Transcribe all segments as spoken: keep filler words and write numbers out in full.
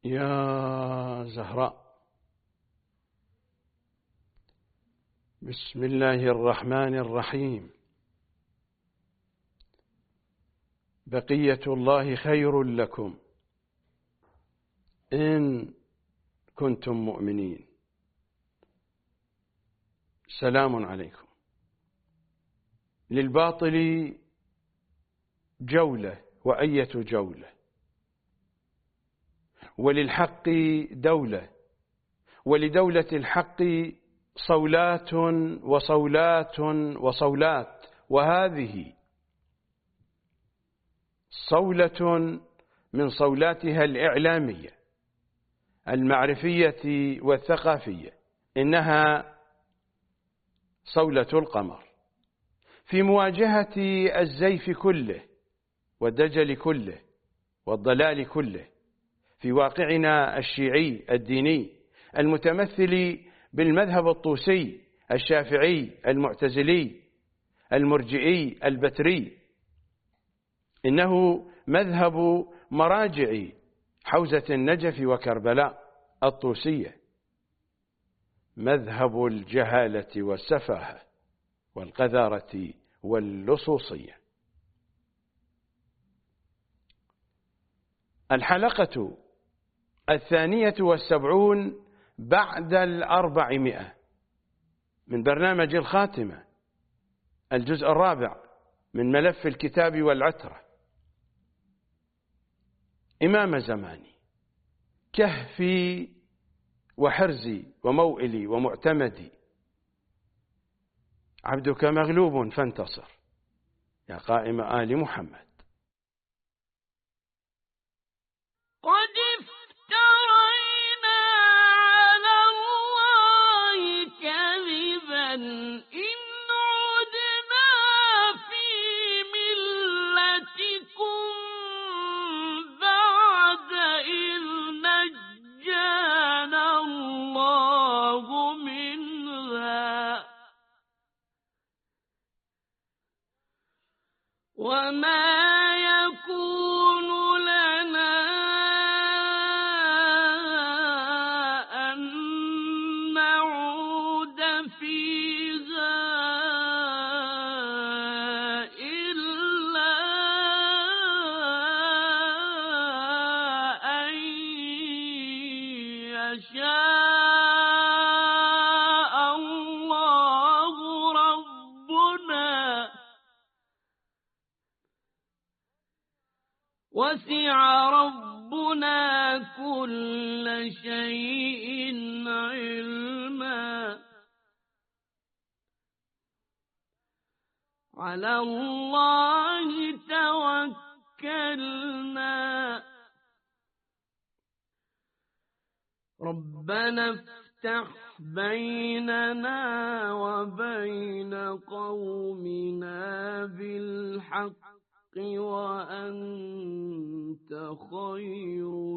يا زهراء، بسم الله الرحمن الرحيم. بقية الله خير لكم إن كنتم مؤمنين. سلام عليكم. للباطل جولة وأية جولة، وللحق دولة، ولدولة الحق صولات وصولات وصولات، وهذه صولة من صولاتها الإعلامية المعرفية والثقافية، إنها صولة القمر في مواجهة الزيف كله والدجل كله والضلال كله في واقعنا الشيعي الديني المتمثل بالمذهب الطوسي الشافعي المعتزلي المرجئي البتري. إنه مذهب مراجع حوزة النجف وكربلاء الطوسية، مذهب الجهالة والسفاهة والقذارة واللصوصية. الحلقة الثانية والسبعون بعد الأربعمائة من برنامج الخاتمة، الجزء الرابع من ملف الكتاب والعترة. إمام زماني، كهفي وحرزي وموئلي ومعتمدي، عبدك مغلوب فانتصر يا قائم آل محمد. قد افترينا على الله كذبا إن عدنا في ملتكم بعد إذ نجانا الله منها وما يكون لنا أن نعود فيها إلا أن يشاء الله ربنا، وسع ربنا كل شيء علما. على الله توكلنا. ربنا افتح بيننا وبين قومنا بالحق وأنت خير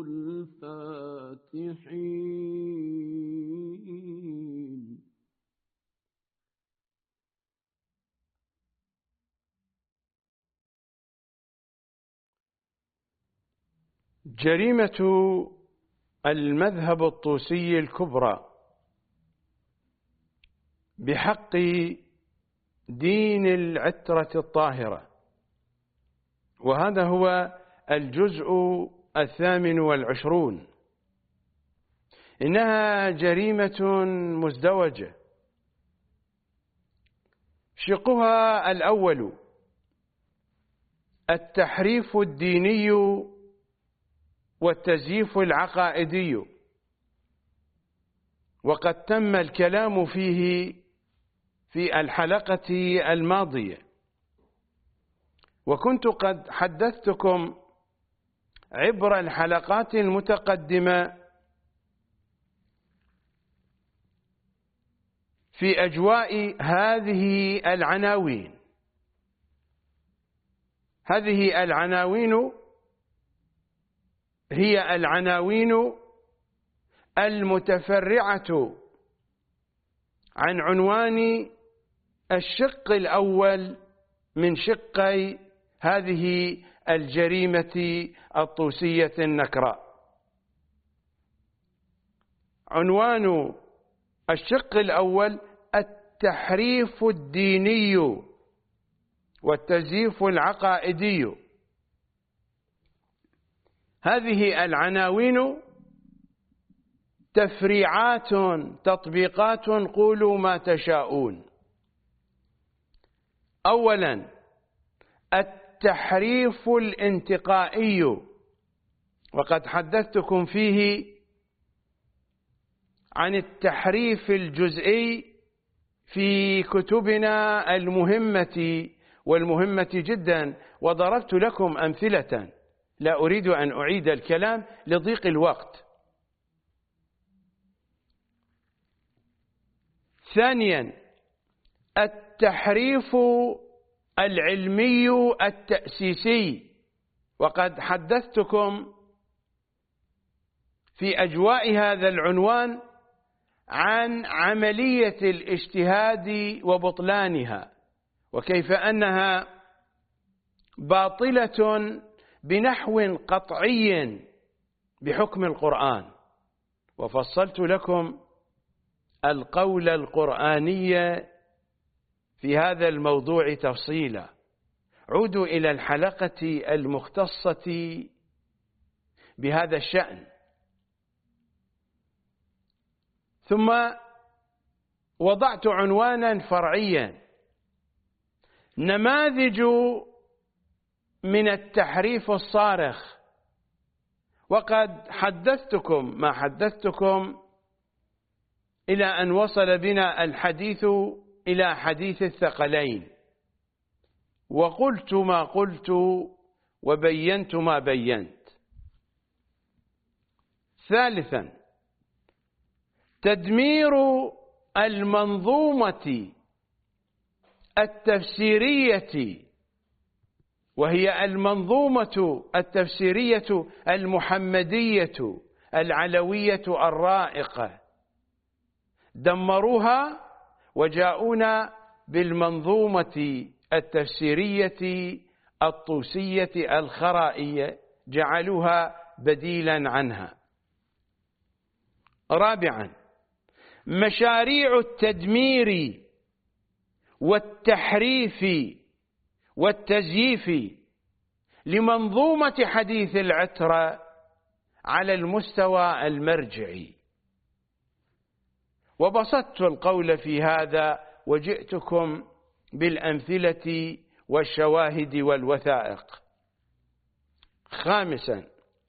الفاتحين. جريمة المذهب الطوسي الكبرى بحق دين العترة الطاهرة، وهذا هو الجزء الثامن والعشرون. إنها جريمة مزدوجة. شقها الأول التحريف الديني والتزييف العقائدي، وقد تم الكلام فيه في الحلقة الماضية، وكنت قد حدثتكم عبر الحلقات المتقدمة في أجواء هذه العناوين. هذه العناوين هي العناوين المتفرعة عن عنوان الشق الأول من شقي هذه الجريمة الطوسية النكراء. عنوان الشق الأول التحريف الديني والتزييف العقائدي. هذه العناوين تفريعات تطبيقات، قولوا ما تشاءون. أولا التحريف الانتقائي، وقد حدثتكم فيه عن التحريف الجزئي في كتبنا المهمة والمهمة جدا، وضربت لكم أمثلة لا أريد أن أعيد الكلام لضيق الوقت. ثانيا التحريف العلمي التأسيسي، وقد حدثتكم في أجواء هذا العنوان عن عملية الاجتهاد وبطلانها، وكيف أنها باطلة بنحو قطعي بحكم القرآن، وفصلت لكم القول القرآني في هذا الموضوع تفصيلا. عودوا إلى الحلقة المختصة بهذا الشأن. ثم وضعت عنوانا فرعيا: نماذج من التحريف الصارخ، وقد حدثتكم ما حدثتكم إلى أن وصل بنا الحديث إلى حديث الثقلين، وقلت ما قلت وبينت ما بينت. ثالثا تدمير المنظومة التفسيرية، وهي المنظومة التفسيرية المحمدية العلوية الرائقة. دمروها وجاءونا بالمنظومة التفسيرية الطوسية الخرائية، جعلوها بديلا عنها. رابعا مشاريع التدمير والتحريف والتزييف لمنظومة حديث العترة على المستوى المرجعي، وبسطت القول في هذا وجئتكم بالأمثلة والشواهد والوثائق. خامسا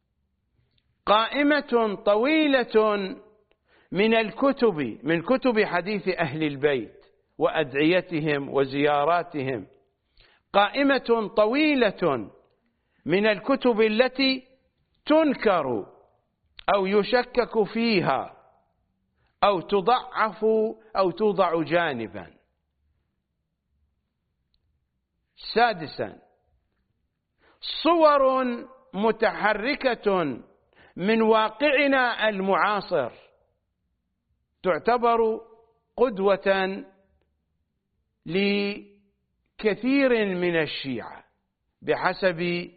قائمة طويلة من الكتب من كتب حديث أهل البيت وأدعيتهم وزياراتهم، قائمة طويلة من الكتب التي تنكر أو يشكك فيها أو تضعف أو توضع جانبا. سادسا صور متحركة من واقعنا المعاصر تعتبر قدوة لكثير من الشيعة بحسب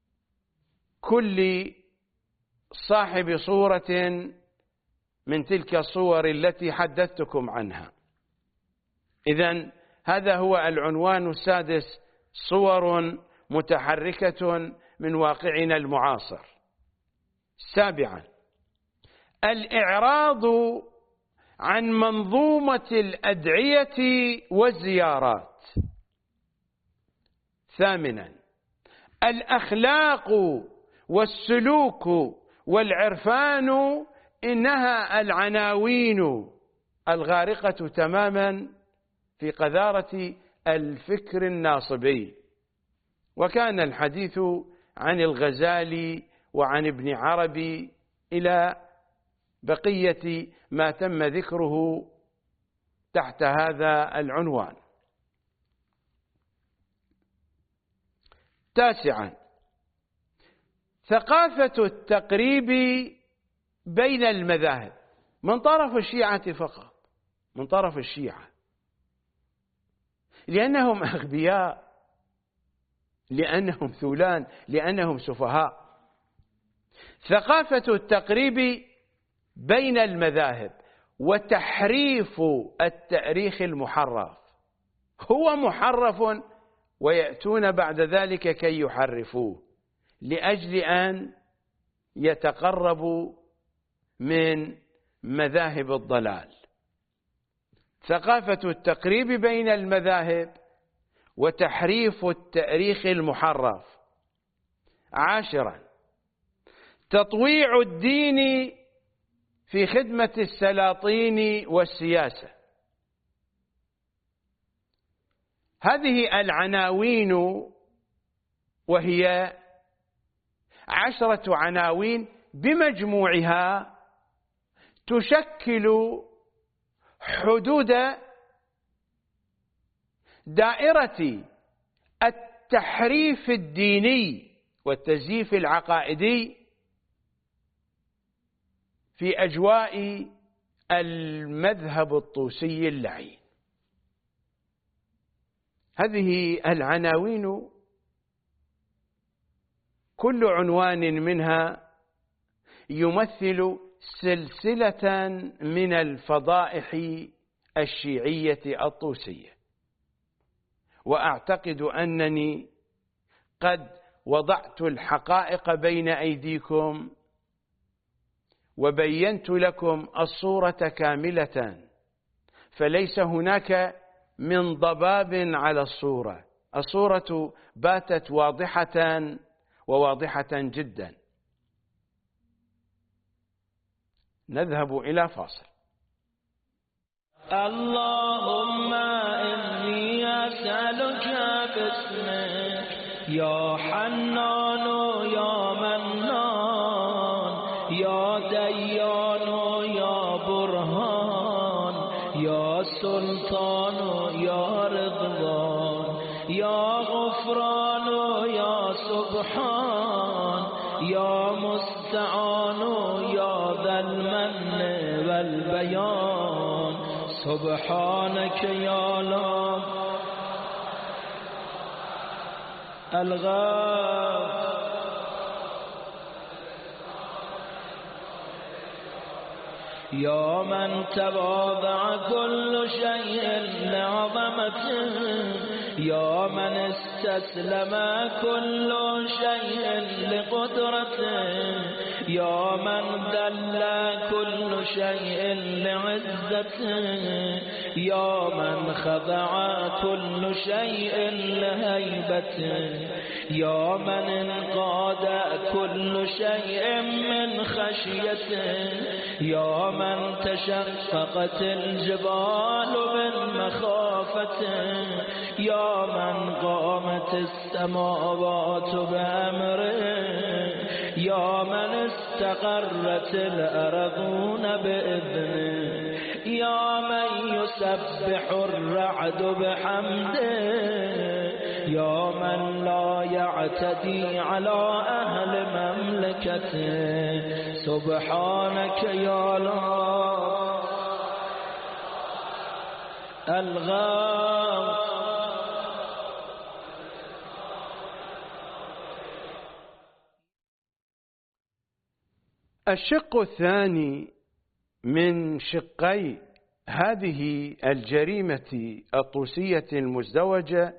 كل صاحب صورة من تلك الصور التي حدثتكم عنها. إذن هذا هو العنوان السادس: صور متحركة من واقعنا المعاصر. سابعا الإعراض عن منظومة الأدعية والزيارات. ثامنا الأخلاق والسلوك والعرفان إنها العناوين الغارقة تماما في قذارة الفكر الناصبي. وكان الحديث عن الغزالي وعن ابن عربي إلى بقية ما تم ذكره تحت هذا العنوان. تاسعا ثقافة التقريب بين المذاهب من طرف الشيعة فقط، من طرف الشيعة، لأنهم أغبياء، لأنهم ثولان، لأنهم سفهاء. ثقافة التقريب بين المذاهب وتحريف التاريخ المحرف. هو محرف ويأتون بعد ذلك كي يحرفوه لأجل أن يتقربوا من مذاهب الضلال. ثقافة التقريب بين المذاهب وتحريف التاريخ المحرف. عاشرا، تطويع الدين في خدمة السلاطين والسياسة. هذه العناوين، وهي عشرة عناوين بمجموعها تشكل حدود دائرة التحريف الديني والتزييف العقائدي في أجواء المذهب الطوسي اللعين. هذه العناوين كل عنوان منها يمثل سلسلة من الفضائح الشيعية الطوسية، وأعتقد أنني قد وضعت الحقائق بين أيديكم وبينت لكم الصورة كاملة، فليس هناك من ضباب على الصورة. الصورة باتت واضحة وواضحة جدا. نذهب إلى فاصل. اللهم إني أسألك باسمك يا حنان يا منان يا ديان يا برهان يا سلطان يا رضوان يا غفران يا سبحان يا مستعان يا ذا المن والبيان سبحانك يا لا الغاب يا من تواضع كل شيء لعظمته يا من استسلم كل شيء لقدرته يا من ذل كل شيء لعزته يا من خضع كل شيء لهيبته يا من انقاد كل شيء من خشيته يا من تشققت الجبال من مخافته يا من قامت السماوات بأمره يا من استقرت الأرضون بإذنه يا من يسبح الرعد بحمده يا من لا يعتدي على أهل مملكته سبحانك يا الله الغاف الشق الثاني من شقي هذه الجريمة الطوسية المزدوجة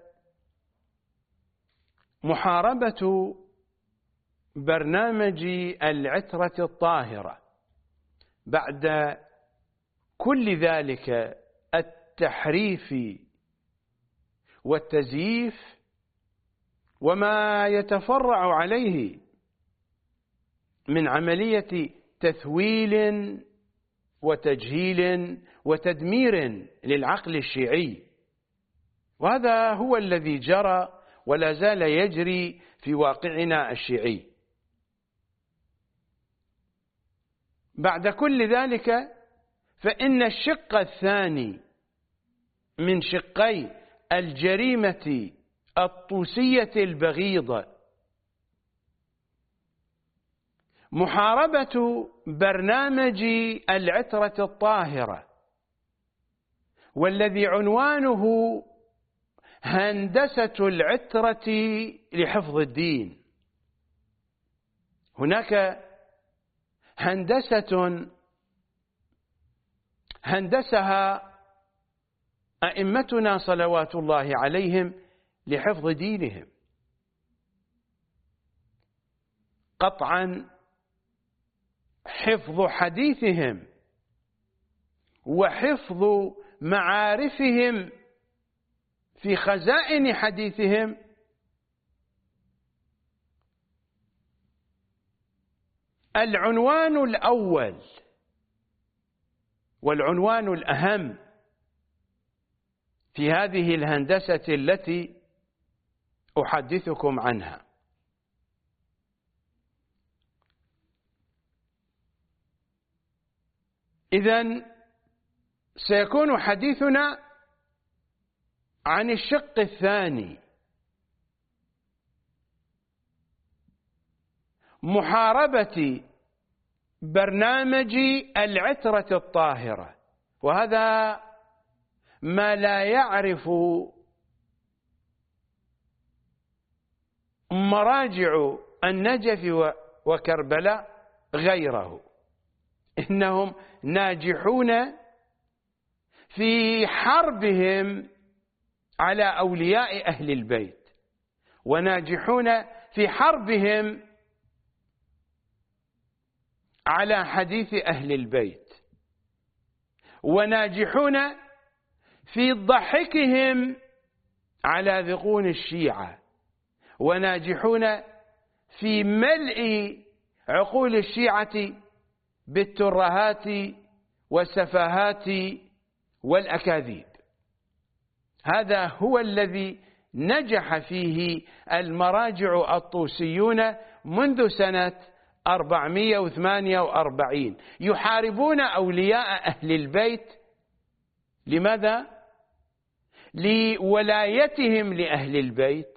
محاربة برنامج العترة الطاهرة. بعد كل ذلك التحريف والتزييف وما يتفرع عليه من عملية تثويل وتجهيل وتدمير للعقل الشيعي، وهذا هو الذي جرى ولا زال يجري في واقعنا الشيعي. بعد كل ذلك فإن الشق الثاني من شقي الجريمة الطوسية البغيضة محاربة برنامج العترة الطاهرة، والذي عنوانه هندسة العترة لحفظ الدين. هناك هندسة هندسها أئمتنا صلوات الله عليهم لحفظ دينهم. قطعا حفظ حديثهم وحفظ معارفهم في خزائن حديثهم العنوان الأول والعنوان الأهم في هذه الهندسة التي أحدثكم عنها. إذن سيكون حديثنا عن الشق الثاني، محاربة برنامج العترة الطاهرة، وهذا ما لا يعرف مراجع النجف وكربلاء غيره. إنهم ناجحون في حربهم على أولياء أهل البيت، وناجحون في حربهم على حديث أهل البيت، وناجحون في ضحكهم على ذقون الشيعة، وناجحون في ملء عقول الشيعة بالترهات والسفاهات والأكاذيب. هذا هو الذي نجح فيه المراجع الطوسيون منذ سنة أربعمائة وثمانية وأربعين، يحاربون أولياء أهل البيت. لماذا؟ لولايتهم لأهل البيت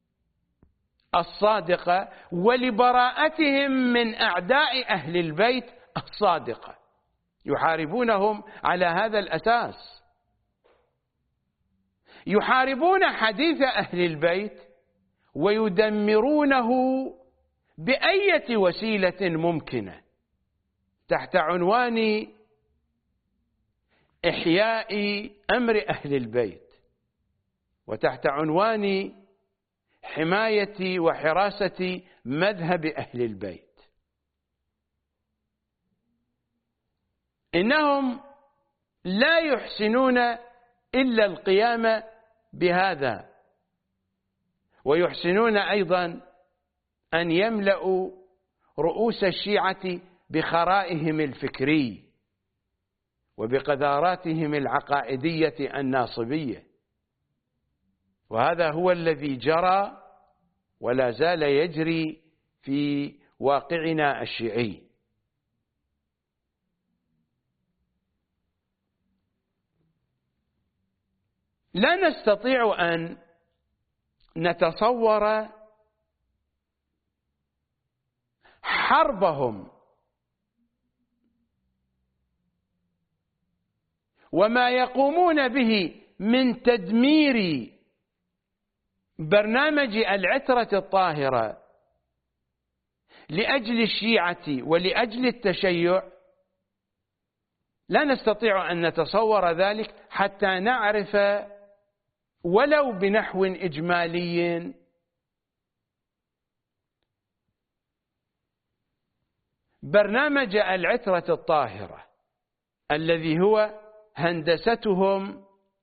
الصادقة ولبراءتهم من أعداء أهل البيت الصادقة، يحاربونهم على هذا الأساس. يحاربون حديث أهل البيت ويدمرونه بأية وسيلة ممكنة تحت عنوان إحياء أمر أهل البيت، وتحت عنوان حماية وحراسة مذهب أهل البيت. إنهم لا يحسنون إلا القيام بهذا، ويحسنون أيضا أن يملأوا رؤوس الشيعة بخرائهم الفكري وبقذاراتهم العقائدية الناصبية، وهذا هو الذي جرى ولا زال يجري في واقعنا الشيعي. لا نستطيع أن نتصور حربهم وما يقومون به من تدمير برنامج العترة الطاهرة لأجل الشيعة ولأجل التشيع. لا نستطيع أن نتصور ذلك حتى نعرف ولو بنحو إجمالي برنامج العترة الطاهرة الذي هو هندستهم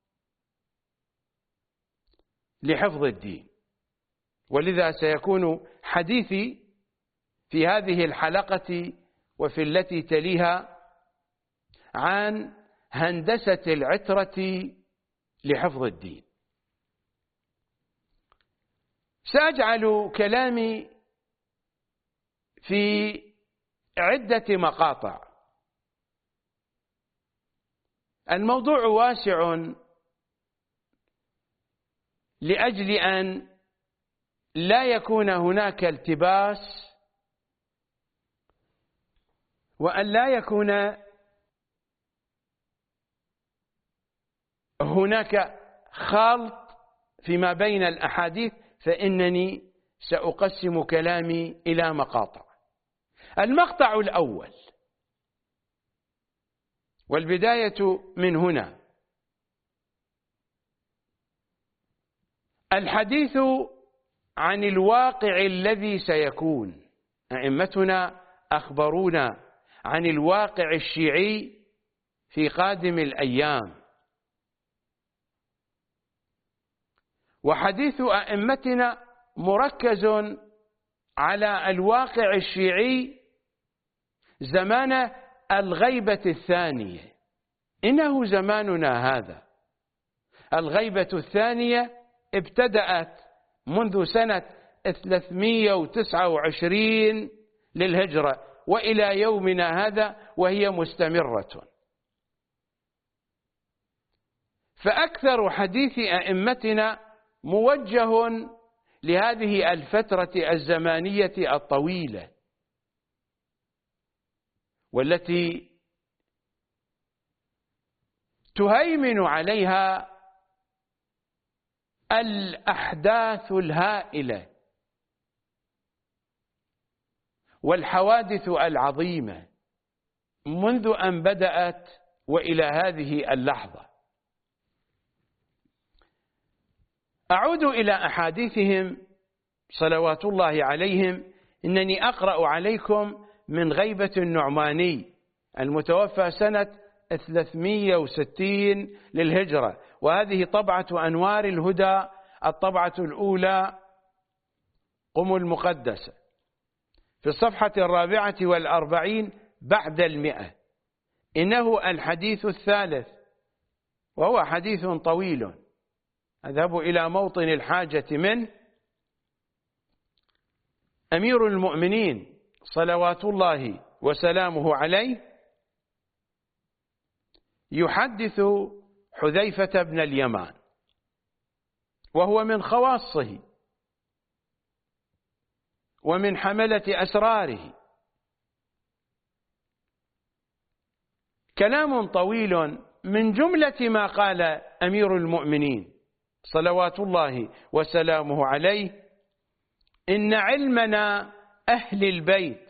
لحفظ الدين. ولذا سيكون حديثي في هذه الحلقة وفي التي تليها عن هندسة العترة لحفظ الدين. سأجعل كلامي في عدة مقاطع. الموضوع واسع لأجل أن لا يكون هناك التباس، وأن لا يكون هناك خلط فيما بين الأحاديث، فإنني سأقسم كلامي إلى مقاطع. المقطع الأول: والبداية من هنا. الحديث عن الواقع الذي سيكون. أئمتنا أخبرونا عن الواقع الشيعي في قادم الأيام، وحديث أئمتنا مركز على الواقع الشيعي زمان الغيبة الثانية. إنه زماننا هذا. الغيبة الثانية ابتدأت منذ سنة ثلاثمئة وتسعة وعشرين للهجرة وإلى يومنا هذا وهي مستمرة. فأكثر حديث أئمتنا موجه لهذه الفترة الزمانية الطويلة، والتي تهيمن عليها الأحداث الهائلة والحوادث العظيمة منذ أن بدأت وإلى هذه اللحظة. أعود إلى أحاديثهم صلوات الله عليهم. إنني أقرأ عليكم من غيبة النعماني المتوفى سنة ثلاثمئة وستين للهجرة، وهذه طبعة أنوار الهدى الطبعة الأولى قم المقدسة في الصفحة الرابعة والأربعين بعد المئة. إنه الحديث الثالث، وهو حديث طويل أذهب إلى موطن الحاجة منه. أمير المؤمنين صلوات الله وسلامه عليه يحدث حذيفة بن اليمان، وهو من خواصه ومن حملة أسراره. كلام طويل من جملة ما قال أمير المؤمنين صلوات الله وسلامه عليه: إن علمنا أهل البيت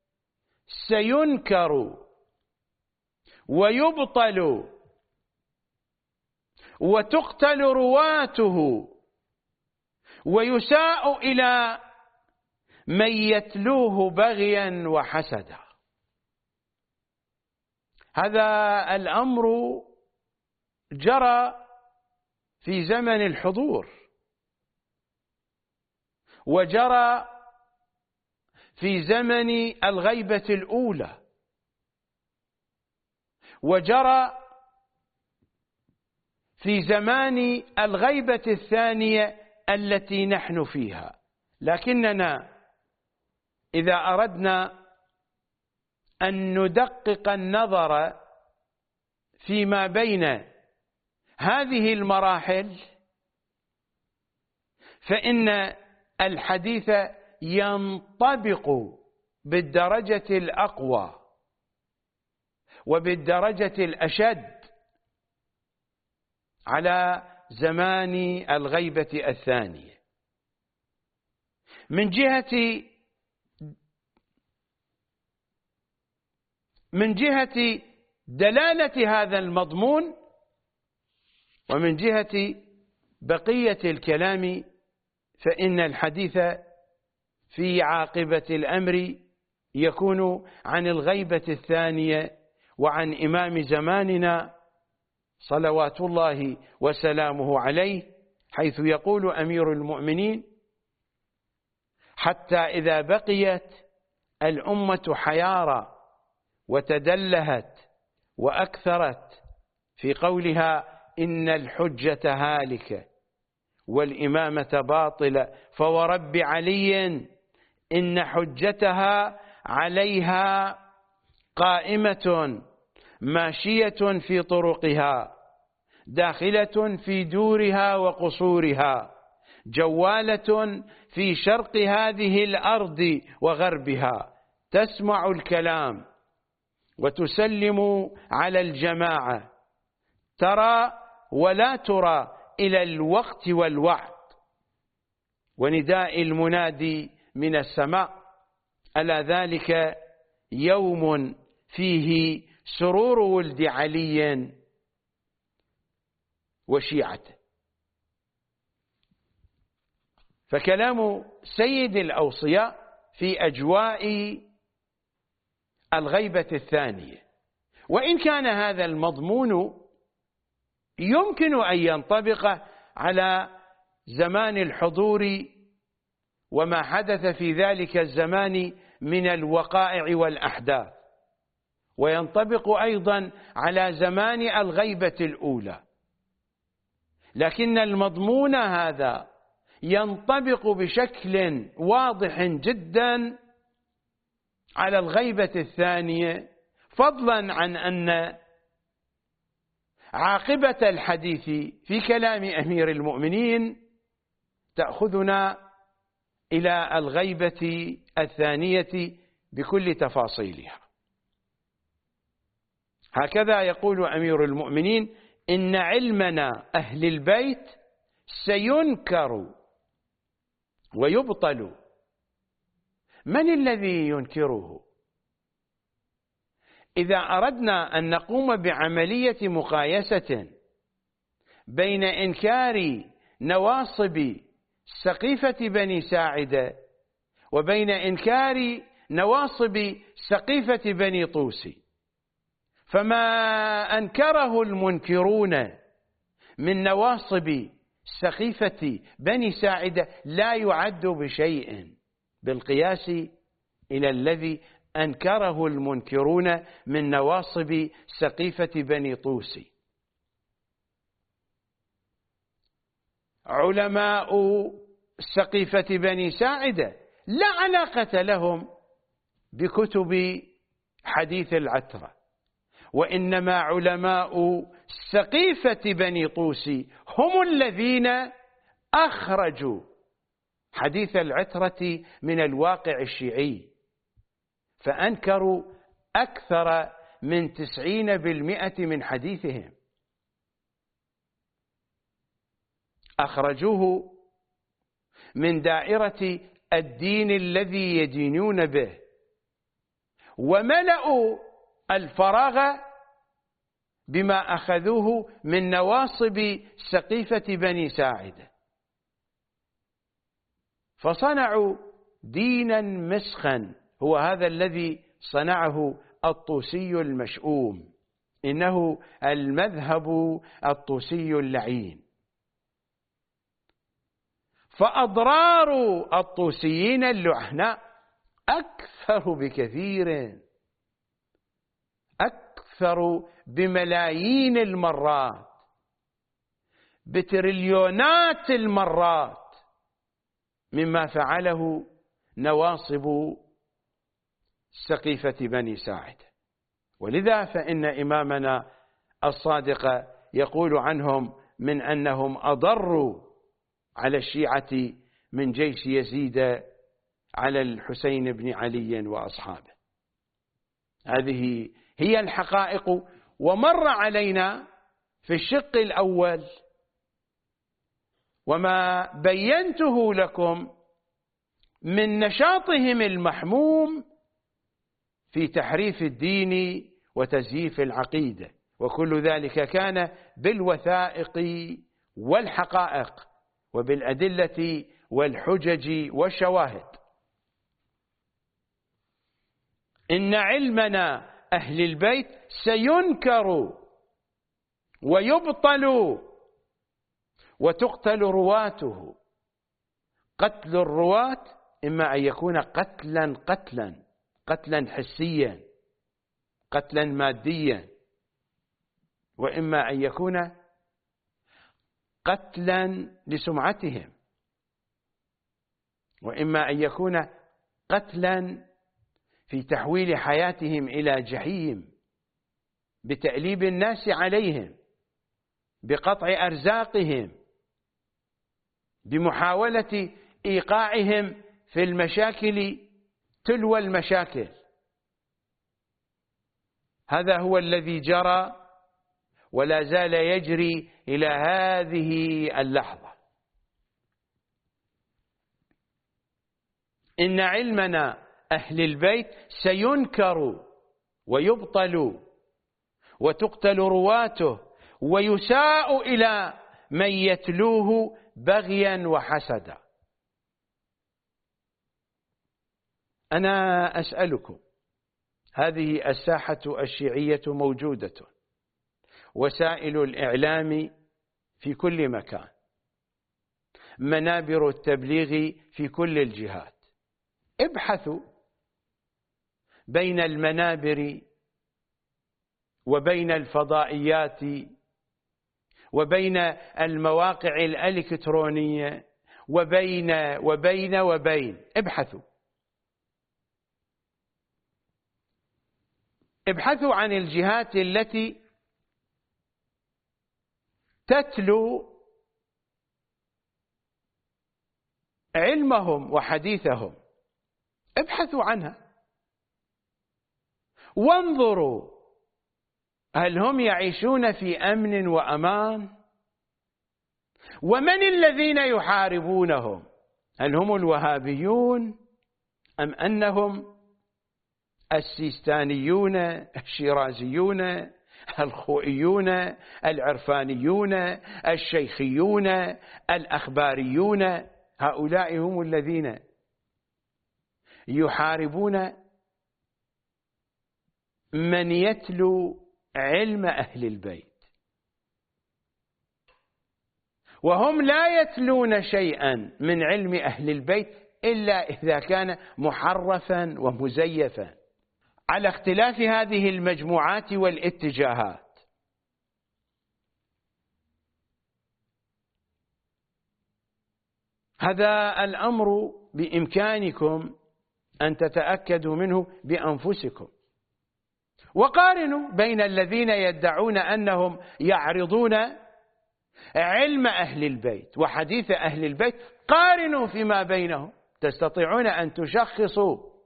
سينكر ويبطل وتقتل رواته ويساء إلى من يتلوه بغيا وحسدا. هذا الأمر جرى في زمن الحضور، وجرى في زمن الغيبة الأولى، وجرى في زمان الغيبة الثانية التي نحن فيها. لكننا إذا أردنا أن ندقق النظر فيما بين هذه المراحل، فإن الحديث ينطبق بالدرجة الأقوى وبالدرجة الأشد على زمان الغيبة الثانية، من جهة من جهة دلالة هذا المضمون، ومن جهة بقية الكلام، فإن الحديث في عاقبة الأمر يكون عن الغيبة الثانية وعن إمام زماننا صلوات الله وسلامه عليه، حيث يقول أمير المؤمنين: حتى إذا بقيت الأمة حيارى وتدلهت وأكثرت في قولها إن الحجة هالكة والإمامة باطلة فورب علي إن حجتها عليها قائمة ماشية في طرقها داخلة في دورها وقصورها جوالة في شرق هذه الأرض وغربها تسمع الكلام وتسلم على الجماعة، ترى ولا ترى إلى الوقت والوعد ونداء المنادي من السماء: ألا ذلك يوم فيه سرور ولد علي وشيعته. فكلام سيد الأوصياء في أجواء الغيبة الثانية، وإن كان هذا المضمون يمكن أن ينطبق على زمان الحضور وما حدث في ذلك الزمان من الوقائع والأحداث، وينطبق أيضا على زمان الغيبة الأولى، لكن المضمون هذا ينطبق بشكل واضح جدا على الغيبة الثانية، فضلا عن أن عاقبة الحديث في كلام أمير المؤمنين تأخذنا إلى الغيبة الثانية بكل تفاصيلها. هكذا يقول أمير المؤمنين: إن علمنا أهل البيت سينكر ويبطل. من الذي ينكره؟ إذا أردنا أن نقوم بعملية مقايسة بين إنكار نواصب سقيفة بني ساعدة وبين إنكار نواصب سقيفة بني طوسي، فما أنكره المنكرون من نواصب سقيفة بني ساعدة لا يعد بشيء بالقياس إلى الذي أنكره المنكرون من نواصب سقيفة بني طوسي. علماء سقيفة بني ساعدة لا علاقة لهم بكتب حديث العترة، وإنما علماء سقيفة بني طوسي هم الذين أخرجوا حديث العترة من الواقع الشيعي، فأنكروا أكثر من تسعين بالمئة من حديثهم، أخرجوه من دائرة الدين الذي يدينون به، وملأوا الفراغ بما أخذوه من نواصب سقيفة بني ساعدة، فصنعوا دينا مسخا هو هذا الذي صنعه الطوسي المشؤوم، إنه المذهب الطوسي اللعين. فأضرار الطوسيين اللعناء أكثر بكثير، أكثر بملايين المرات، بتريليونات المرات مما فعله نواصب سقيفة بني ساعدة. ولذا فإن إمامنا الصادق يقول عنهم من أنهم أضروا على الشيعة من جيش يزيد على الحسين بن علي وأصحابه. هذه هي الحقائق. ومر علينا في الشق الأول وما بينته لكم من نشاطهم المحموم في تحريف الدين وتزييف العقيدة، وكل ذلك كان بالوثائق والحقائق وبالأدلة والحجج والشواهد. إن علمنا أهل البيت سينكر ويبطل وتقتل رواته. قتل الرواة إما أن يكون قتلا قتلا قتلا حسيا قتلا ماديا، وإما أن يكون قتلا لسمعتهم، وإما أن يكون قتلا في تحويل حياتهم إلى جحيم بتأليب الناس عليهم، بقطع أرزاقهم، بمحاولة إيقاعهم في المشاكل تلو المشاكل. هذا هو الذي جرى ولا زال يجري إلى هذه اللحظة. إن علمنا أهل البيت سينكر ويبطل وتقتل رواته ويساء إلى من يتلوه بغيا وحسدا. أنا أسألكم، هذه الساحة الشيعية موجودة، وسائل الإعلام في كل مكان، منابر التبليغ في كل الجهات. ابحثوا بين المنابر وبين الفضائيات وبين المواقع الإلكترونية وبين وبين وبين ابحثوا ابحثوا عن الجهات التي تتلو علمهم وحديثهم، ابحثوا عنها وانظروا هل هم يعيشون في أمن وأمان؟ ومن الذين يحاربونهم؟ هل هم الوهابيون أم أنهم السيستانيون الشيرازيون الخوئيون العرفانيون الشيخيون الأخباريون؟ هؤلاء هم الذين يحاربون من يتلو علم أهل البيت، وهم لا يتلون شيئا من علم أهل البيت إلا إذا كان محرفا ومزيفا، على اختلاف هذه المجموعات والاتجاهات. هذا الأمر بإمكانكم أن تتأكدوا منه بأنفسكم، وقارنوا بين الذين يدعون أنهم يعرضون علم أهل البيت وحديث أهل البيت، قارنوا فيما بينهم، تستطيعون أن تشخصوا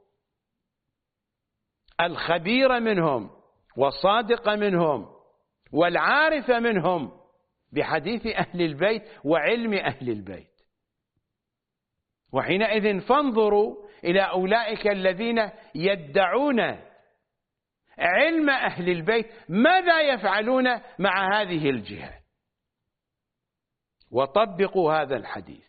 الخبير منهم والصادق منهم والعارف منهم بحديث أهل البيت وعلم أهل البيت. وحينئذ فانظروا إلى أولئك الذين يدعون علم أهل البيت ماذا يفعلون مع هذه الجهة، وطبقوا هذا الحديث.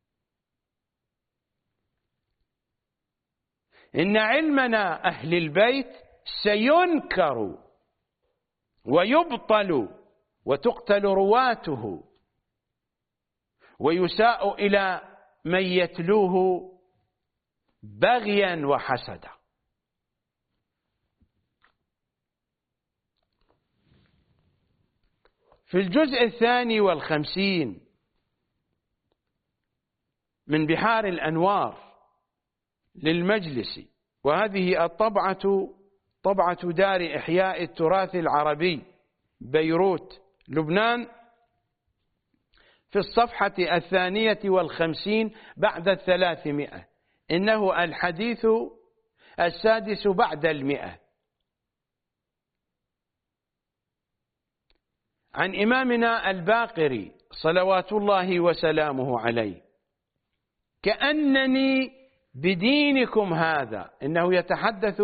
إن علمنا أهل البيت سينكر ويبطل وتقتل رواته ويساء إلى من يتلوه بغيا وحسدا. في الجزء الثاني والخمسين من بحار الأنوار للمجلس، وهذه الطبعة طبعة دار إحياء التراث العربي بيروت لبنان، في الصفحة الثانية والخمسين بعد الثلاثمائة، إنه الحديث السادس بعد المئة، عن إمامنا الباقري صلوات الله وسلامه عليه: كأنني بدينكم هذا. إنه يتحدث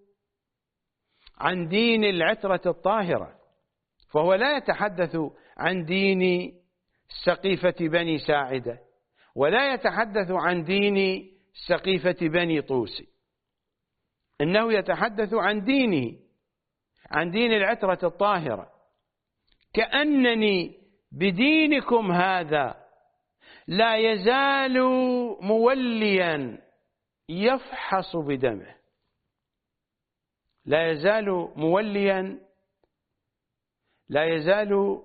عن دين العترة الطاهرة، فهو لا يتحدث عن دين سقيفة بني ساعدة، ولا يتحدث عن دين سقيفة بني طوس، إنه يتحدث عن دينه، عن دين العترة الطاهرة. كأنني بدينكم هذا لا يزال موليا يفحص بدمه، لا يزال موليا، لا يزال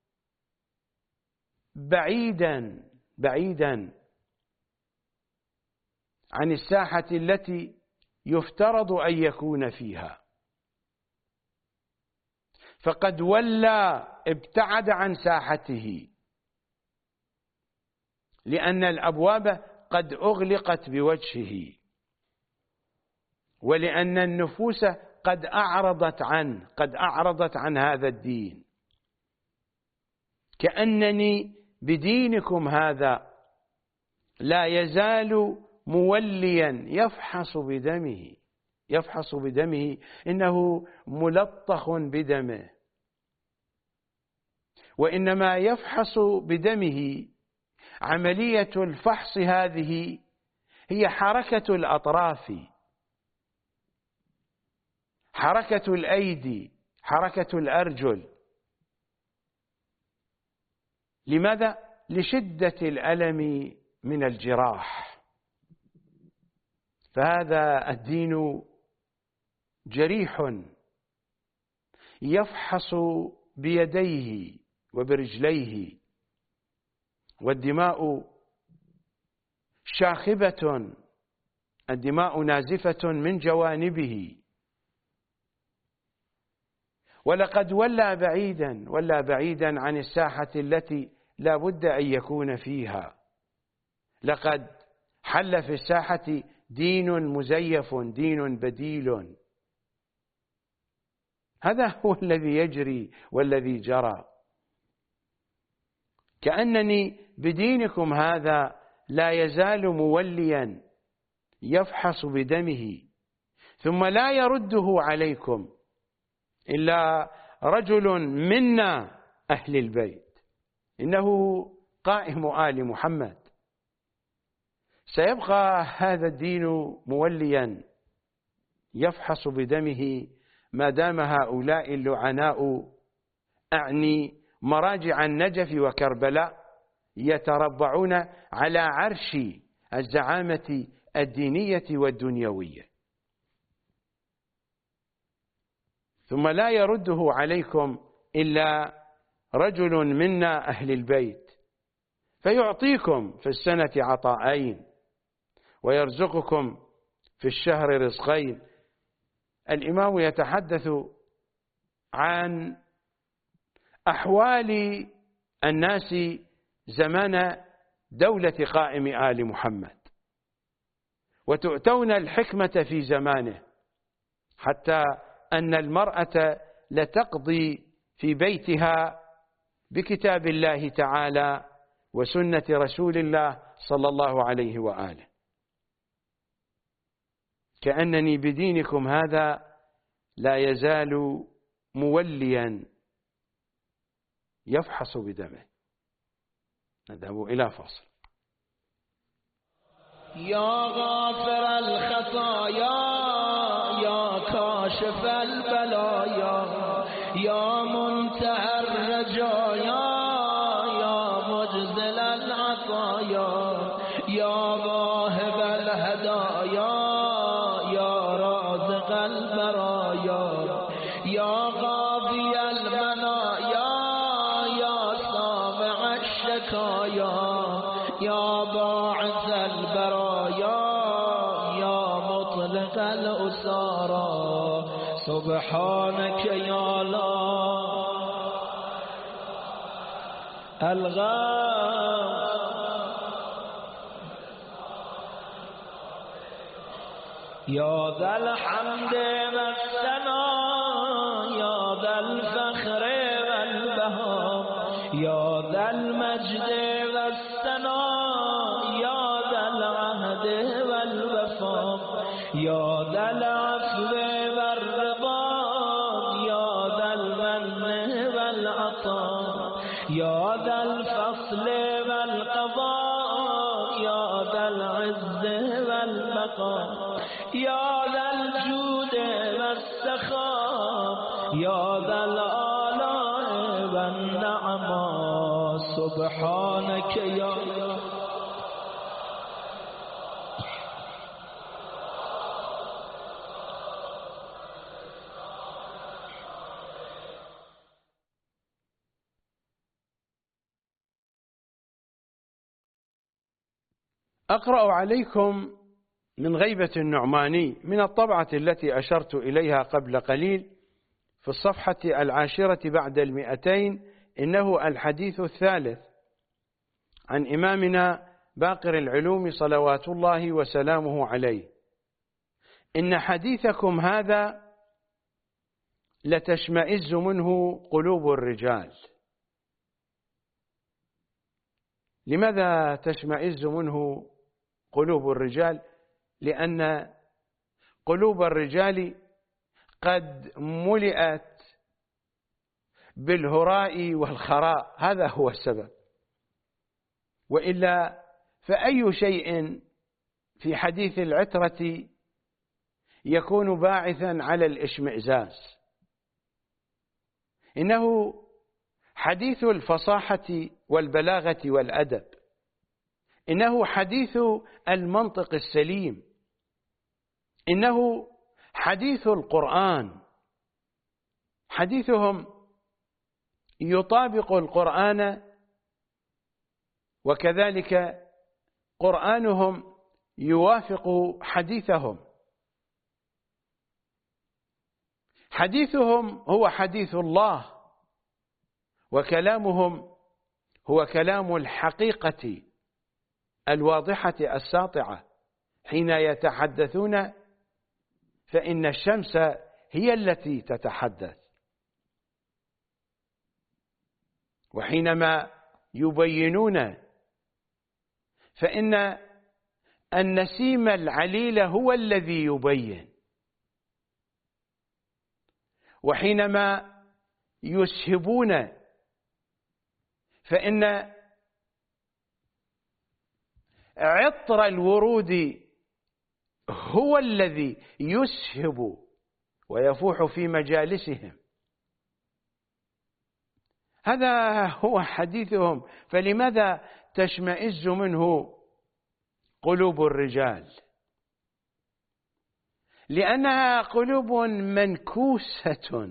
بعيدا بعيدا عن الساحة التي يفترض أن يكون فيها، فقد ولى ابتعد عن ساحته، لأن الأبواب قد أغلقت بوجهه، ولأن النفوس قد أعرضت عنه، قد أعرضت عن هذا الدين. كأنني بدينكم هذا لا يزال موليا يفحص بدمه، يفحص بدمه، إنه ملطخ بدمه، وإنما يفحص بدمه. عملية الفحص هذه هي حركة الأطراف، حركة الأيدي، حركة الأرجل. لماذا؟ لشدة الألم من الجراح. فهذا الدين جريح يفحص بيديه وبرجليه، والدماء شاخبة، الدماء نازفة من جوانبه. ولقد ولى بعيدا ولى بعيدا عن الساحة التي لا بد أن يكون فيها. لقد حل في الساحة دين مزيف، دين بديل. هذا هو الذي يجري والذي جرى. كأنني بدينكم هذا لا يزال موليا يفحص بدمه، ثم لا يرده عليكم إلا رجل منا أهل البيت، إنه قائم آل محمد. سيبقى هذا الدين موليا يفحص بدمه ما دام هؤلاء اللعناء، أعني مراجع النجف وكربلاء، يتربعون على عرش الزعامة الدينية والدنيوية. ثم لا يرده عليكم إلا رجل منا أهل البيت، فيعطيكم في السنة عطاءين ويرزقكم في الشهر رزقين. الإمام يتحدث عن أحوال الناس زمان دولة قائم آل محمد، وتؤتون الحكمة في زمانه، حتى أن المرأة لتقضي في بيتها بكتاب الله تعالى وسنة رسول الله صلى الله عليه وآله. كأنني بدينكم هذا لا يزال موليا يفحص بدمه. نذهب إلى فصل. يا غافر الخطايا يا كاشف البلايا يا منتهى الرجايا يا مجزل العطايا يا واهب الهدايا يا رازق البرايا يا غافي المنايا يا سامع الشكايا يا باعث البرايا يا مطلق الأسارى سبحانك يا لا الغاث يا ذا الحمد والثناء يا ذا الفخر والبهاء يا ذا المجد والثناء يا ذا العهد والوفاء يا ذا العفو والرضا يا ذا المن والعطاء يا ذا الفصل والقضاء يا ذا العز والبقاء يا ذا الجود والسخاء يا ذا الآلاء والنعماء سبحانك يا أقرأ عليكم من غيبة النعماني من الطبعة التي أشرت إليها قبل قليل في الصفحة العاشرة بعد المئتين. إنه الحديث الثالث عن إمامنا باقر العلوم صلوات الله وسلامه عليه: إن حديثكم هذا لتشمئز منه قلوب الرجال. لماذا تشمئز منه قلوب الرجال؟ لأن قلوب الرجال قد ملئت بالهراء والخراء، هذا هو السبب. وإلا فأي شيء في حديث العترة يكون باعثا على الاشمئزاز؟ إنه حديث الفصاحة والبلاغة والأدب، إنه حديث المنطق السليم، إنه حديث القرآن. حديثهم يطابق القرآن، وكذلك قرآنهم يوافق حديثهم. حديثهم هو حديث الله، وكلامهم هو كلام الحقيقة الواضحة الساطعة. حين يتحدثون فإن الشمس هي التي تتحدث، وحينما يبينون فإن النسيم العليل هو الذي يبين، وحينما يسهبون فإن عطر الورود هو الذي يسهب ويفوح في مجالسهم. هذا هو حديثهم. فلماذا تشمئز منه قلوب الرجال؟ لأنها قلوب منكوسة،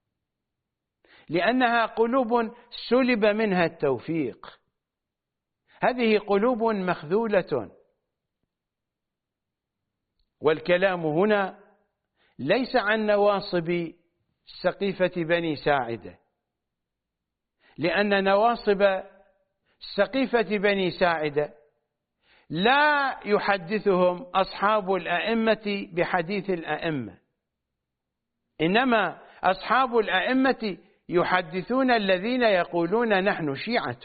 لأنها قلوب سلب منها التوفيق. هذه قلوب مخذولة. والكلام هنا ليس عن نواصب سقيفة بني ساعدة، لأن نواصب سقيفة بني ساعدة لا يحدثهم أصحاب الأئمة بحديث الأئمة، إنما أصحاب الأئمة يحدثون الذين يقولون نحن شيعة.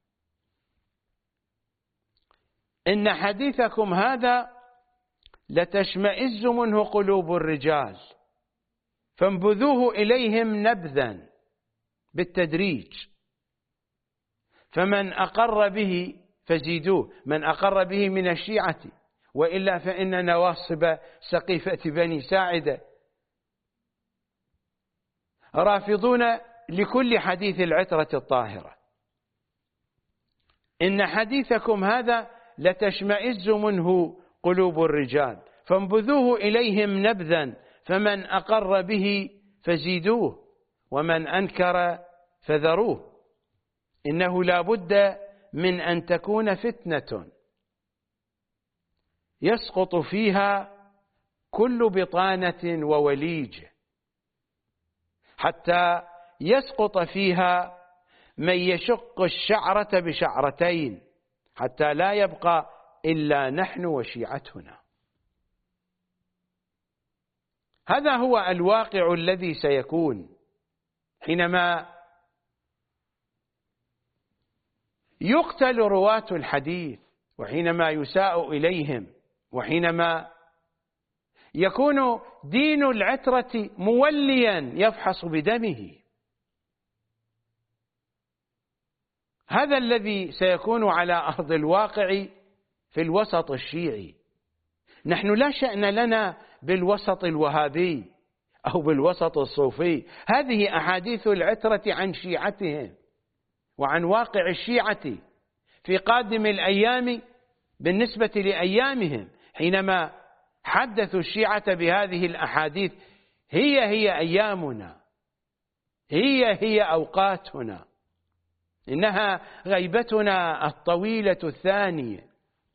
إن حديثكم هذا لتشمئز منه قلوب الرجال، فانبذوه إليهم نبذا بالتدريج. فمن أقر به فزيدوه، من أقر به من الشيعة، وإلا فإن نواصب سقيفة بني ساعدة رافضون لكل حديث العترة الطاهرة. إن حديثكم هذا لتشمئز منه قلوب الرجال، فانبذوه إليهم نبذا، فمن أقر به فزيدوه، ومن أنكر فذروه. إنه لا بد من أن تكون فتنة يسقط فيها كل بطانة ووليج، حتى يسقط فيها من يشق الشعرة بشعرتين، حتى لا يبقى إلا نحن وشيعتنا. هذا هو الواقع الذي سيكون حينما يقتل رواة الحديث، وحينما يساء إليهم، وحينما يكون دين العترة موليا يفحص بدمه. هذا الذي سيكون على أرض الواقع في الوسط الشيعي. نحن لا شأن لنا بالوسط الوهابي أو بالوسط الصوفي. هذه أحاديث العترة عن شيعتهم وعن واقع الشيعة في قادم الأيام بالنسبة لأيامهم، حينما حدثوا الشيعة بهذه الأحاديث. هي هي أيامنا، هي هي أوقاتنا، إنها غيبتنا الطويلة الثانية.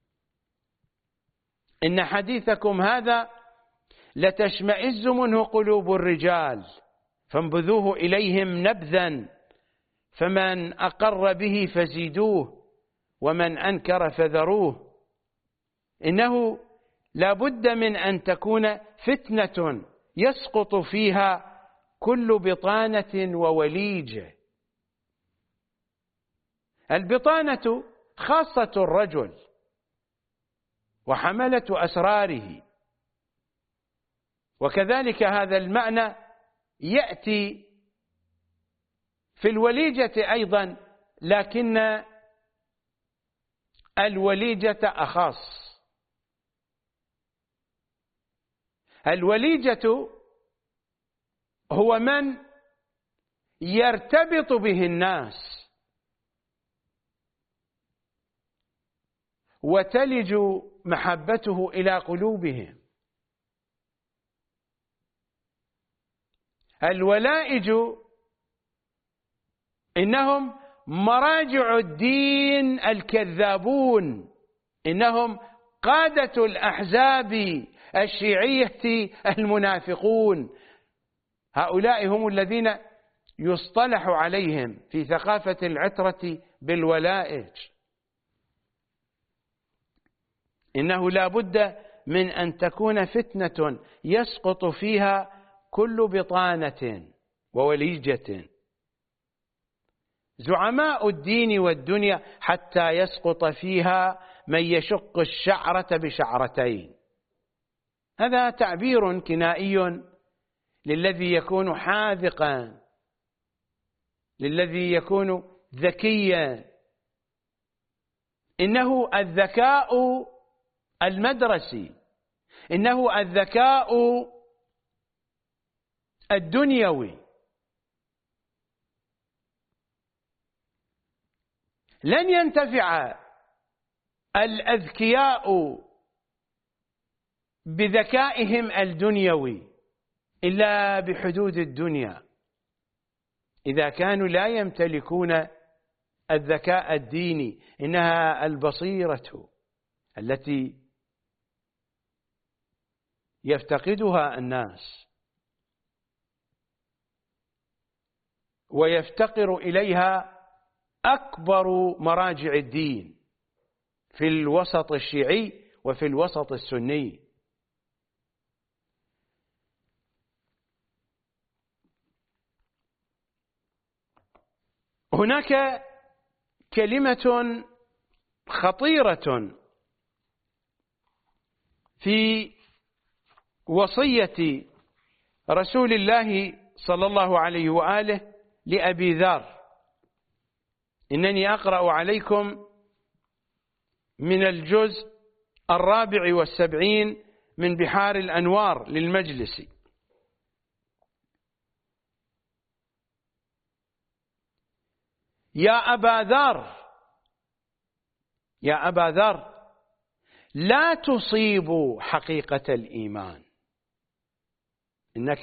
إن حديثكم هذا لتشمئز منه قلوب الرجال، فانبذوه إليهم نبذا، فمن أقر به فزيدوه، ومن أنكر فذروه. إنه لا بد من أن تكون فتنة يسقط فيها كل بطانة ووليجة. البطانة خاصة الرجل وحملة أسراره، وكذلك هذا المعنى يأتي في الوليجة أيضا، لكن الوليجة أخص. الوليجة هو من يرتبط به الناس وتلج محبته إلى قلوبهم. الولائج إنهم مراجع الدين الكذابون، إنهم قادة الأحزاب الشيعية المنافقون. هؤلاء هم الذين يصطلح عليهم في ثقافة العترة بالولائج. إنه لا بد من أن تكون فتنة يسقط فيها كل بطانة ووليجة، زعماء الدين والدنيا، حتى يسقط فيها من يشق الشعرة بشعرتين. هذا تعبير كنائي للذي يكون حاذقا، للذي يكون ذكيا. إنه الذكاء المدرسي، إنه الذكاء الدنيوي. لن ينتفع الأذكياء بذكائهم الدنيوي إلا بحدود الدنيا، إذا كانوا لا يمتلكون الذكاء الديني. إنها البصيرة التي يفتقدها الناس ويفتقر إليها أكبر مراجع الدين في الوسط الشيعي وفي الوسط السني. هناك كلمة خطيرة في وصية رسول الله صلى الله عليه وآله لأبي ذر. إنني أقرأ عليكم من الجزء الرابع والسبعين من بحار الأنوار للمجلس. يا أبا ذر، يا أبا ذر، لا تصيب حقيقة الإيمان، إنك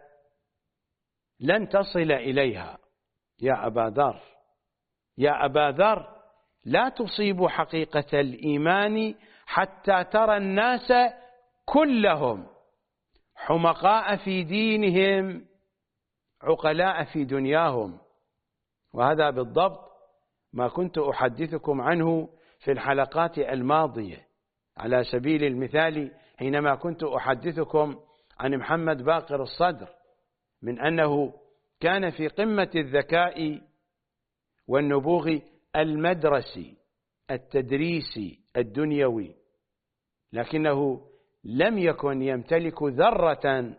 لن تصل إليها. يا أبا ذر، يا أبا ذر، لا تصيب حقيقة الإيمان حتى ترى الناس كلهم حمقاء في دينهم عقلاء في دنياهم. وهذا بالضبط ما كنت أحدثكم عنه في الحلقات الماضية، على سبيل المثال حينما كنت أحدثكم عن محمد باقر الصدر، من أنه كان في قمة الذكاء والنبوغ المدرسي التدريسي الدنيوي، لكنه لم يكن يمتلك ذرة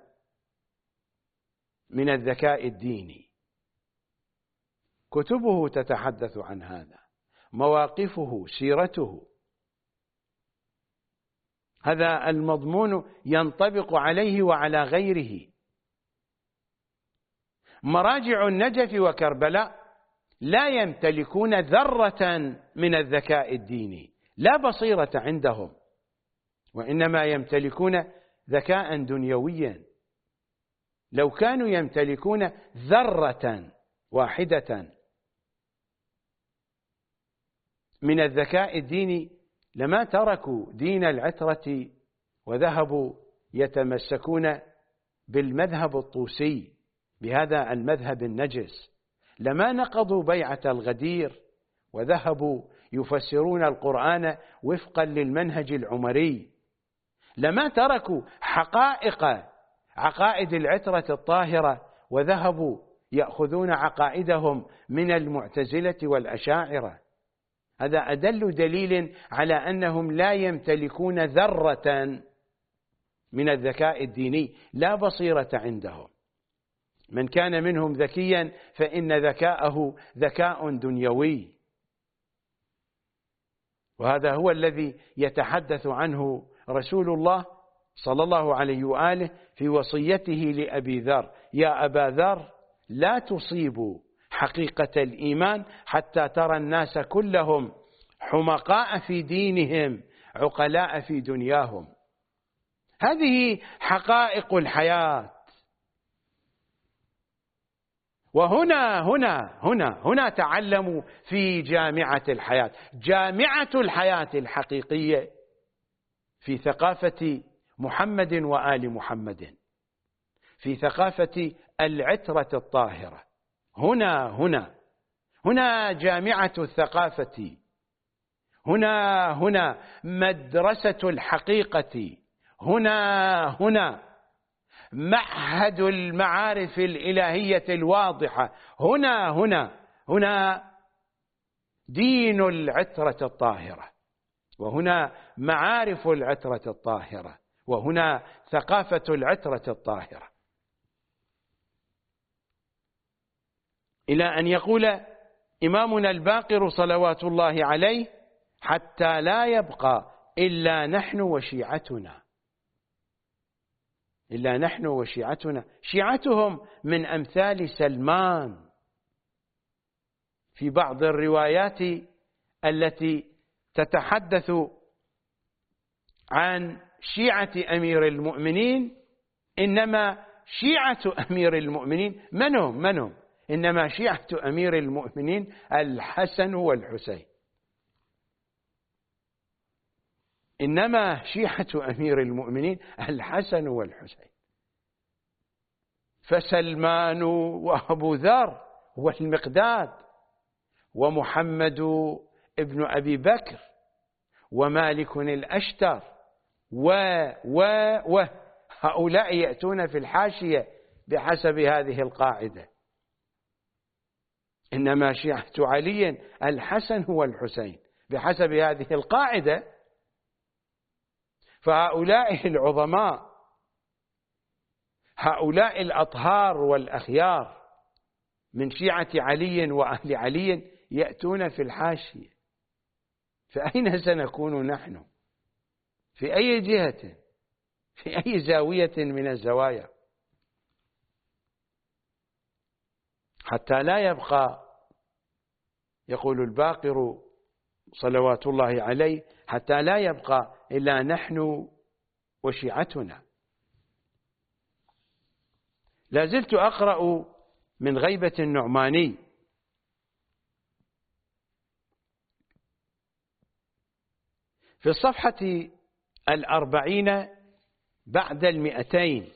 من الذكاء الديني. كتبه تتحدث عن هذا، مواقفه، سيرته، هذا المضمون ينطبق عليه وعلى غيره. مراجع النجف وكربلاء لا يمتلكون ذرة من الذكاء الديني، لا بصيرة عندهم، وإنما يمتلكون ذكاء دنيويا. لو كانوا يمتلكون ذرة واحدة من الذكاء الديني لما تركوا دين العترة وذهبوا يتمسكون بالمذهب الطوسي، بهذا المذهب النجس. لما نقضوا بيعة الغدير وذهبوا يفسرون القرآن وفقا للمنهج العمري. لما تركوا حقائق عقائد العترة الطاهرة وذهبوا يأخذون عقائدهم من المعتزلة والأشاعرة. هذا أدل دليل على أنهم لا يمتلكون ذرة من الذكاء الديني، لا بصيرة عندهم. من كان منهم ذكيا فإن ذكاءه ذكاء دنيوي، وهذا هو الذي يتحدث عنه رسول الله صلى الله عليه وآله في وصيته لأبي ذر: يا أبا ذر لا تصيبوا حقيقة الإيمان حتى ترى الناس كلهم حمقاء في دينهم عقلاء في دنياهم. هذه حقائق الحياة. وهنا هنا هنا هنا تعلموا في جامعة الحياة. جامعة الحياة الحقيقية في ثقافة محمد وآل محمد، في ثقافة العترة الطاهرة. هنا هنا هنا جامعة الثقافة، هنا هنا مدرسة الحقيقة، هنا هنا معهد المعارف الإلهية الواضحة، هنا هنا هنا دين العترة الطاهرة، وهنا معارف العترة الطاهرة، وهنا ثقافة العترة الطاهرة. إلى أن يقول إمامنا الباقر صلوات الله عليه: حتى لا يبقى إلا نحن وشيعتنا. إلا نحن وشيعتنا، شيعتهم من أمثال سلمان. في بعض الروايات التي تتحدث عن شيعة أمير المؤمنين، إنما شيعة أمير المؤمنين من هم؟ من هم؟ إنما شيعة أمير المؤمنين الحسن والحسين. إنما شيعة أمير المؤمنين الحسن والحسين. فسلمان وأبو ذر والمقداد ومحمد ابن أبي بكر ومالك الأشتر و و و هؤلاء يأتون في الحاشية بحسب هذه القاعدة. إنما شيعة علي الحسن والحسين بحسب هذه القاعدة. فهؤلاء العظماء، هؤلاء الأطهار والأخيار من شيعة علي وأهل علي يأتون في الحاشية. فأين سنكون نحن؟ في أي جهة؟ في أي زاوية من الزوايا؟ حتى لا يبقى، يقول الباقر صلوات الله عليه: حتى لا يبقى إلا نحن وشيعتنا. لا زلت أقرأ من غيبة النعماني في الصفحة الأربعين بعد المئتين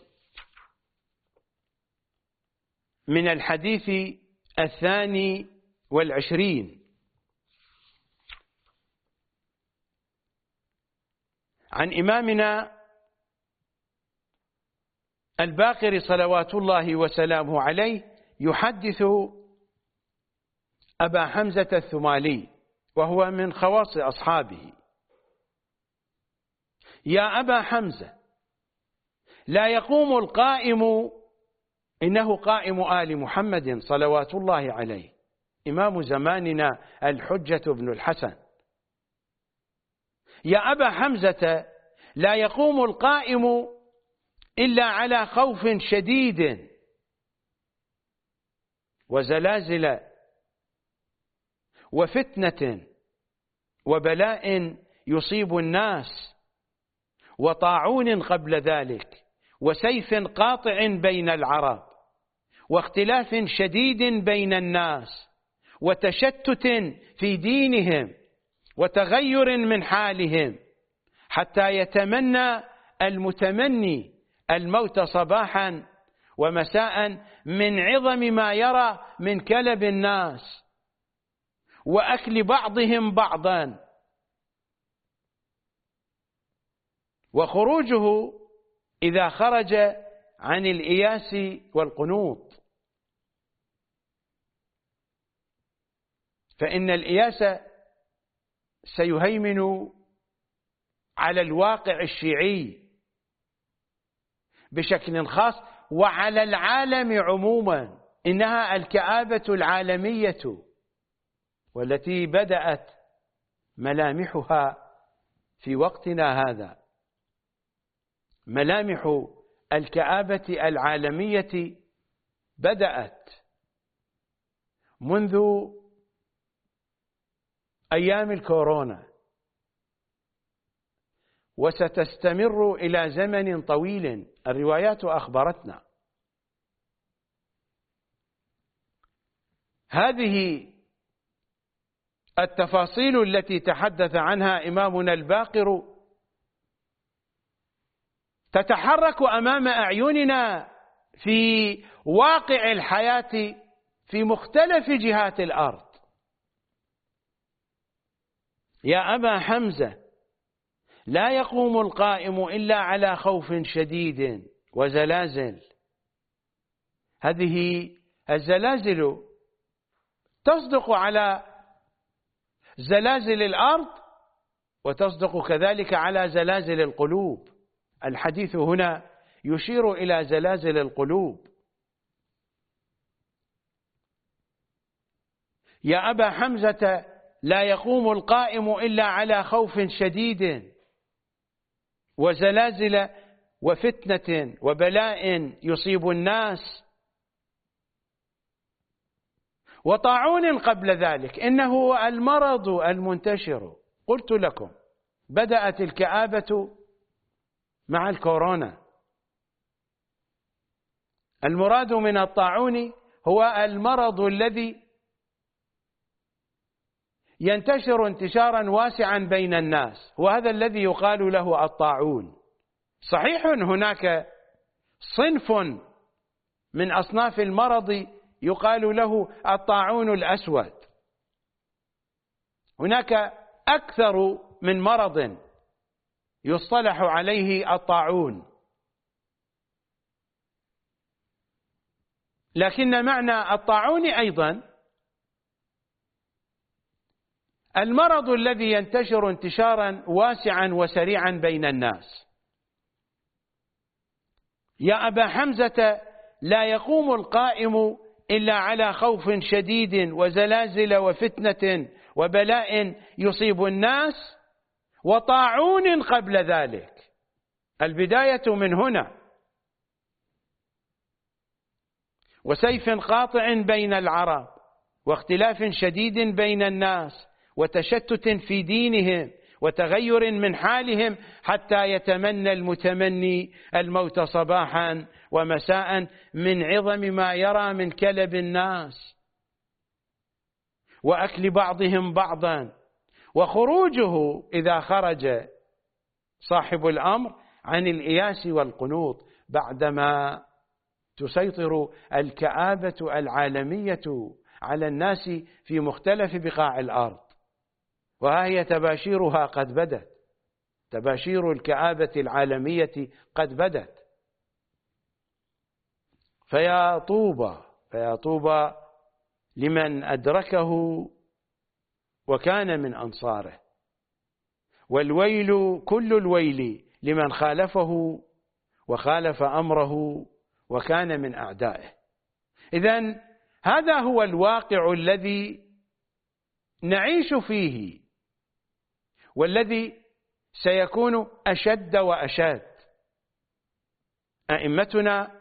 من الحديث الثاني والعشرين عن إمامنا الباقر صلوات الله وسلامه عليه، يحدث أبا حمزة الثمالي وهو من خواص أصحابه: يا أبا حمزة، لا يقوم القائم، إنه قائم آل محمد صلوات الله عليه، إمام زماننا الحجة بن الحسن. يا أبا حمزة، لا يقوم القائم إلا على خوف شديد وزلازل وفتنة وبلاء يصيب الناس وطاعون قبل ذلك وسيف قاطع بين العرب واختلاف شديد بين الناس وتشتت في دينهم وتغير من حالهم، حتى يتمنى المتمني الموت صباحا ومساء من عظم ما يرى من كلب الناس وأكل بعضهم بعضا، وخروجه إذا خرج عن الإياس والقنوط، فإن الإياس سيهيمن على الواقع الشيعي بشكل خاص، وعلى العالم عموما. إنها الكآبة العالمية، والتي بدأت ملامحها في وقتنا هذا. ملامح الكآبة العالمية بدأت منذ أيام الكورونا، وستستمر إلى زمن طويل. الروايات أخبرتنا. هذه التفاصيل التي تحدث عنها إمامنا الباقر تتحرك أمام أعيننا في واقع الحياة في مختلف جهات الأرض. يا أبا حمزة، لا يقوم القائم إلا على خوف شديد وزلازل. هذه الزلازل تصدق على زلازل الأرض، وتصدق كذلك على زلازل القلوب. الحديث هنا يشير إلى زلازل القلوب. يا أبا حمزة، لا يقوم القائم إلا على خوف شديد وزلازل وفتنة وبلاء يصيب الناس وطاعون قبل ذلك. إنه المرض المنتشر. قلت لكم بدأت الكآبة مع الكورونا. المراد من الطاعون هو المرض الذي ينتشر انتشارا واسعا بين الناس، وهذا الذي يقال له الطاعون. صحيح هناك صنف من أصناف المرض يقال له الطاعون الأسود. هناك أكثر من مرض يصطلح عليه الطاعون، لكن معنى الطاعون أيضا المرض الذي ينتشر انتشارا واسعا وسريعا بين الناس. يا أبا حمزة، لا يقوم القائم إلا على خوف شديد وزلازل وفتنة وبلاء يصيب الناس وطاعون قبل ذلك. البداية من هنا. وسيف قاطع بين العرب، واختلاف شديد بين الناس، وتشتت في دينهم، وتغير من حالهم، حتى يتمنى المتمني الموت صباحا ومساء من عظم ما يرى من كلب الناس وأكل بعضهم بعضا، وخروجه إذا خرج صاحب الأمر عن الإياس والقنوط، بعدما تسيطر الكآبة العالمية على الناس في مختلف بقاع الأرض. وها هي تباشيرها قد بدت. تباشير الكآبة العالمية قد بدت. فيا طوبى فيا طوبى لمن أدركه وكان من أنصاره، والويل كل الويل لمن خالفه وخالف أمره وكان من أعدائه. إذن هذا هو الواقع الذي نعيش فيه، والذي سيكون أشد وأشد. أئمتنا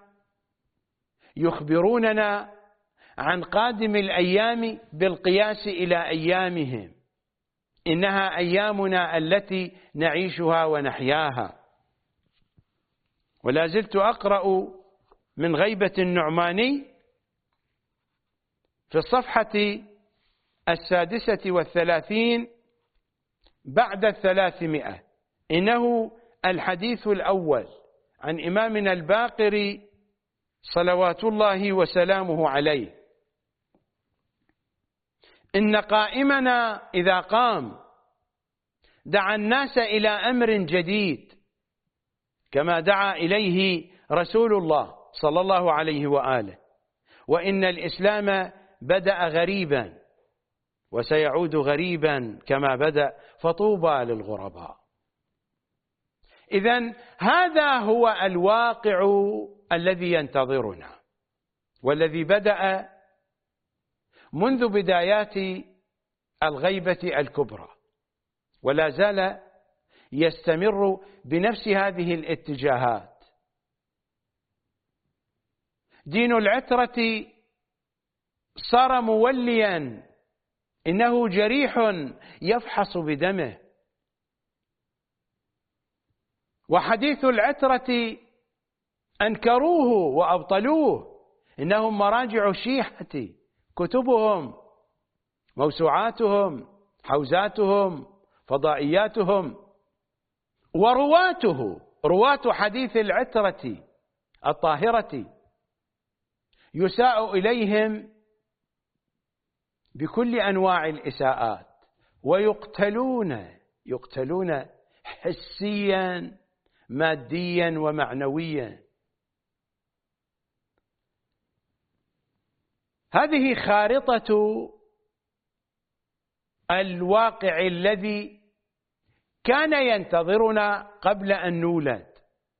يخبروننا عن قادم الأيام بالقياس إلى أيامهم. إنها أيامنا التي نعيشها ونحياها. ولا زلت أقرأ من غيبة النعماني في الصفحة السادسة والثلاثين بعد الثلاثمائة. إنه الحديث الأول عن إمامنا الباقر صلوات الله وسلامه عليه: إن قائمنا إذا قام دعا الناس إلى أمر جديد كما دعا إليه رسول الله صلى الله عليه وآله، وإن الإسلام بدأ غريبا وسيعود غريبا كما بدأ، فطوبى للغرباء. إذن هذا هو الواقع الذي ينتظرنا والذي بدأ منذ بدايات الغيبة الكبرى ولا زال يستمر بنفس هذه الاتجاهات. دين العترة صار موليا، إنه جريح يفحص بدمه. وحديث العترة أنكروه وأبطلوه، إنهم مراجع الشيعة، كتبهم، موسوعاتهم، حوزاتهم، فضائياتهم، ورواته، رواة حديث العترة الطاهرة يساء إليهم بكل أنواع الإساءات ويقتلون يقتلون حسيا ماديا ومعنويا. هذه خارطة الواقع الذي كان ينتظرنا قبل أن نولد،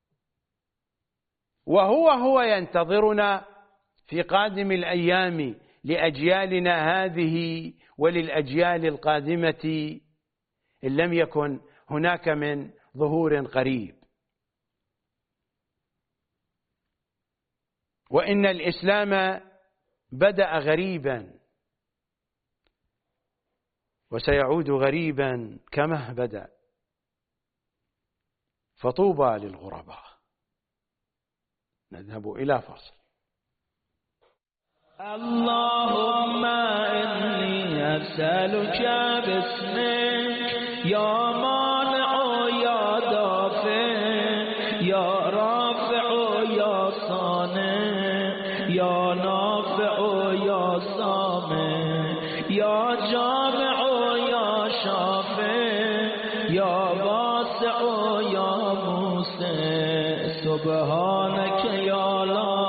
وهو هو ينتظرنا في قادم الأيام لأجيالنا هذه وللأجيال القادمة إن لم يكن هناك من ظهور قريب. وإن الإسلام بدأ غريبا وسيعود غريبا كما بدأ، فطوبى للغرباء. نذهب إلى فصل. اللهم إني أسألك باسمك يا مانع يا دافع يا رافع يا صانع يا نافع يا سامع يا جامع يا شافع يا واسع يا موسى سبحانك يا الله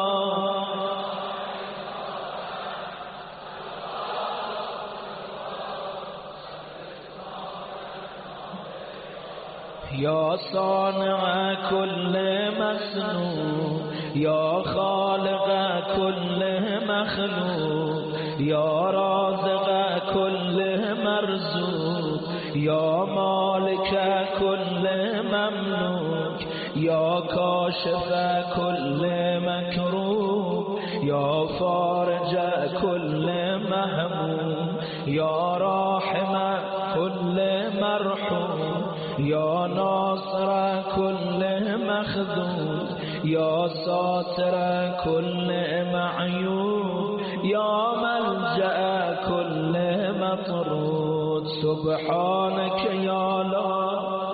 يا صانع كل مصنوع يا خالق كل مخلوق يا رازق كل مرزوق يا مالك كل مملوك يا كاشف كل مكروه يا فارج كل مهموم يا راحم كل مرحوم يا ناصر كل مخذول يا ساتر كل معيوب يا ملجأ كل مطرود سبحانك يا الله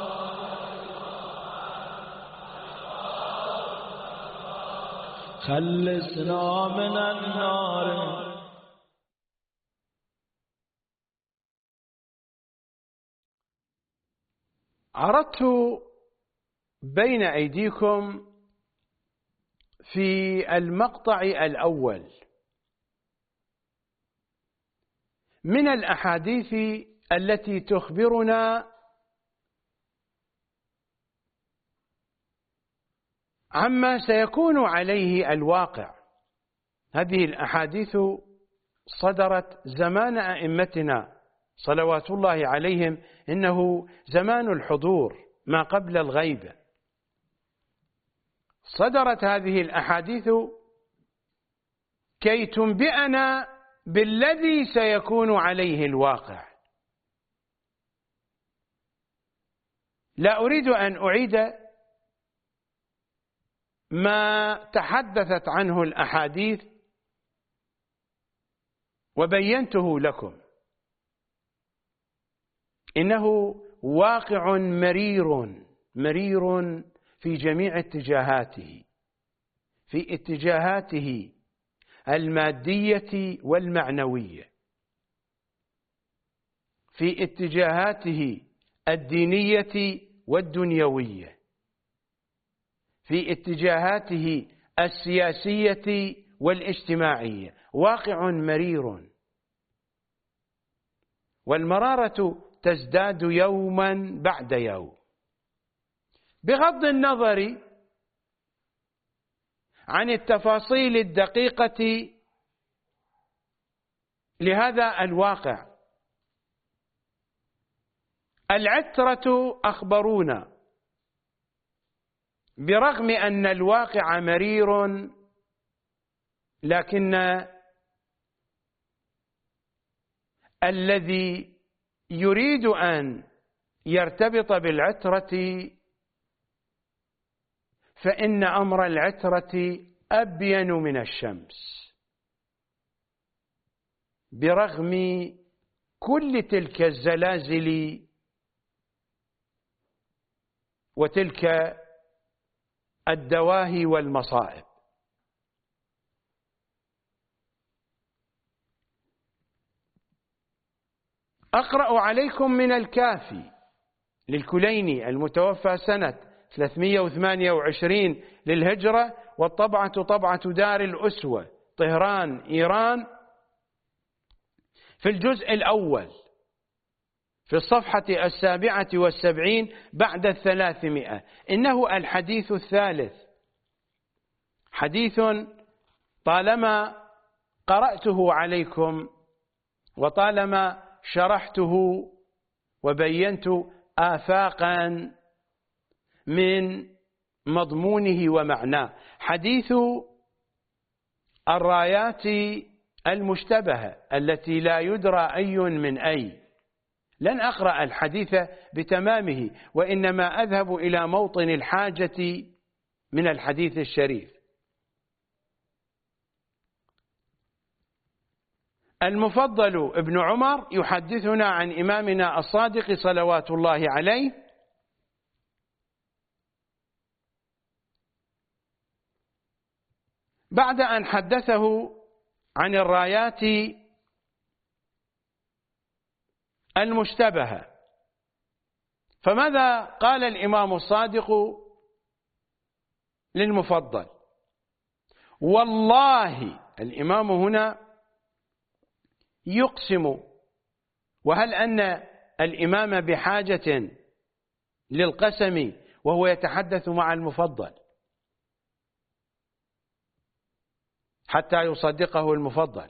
خلصنا من النار. عرضت بين أيديكم في المقطع الأول من الأحاديث التي تخبرنا عما سيكون عليه الواقع. هذه الأحاديث صدرت زمان أئمتنا صلوات الله عليهم، إنه زمان الحضور ما قبل الغيبة. صدرت هذه الأحاديث كي تنبئنا بالذي سيكون عليه الواقع. لا أريد أن أعيد ما تحدثت عنه الأحاديث وبينته لكم، إنه واقع مرير مرير في جميع اتجاهاته، في اتجاهاته المادية والمعنوية، في اتجاهاته الدينية والدنيوية، في اتجاهاته السياسية والاجتماعية. واقع مرير، والمرارة تزداد يوما بعد يوم، بغض النظر عن التفاصيل الدقيقة لهذا الواقع. العترة أخبرونا برغم أن الواقع مرير، لكن الذي يريد أن يرتبط بالعترة فإن أمر العترة أبين من الشمس، برغم كل تلك الزلازل وتلك الدواهي والمصائب. أقرأ عليكم من الكافي للكليني المتوفى سنة ثلاثمئة وثمانية وعشرين للهجرة، والطبعة طبعة دار الأسوة طهران إيران، في الجزء الأول في الصفحة السابعة والسبعين بعد الثلاثمائة. إنه الحديث الثالث، حديث طالما قرأته عليكم وطالما شرحته وبينت آفاقا من مضمونه ومعناه. حديث الرايات المشتبهة التي لا يدرى أي من أي. لن أقرأ الحديث بتمامه، وإنما أذهب إلى موطن الحاجة من الحديث الشريف. المفضل ابن عمر يحدثنا عن إمامنا الصادق صلوات الله عليه بعد أن حدثه عن الرايات المشتبهة. فماذا قال الإمام الصادق للمفضل؟ والله، الإمام هنا يقسم، وهل أن الإمام بحاجة للقسم وهو يتحدث مع المفضل حتى يصدقه المفضل؟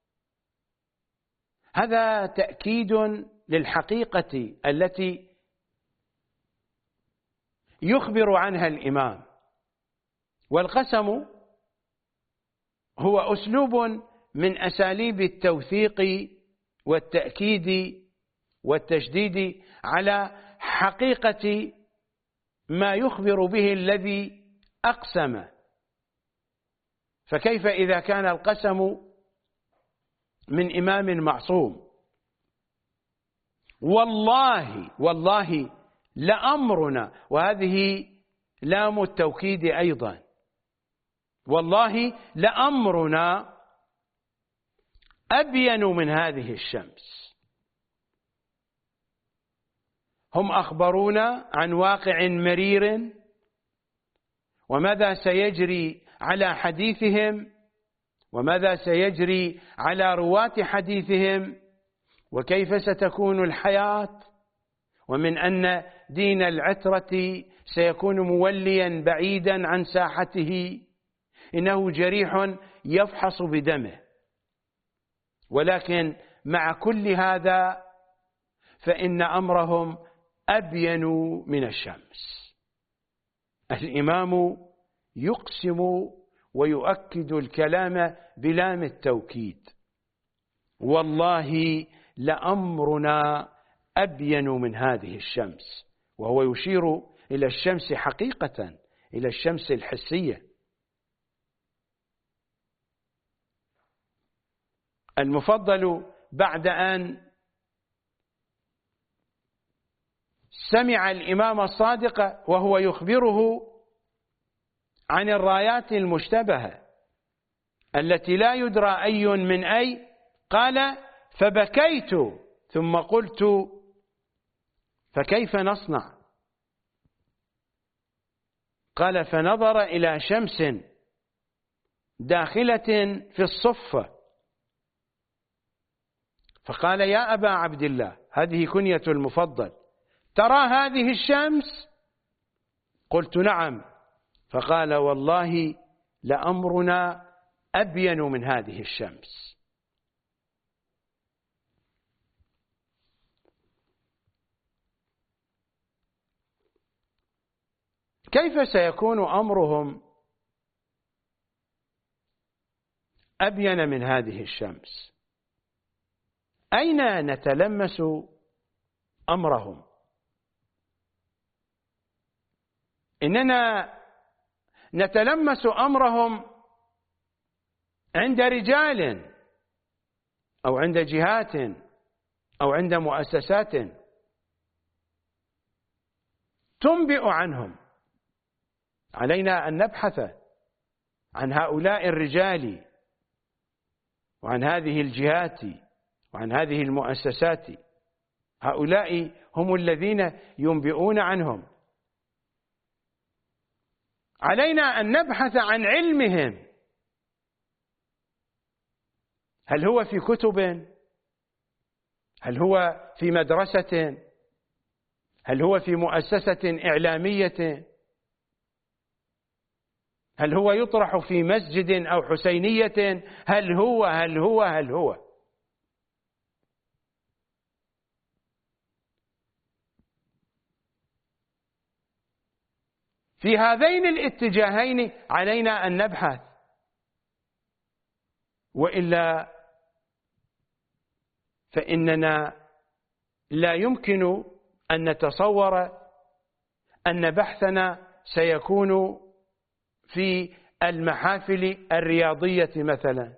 هذا تأكيد للحقيقة التي يخبر عنها الإمام. والقسم هو أسلوب من أساليب التوثيق والتأكيد والتشديد على حقيقة ما يخبر به الذي أقسم. فكيف إذا كان القسم من إمام معصوم؟ والله، والله لأمرنا، وهذه لام التوكيد أيضا، والله لأمرنا أبين من هذه الشمس. هم أخبرونا عن واقع مرير وماذا سيجري على حديثهم وماذا سيجري على رواة حديثهم وكيف ستكون الحياة، ومن أن دين العترة سيكون موليا بعيدا عن ساحته، إنه جريح يفحص بدمه. ولكن مع كل هذا فإن أمرهم أبين من الشمس. الإمام يقسم ويؤكد الكلام بلام التوكيد: والله لأمرنا أبين من هذه الشمس، وهو يشير إلى الشمس حقيقة، إلى الشمس الحسية. المفضل بعد أن سمع الإمام الصادق وهو يخبره عن الرايات المشتبهة التي لا يدرى أي من أي، قال: فبكيت ثم قلت: فكيف نصنع؟ قال: فنظر إلى شمس داخلة في الصفة فقال: يا أبا عبد الله، هذه كنية المفضل، ترى هذه الشمس؟ قلت: نعم. فقال: والله لأمرنا أبين من هذه الشمس. كيف سيكون أمرهم أبين من هذه الشمس؟ أين نتلمس أمرهم؟ إننا نتلمس أمرهم عند رجال أو عند جهات أو عند مؤسسات تنبئ عنهم. علينا أن نبحث عن هؤلاء الرجال وعن هذه الجهات وعن هذه المؤسسات. هؤلاء هم الذين ينبئون عنهم. علينا أن نبحث عن علمهم. هل هو في كتب؟ هل هو في مدرسة؟ هل هو في مؤسسة إعلامية؟ هل هو يطرح في مسجد أو حسينية؟ هل هو هل هو هل هو في هذين الاتجاهين علينا أن نبحث، وإلا فإننا لا يمكن أن نتصور أن بحثنا سيكون في المحافل الرياضية مثلا،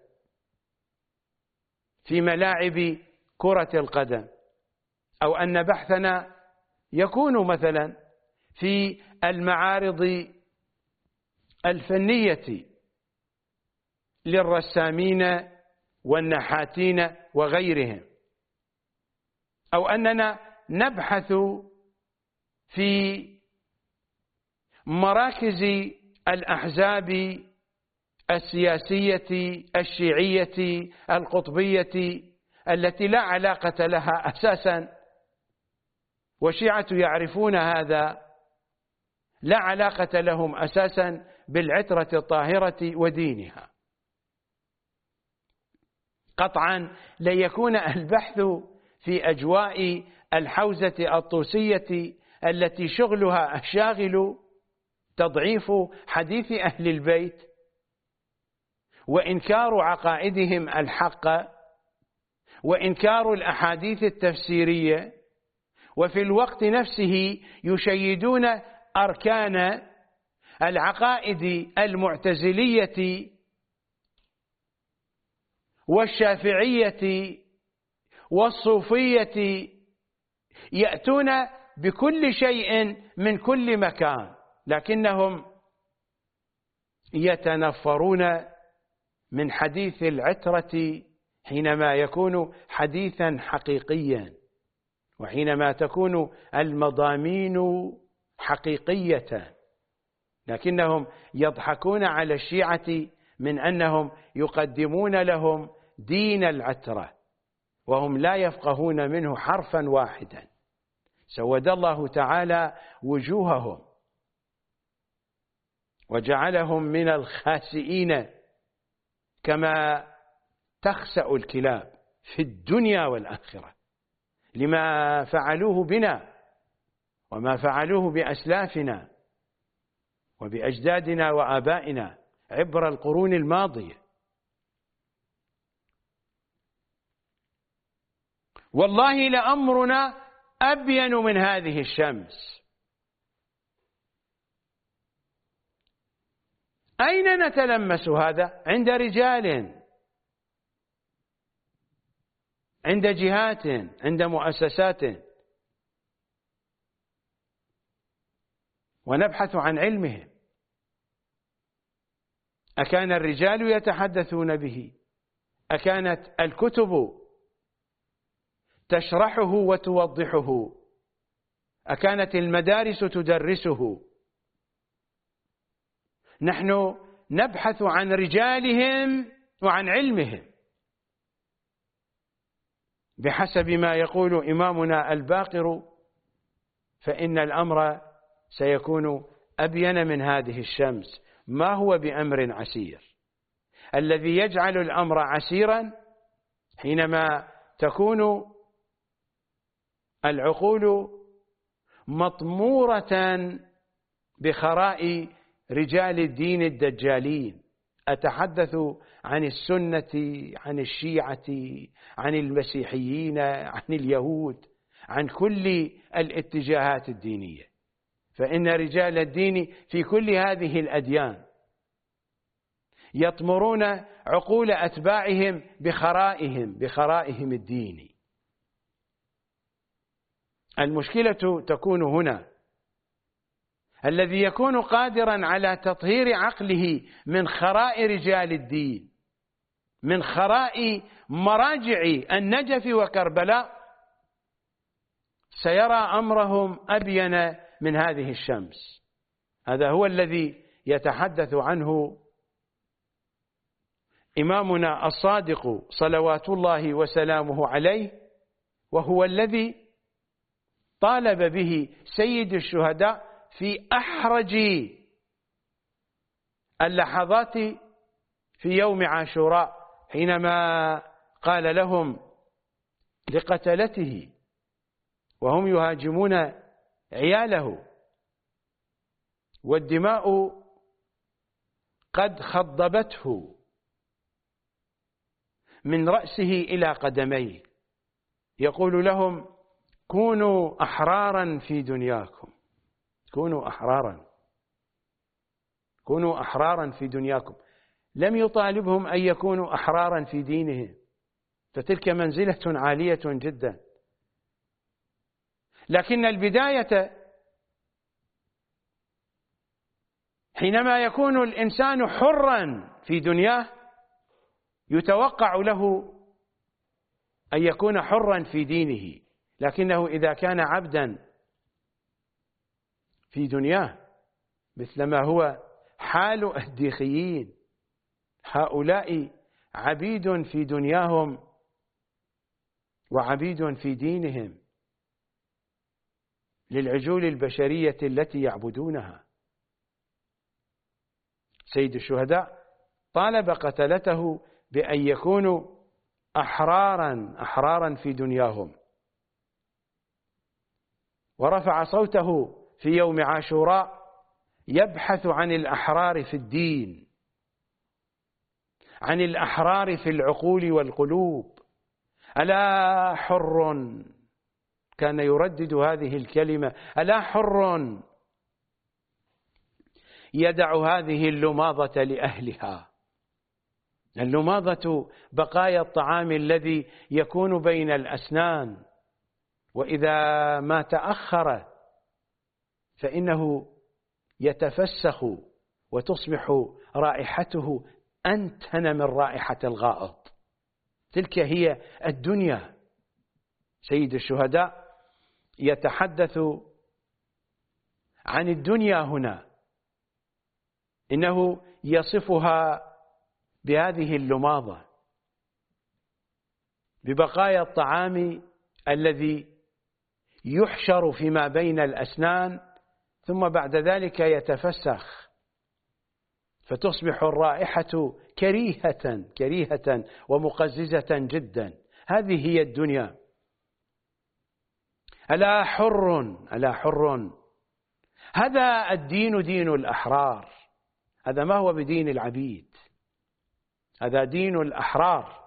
في ملاعب كرة القدم، أو أن بحثنا يكون مثلا في المعارض الفنية للرسامين والنحاتين وغيرهم، أو أننا نبحث في مراكز الأحزاب السياسية الشيعية القطبية التي لا علاقة لها أساسا، والشيعة يعرفون هذا، لا علاقة لهم أساسا بالعترة الطاهرة ودينها. قطعا لن يكون البحث في أجواء الحوزة الطوسية التي شغلها الشاغل تضعيف حديث أهل البيت وإنكار عقائدهم الحق وإنكار الأحاديث التفسيرية، وفي الوقت نفسه يشيدون أركان العقائد المعتزلية والشافعية والصوفية، يأتون بكل شيء من كل مكان، لكنهم يتنفرون من حديث العترة حينما يكون حديثا حقيقيا، وحينما تكون المضامين حقيقية، لكنهم يضحكون على الشيعة من أنهم يقدمون لهم دين العترة وهم لا يفقهون منه حرفا واحدا. سود الله تعالى وجوههم وجعلهم من الخاسئين كما تخسأ الكلاب في الدنيا والآخرة لما فعلوه بنا وما فعلوه بأسلافنا وبأجدادنا وآبائنا عبر القرون الماضية. والله لأمرنا أبين من هذه الشمس. أين نتلمس هذا؟ عند رجال، عند جهات، عند مؤسسات، ونبحث عن علمهم. أكان الرجال يتحدثون به؟ أكانت الكتب تشرحه وتوضحه؟ أكانت المدارس تدرسه؟ نحن نبحث عن رجالهم وعن علمهم بحسب ما يقول إمامنا الباقر، فإن الأمر سيكون أبين من هذه الشمس. ما هو بأمر عسير. الذي يجعل الأمر عسيرا حينما تكون العقول مطمورة بخراء رجال الدين الدجالين. أتحدث عن السنة، عن الشيعة، عن المسيحيين، عن اليهود، عن كل الاتجاهات الدينية. فإن رجال الدين في كل هذه الأديان يطمرون عقول أتباعهم بخرائهم بخرائهم الديني. المشكلة تكون هنا. الذي يكون قادرا على تطهير عقله من خراء رجال الدين، من خراء مراجع النجف وكربلاء، سيرى أمرهم أبين من هذه الشمس. هذا هو الذي يتحدث عنه إمامنا الصادق صلوات الله وسلامه عليه، وهو الذي طالب به سيد الشهداء في أحرج اللحظات في يوم عاشوراء، حينما قال لهم لقتلته وهم يهاجمون عياله والدماء قد خضبته من رأسه إلى قدميه، يقول لهم: كونوا أحرارا في دنياكم، كونوا أحرارا، كونوا أحرارا في دنياكم. لم يطالبهم أن يكونوا أحرارا في دينهم، فتلك منزلة عالية جدا. لكن البداية حينما يكون الإنسان حرا في دنياه يتوقع له أن يكون حرا في دينه، لكنه إذا كان عبدا في دنياه مثلما هو حال الديخيين، هؤلاء عبيد في دنياهم وعبيد في دينهم للعجول البشرية التي يعبدونها. سيد الشهداء طالب قتلته بأن يكونوا أحرارا أحرارا في دنياهم، ورفع صوته في يوم عاشوراء يبحث عن الأحرار في الدين، عن الأحرار في العقول والقلوب. ألا حر، كان يردد هذه الكلمة: ألا حر يدع هذه اللماضة لأهلها. اللماضة بقايا الطعام الذي يكون بين الأسنان، وإذا ما تأخر فإنه يتفسخ وتصبح رائحته أنتن من رائحة الغائط. تلك هي الدنيا. سيد الشهداء يتحدث عن الدنيا هنا، إنه يصفها بهذه اللماضة، ببقايا الطعام الذي يحشر فيما بين الأسنان ثم بعد ذلك يتفسخ فتصبح الرائحة كريهة كريهة ومقززة جدا. هذه هي الدنيا. ألا حر، ألا حر، هذا الدين دين الأحرار، هذا ما هو بدين العبيد، هذا دين الأحرار.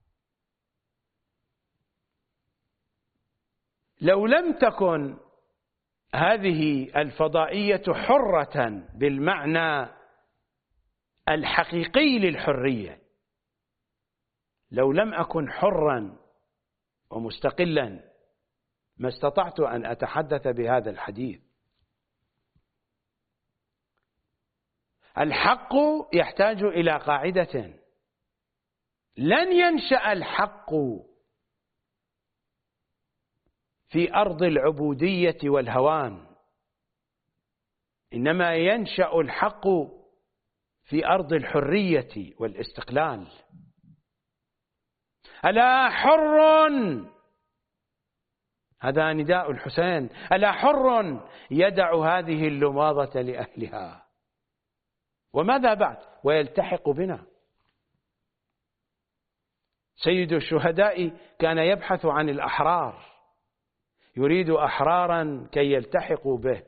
لو لم تكن هذه الفضائية حرة بالمعنى الحقيقي للحرية، لو لم أكن حرا ومستقلا ما استطعت أن أتحدث بهذا الحديث. الحق يحتاج إلى قاعدة: لن ينشأ الحق في أرض العبودية والهوان، إنما ينشأ الحق في أرض الحرية والاستقلال. ألا حر، هذا نداء الحسين، ألا حر يدع هذه اللماضة لأهلها. وماذا بعد؟ ويلتحق بنا. سيد الشهداء كان يبحث عن الأحرار، يريد أحرارا كي يلتحقوا به،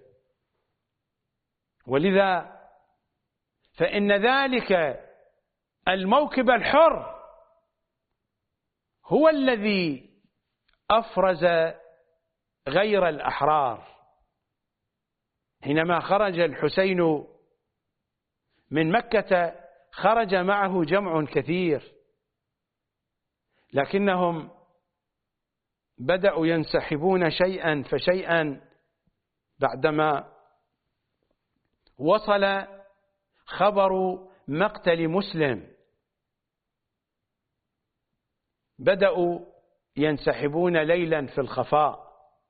ولذا فإن ذلك الموكب الحر هو الذي أفرز غير الأحرار. حينما خرج الحسين من مكة خرج معه جمع كثير، لكنهم بدأوا ينسحبون شيئا فشيئا. بعدما وصل خبر مقتل مسلم بدأوا ينسحبون ليلا في الخفاء.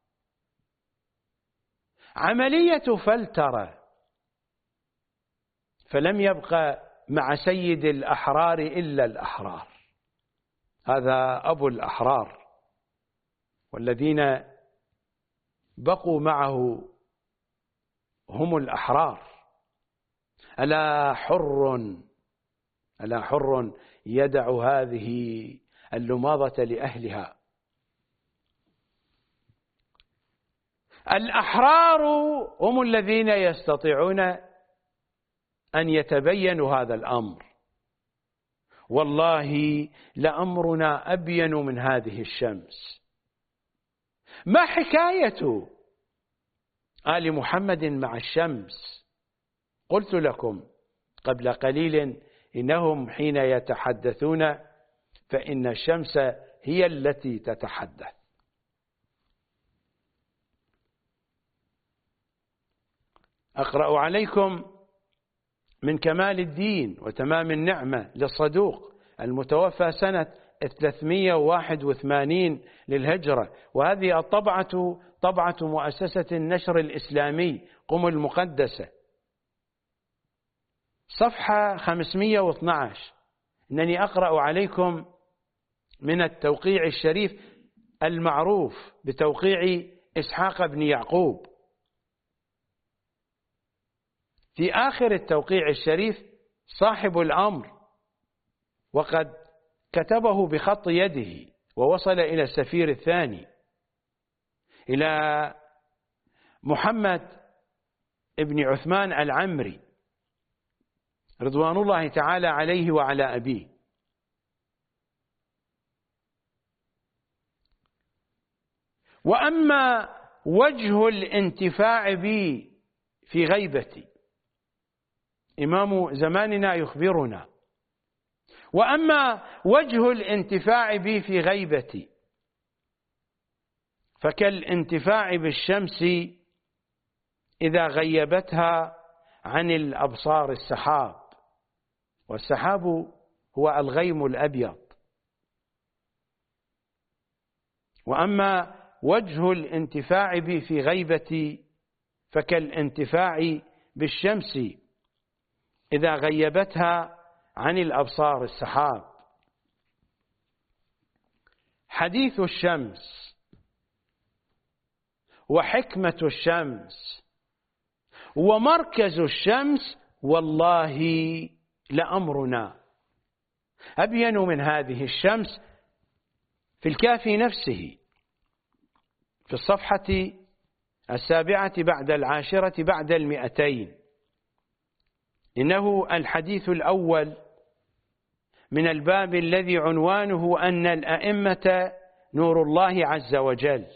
عملية فلترة، فلم يبقى مع سيد الأحرار إلا الأحرار. هذا أبو الأحرار، والذين بقوا معه هم الأحرار. ألا حر ألا حر يدع هذه اللماضة لأهلها. الأحرار هم الذين يستطيعون أن يتبينوا هذا الأمر. والله لأمرنا أبين من هذه الشمس. ما حكاية آل محمد مع الشمس؟ قلت لكم قبل قليل إنهم حين يتحدثون فإن الشمس هي التي تتحدث. أقرأ عليكم من كمال الدين وتمام النعمة للصدوق المتوفى سنة ثلاثمئة وواحد وثمانين للهجرة، وهذه الطبعة طبعة مؤسسة النشر الإسلامي قم المقدسة، صفحة خمسمئة واثني عشر. إنني أقرأ عليكم من التوقيع الشريف المعروف بتوقيع إسحاق بن يعقوب. في آخر التوقيع الشريف صاحب الأمر، وقد كتبه بخط يده ووصل إلى السفير الثاني، إلى محمد ابن عثمان العمري رضوان الله تعالى عليه وعلى أبيه. وأما وجه الانتفاع بي في غيبتي، إمام زماننا يخبرنا، وأما وجه الانتفاع بي في غيبتي فكالانتفاع بالشمس إذا غيبتها عن الأبصار السحاب، والسحاب هو الغيم الأبيض. وأما وجه الانتفاع بي في غيبتي فكالانتفاع بالشمس إذا غيبتها عن الأبصار السحاب. حديث الشمس وحكمة الشمس ومركز الشمس والله لأمرنا أبين من هذه الشمس في الكافي نفسه في الصفحة السابعة بعد العاشرة بعد المئتين. إنه الحديث الأول من الباب الذي عنوانه أن الأئمة نور الله عز وجل،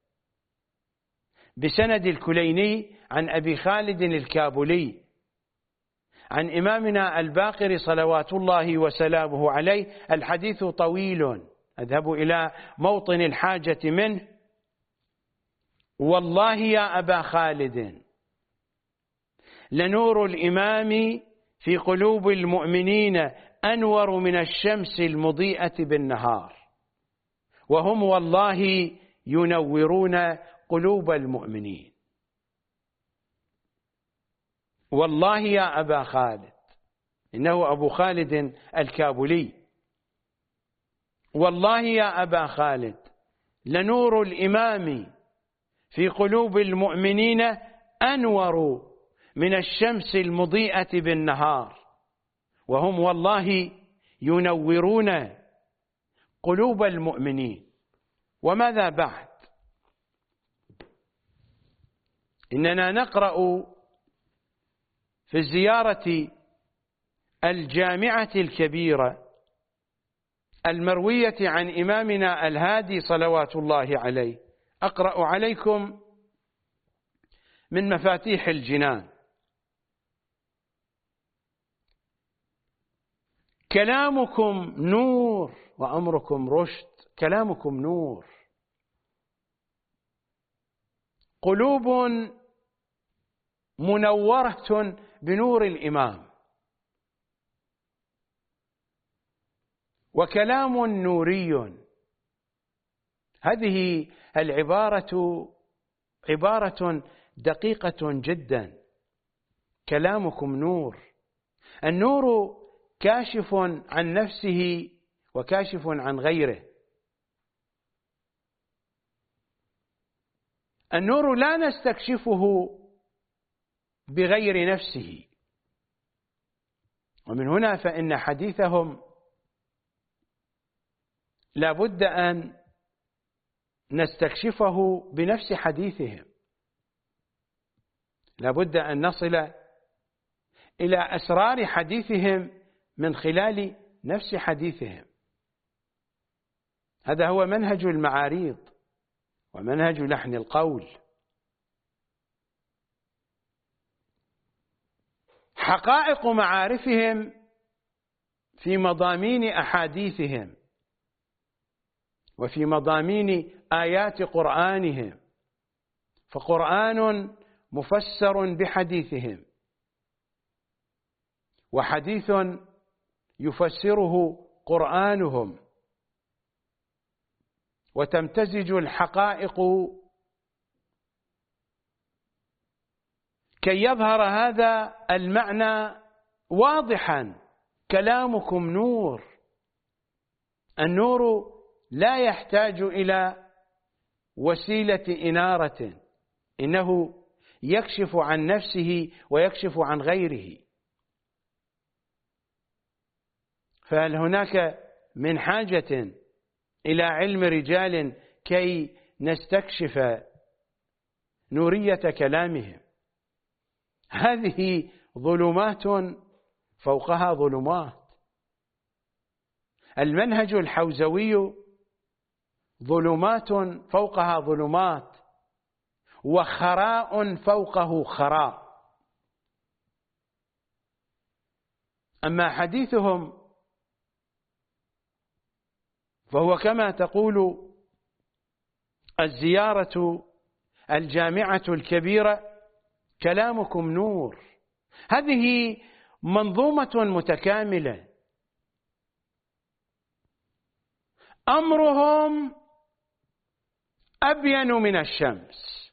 بسند الكليني عن أبي خالد الكابولي عن إمامنا الباقر صلوات الله وسلامه عليه. الحديث طويل، أذهب إلى موطن الحاجة منه. والله يا أبا خالد لنور الإمام في قلوب المؤمنين أنور من الشمس المضيئة بالنهار، وهم والله ينورون قلوب المؤمنين. والله يا أبا خالد، إنه أبو خالد الكابولي، والله يا أبا خالد لنور الإمام في قلوب المؤمنين أنور من الشمس المضيئة بالنهار، وهم والله ينورون قلوب المؤمنين. وماذا بعد؟ إننا نقرأ في الزيارة الجامعة الكبيرة المروية عن إمامنا الهادي صلوات الله عليه، أقرأ عليكم من مفاتيح الجنان: كلامكم نور وأمركم رشد. كلامكم نور، قلوب منورة بنور الإمام، وكلام نوري. هذه العبارة عبارة دقيقة جدا. كلامكم نور. النور كاشف عن نفسه وكاشف عن غيره. النور لا نستكشفه بغير نفسه. ومن هنا فإن حديثهم لا بد أن نستكشفه بنفس حديثهم، لا بد أن نصل إلى أسرار حديثهم من خلال نفس حديثهم. هذا هو منهج المعاريض ومنهج لحن القول. حقائق معارفهم في مضامين أحاديثهم وفي مضامين آيات قرآنهم، فقرآن مفسر بحديثهم، وحديث يفسره قرآنهم، وتمتزج الحقائق كي يظهر هذا المعنى واضحا. كلامكم نور. النور لا يحتاج إلى وسيلة إنارة، إنه يكشف عن نفسه ويكشف عن غيره. فهل هناك من حاجة إلى علم رجال كي نستكشف نورية كلامهم؟ هذه ظلمات فوقها ظلمات. المنهج الحوزوي ظلمات فوقها ظلمات، وخراء فوقه خراء. أما حديثهم فهو كما تقول الزيارة الجامعة الكبيرة: كلامكم نور. هذه منظومة متكاملة. أمرهم أبين من الشمس.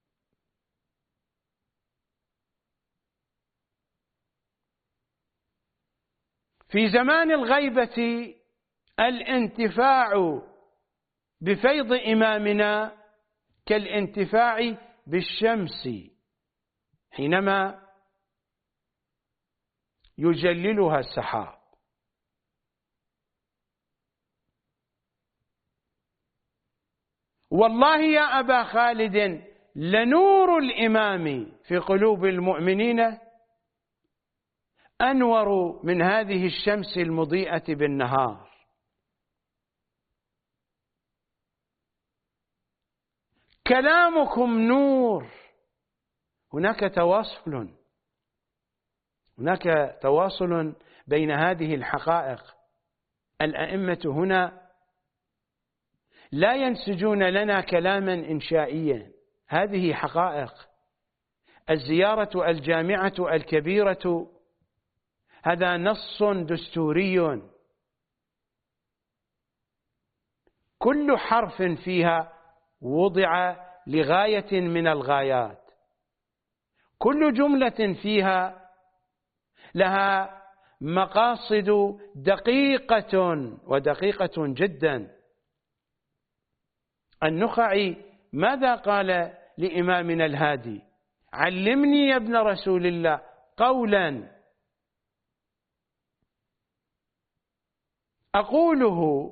في زمان الغيبة الانتفاع بفيض إمامنا كالانتفاع بالشمس حينما يجللها السحاب. والله يا أبا خالد لنور الإمام في قلوب المؤمنين أنور من هذه الشمس المضيئة بالنهار. كلامكم نور. هناك تواصل هناك تواصل بين هذه الحقائق. الأئمة هنا لا ينسجون لنا كلاما إنشائيا، هذه حقائق. الزيارة الجامعة الكبيرة هذا نص دستوري، كل حرف فيها وضع لغاية من الغايات، كل جملة فيها لها مقاصد دقيقة ودقيقة جدا. النخعي ماذا قال لإمامنا الهادي علمني يا ابن رسول الله قولا أقوله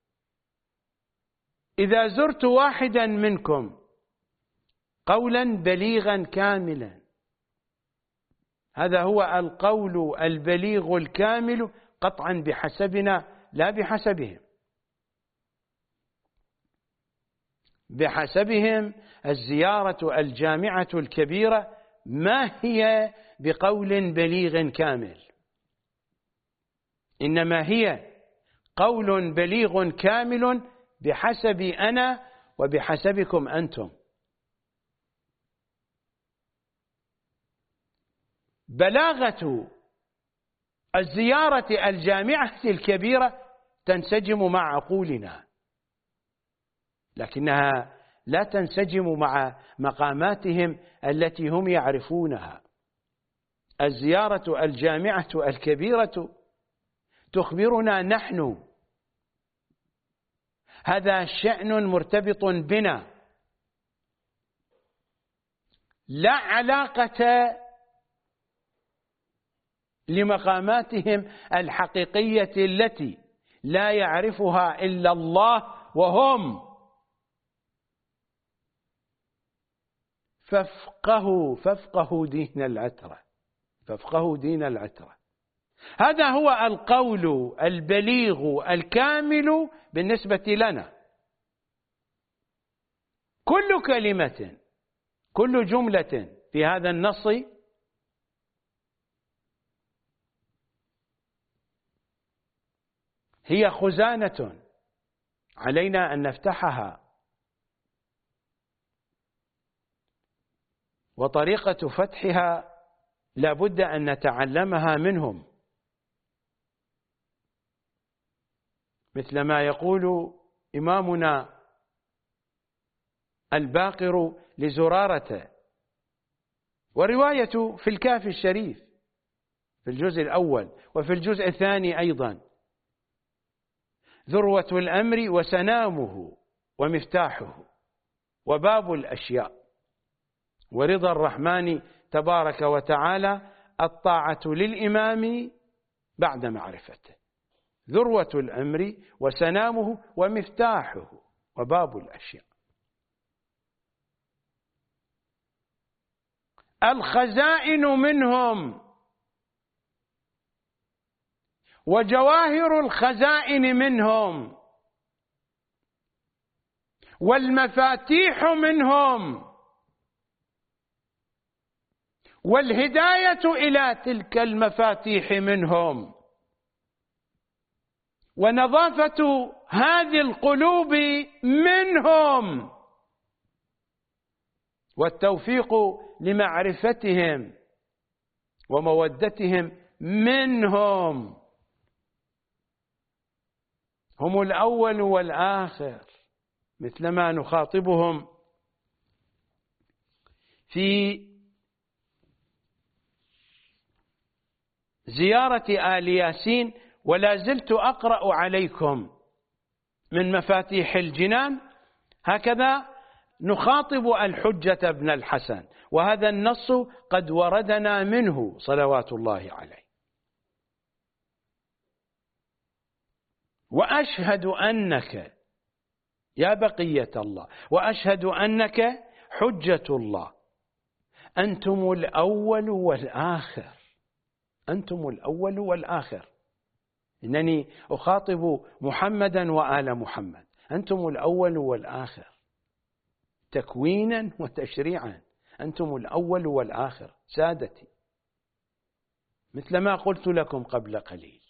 إذا زرت واحدا منكم، قولا بليغا كاملا. هذا هو القول البليغ الكامل قطعا بحسبنا لا بحسبهم. بحسبهم الزيارة الجامعة الكبيرة ما هي بقول بليغ كامل، إنما هي قول بليغ كامل بحسبي أنا وبحسبكم أنتم. بلاغة الزيارة الجامعة الكبيرة تنسجم مع عقولنا، لكنها لا تنسجم مع مقاماتهم التي هم يعرفونها. الزيارة الجامعة الكبيرة تخبرنا نحن، هذا شأن مرتبط بنا، لا علاقة لمقاماتهم الحقيقية التي لا يعرفها إلا الله وهم. فافقهوا فافقهوا دين العترة، فافقهوا دين العترة. هذا هو القول البليغ الكامل بالنسبة لنا. كل كلمة، كل جملة في هذا النص هي خزانة علينا أن نفتحها، وطريقة فتحها لا بد أن نتعلمها منهم، مثل ما يقول إمامنا الباقر لزرارة، ورواية في الكافي الشريف في الجزء الأول وفي الجزء الثاني أيضا: ذروة الأمر وسنامه ومفتاحه وباب الأشياء، ورضا الرحمن تبارك وتعالى الطاعة للإمام بعد معرفته. ذروة الأمر وسنامه ومفتاحه وباب الأشياء. الخزائن منهم وجواهر الخزائن منهم والمفاتيح منهم والهداية إلى تلك المفاتيح منهم ونظافة هذه القلوب منهم والتوفيق لمعرفتهم ومودتهم منهم. هم الأول والآخر، مثلما نخاطبهم في زيارة آل ياسين: ولا زلت أقرأ عليكم من مفاتيح الجنان. هكذا نخاطب الحجة بن الحسن، وهذا النص قد وردنا منه صلوات الله عليه. وأشهد أنك يا بقية الله، وأشهد أنك حجة الله، أنتم الأول والآخر، أنتم الأول والآخر. إنني أخاطب محمدا وآل محمد، أنتم الأول والآخر تكوينا وتشريعا، أنتم الأول والآخر سادتي، مثل ما قلت لكم قبل قليل.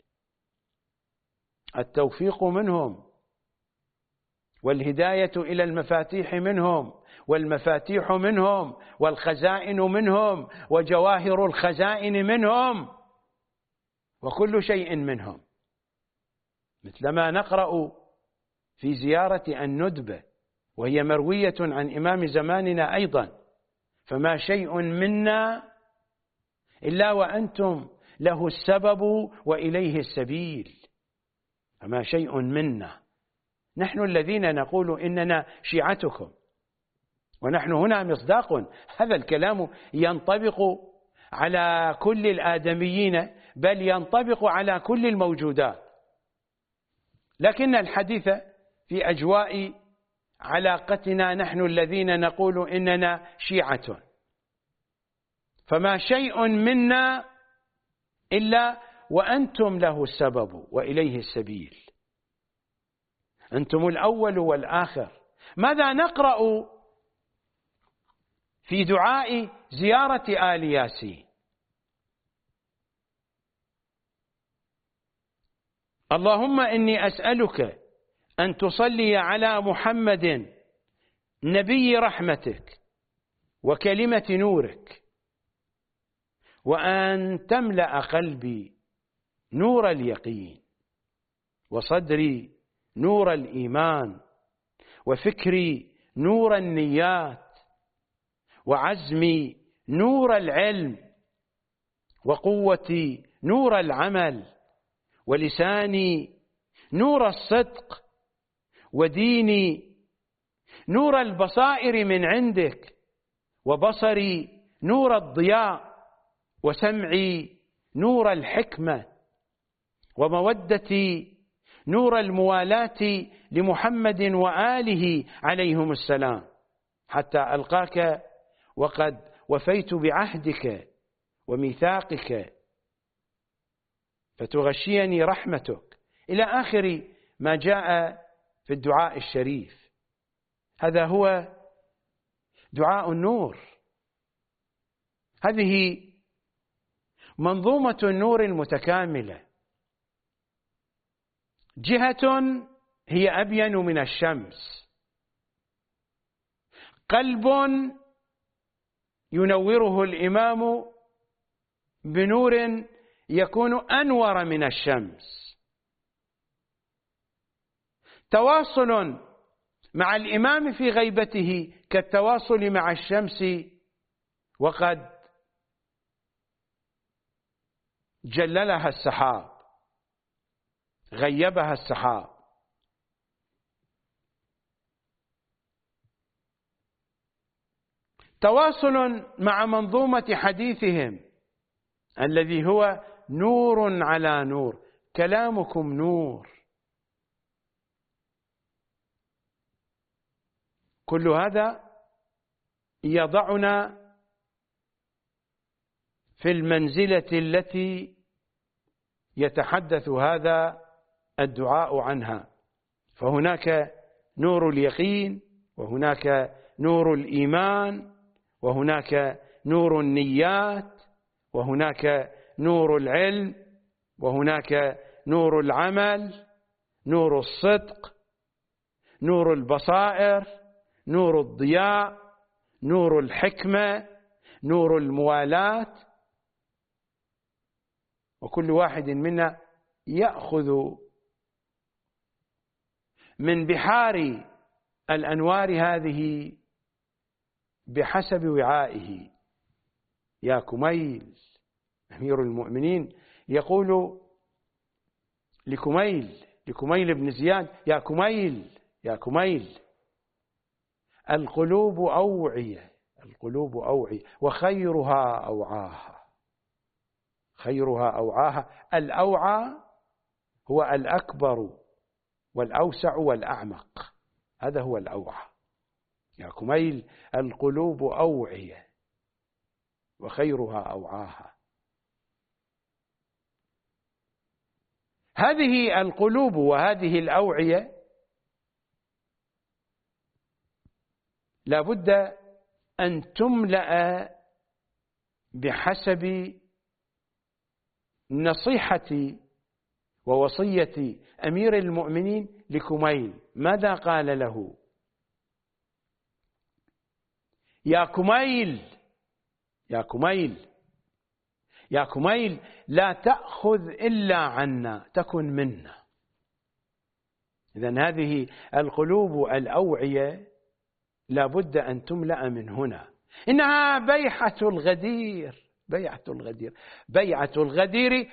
التوفيق منهم والهداية إلى المفاتيح منهم والمفاتيح منهم والخزائن منهم وجواهر الخزائن منهم وكل شيء منهم، مثلما نقرأ في زيارة الندبة وهي مروية عن إمام زماننا أيضا: فما شيء منا إلا وأنتم له السبب وإليه السبيل. فما شيء منا، نحن الذين نقول إننا شيعتكم، ونحن هنا مصداق. هذا الكلام ينطبق على كل الآدميين، بل ينطبق على كل الموجودات، لكن الحديث في أجواء علاقتنا نحن الذين نقول إننا شيعة، فما شيء منا إلا وأنتم له السبب وإليه السبيل، أنتم الأول والآخر. ماذا نقرأ في دعاء زيارة آل ياسين؟ اللهم إني أسألك أن تصلي على محمد نبي رحمتك وكلمة نورك، وأن تملأ قلبي نور اليقين، وصدري نور الإيمان، وفكري نور النيات، وعزمي نور العلم، وقوتي نور العمل، ولساني نور الصدق، وديني نور البصائر من عندك، وبصري نور الضياء، وسمعي نور الحكمة، ومودتي نور الموالاة لمحمد وآله عليهم السلام، حتى ألقاك وقد وفيت بعهدك وميثاقك فتغشيني رحمتك، إلى آخر ما جاء في الدعاء الشريف. هذا هو دعاء النور، هذه منظومة النور المتكاملة. جهة هي أبين من الشمس، قلب ينوره الإمام بنور يكون أنور من الشمس، تواصل مع الإمام في غيبته كالتواصل مع الشمس وقد جللها السحاب، غيبها السحاب. تواصل مع منظومة حديثهم الذي هو نور على نور، كلامكم نور. كل هذا يضعنا في المنزلة التي يتحدث هذا الدعاء عنها، فهناك نور اليقين، وهناك نور الإيمان، وهناك نور النيات، وهناك نور العلم، وهناك نور العمل، نور الصدق، نور البصائر، نور الضياء، نور الحكمة، نور الموالاة. وكل واحد منا يأخذ من بحار الأنوار هذه بحسب وعائه. يا كميل، أمير المؤمنين يقول لكميل لكميل بن زياد: يا كميل يا كميل، القلوب أوعية القلوب أوعية وخيرها أوعاها خيرها أوعاها. الأوعى هو الأكبر والأوسع والأعمق، هذا هو الأوعى. يا كميل، القلوب أوعية وخيرها أوعاها. هذه القلوب وهذه الأوعية لا بد أن تملأ بحسب نصيحة ووصية أمير المؤمنين لكميل. ماذا قال له؟ يا كميل يا كميل يا كميل، لا تأخذ إلا عنا، تكن منا. إذن هذه القلوب الأوعية لا بد أن تملأ من هنا. إنها بيعة الغدير بيعة الغدير بيعة الغدير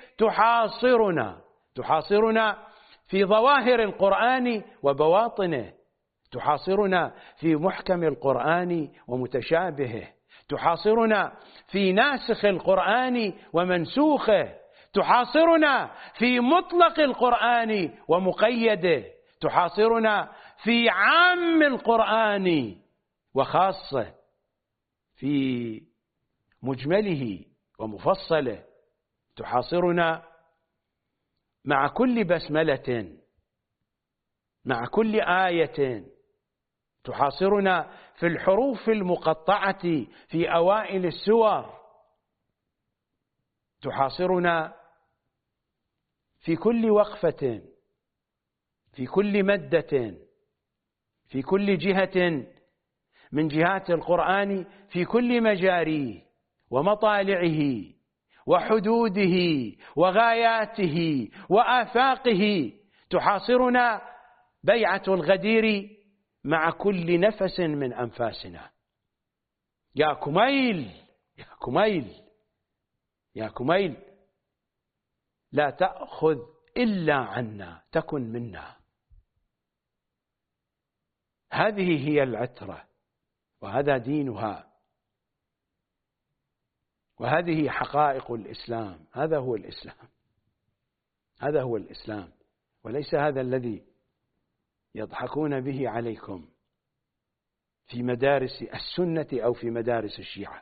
تحاصرنا تحاصرنا في ظواهر القرآن وبواطنه، تحاصرنا في محكم القرآن ومتشابهه، تحاصرنا في ناسخ القرآن ومنسوخه، تحاصرنا في مطلق القرآن ومقيده، تحاصرنا في عام القرآن وخاصة في مجمله ومفصله، تحاصرنا مع كل بسملة، مع كل آية، تحاصرنا في الحروف المقطعة في أوائل السور، تحاصرنا في كل وقفة، في كل مدة، في كل جهة من جهات القرآن، في كل مجاريه ومطالعه وحدوده وغاياته وآفاقه، تحاصرنا بيعة الغدير مع كل نفس من أنفاسنا. يا كميل يا كميل يا كميل، لا تأخذ إلا عنا، تكن منا. هذه هي العترة، وهذا دينها، وهذه حقائق الإسلام. هذا هو الإسلام، هذا هو الإسلام، وليس هذا الذي يضحكون به عليكم في مدارس السنة أو في مدارس الشيعة.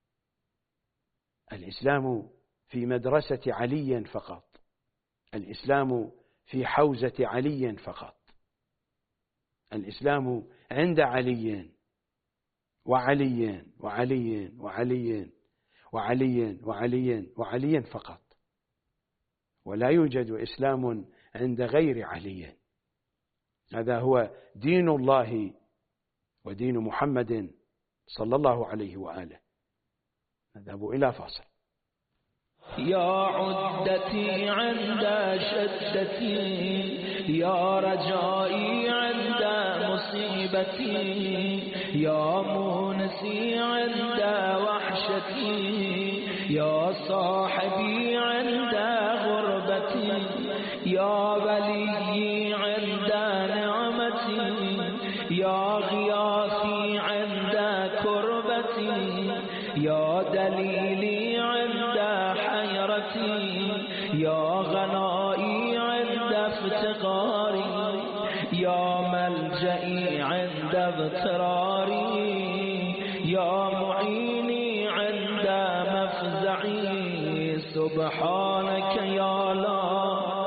الإسلام في مدرسة علي فقط، الإسلام في حوزة علي فقط، الإسلام عند علي وعلي وعلي وعلي وعلي وعلي وعلي فقط، ولا يوجد إسلام عند غير علي. هذا هو دين الله ودين محمد صلى الله عليه وآله. نذهب إلى فاصل. يا عدتي عند شدتي، يا رجائي عند مصيبتي، يا مونسي عند وحشتي، يا صاحبي عند غربتي، يا ولي عند نعمتي، يا غياثي عند كربتي، يا دليلي عند حيرتي، يا غنائي عند افتقاري، يا ملجئي عند اضطراري، يا معيني عند مفزعي. سبحانك يا لا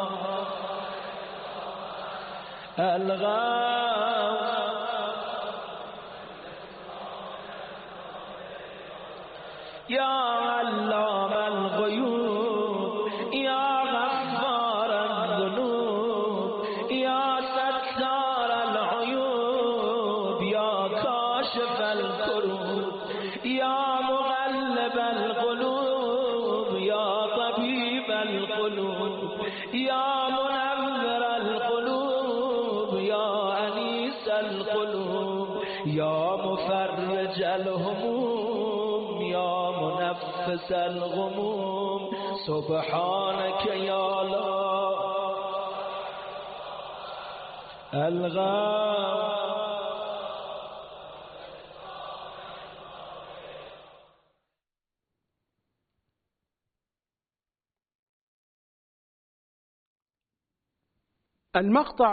الغاو، يا علام الغيوب، يا غفار الذنوب، يا ستار العيوب، يا كاشف الكروب، يا مغلب القلوب، يا طبيب القلوب، يا منور القلوب، يا أنيس القلوب، يا مفرج الهموم، يا منفس الغموم. سبحانك يا لا الغاو. المقطع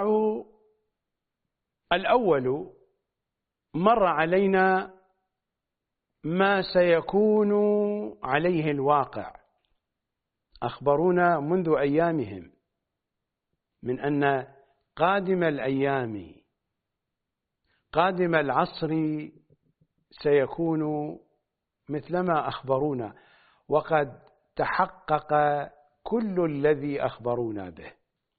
الأول مر علينا ما سيكون عليه الواقع. أخبرونا منذ أيامهم من أن قادم الأيام، قادم العصر سيكون مثلما أخبرونا، وقد تحقق كل الذي أخبرونا به.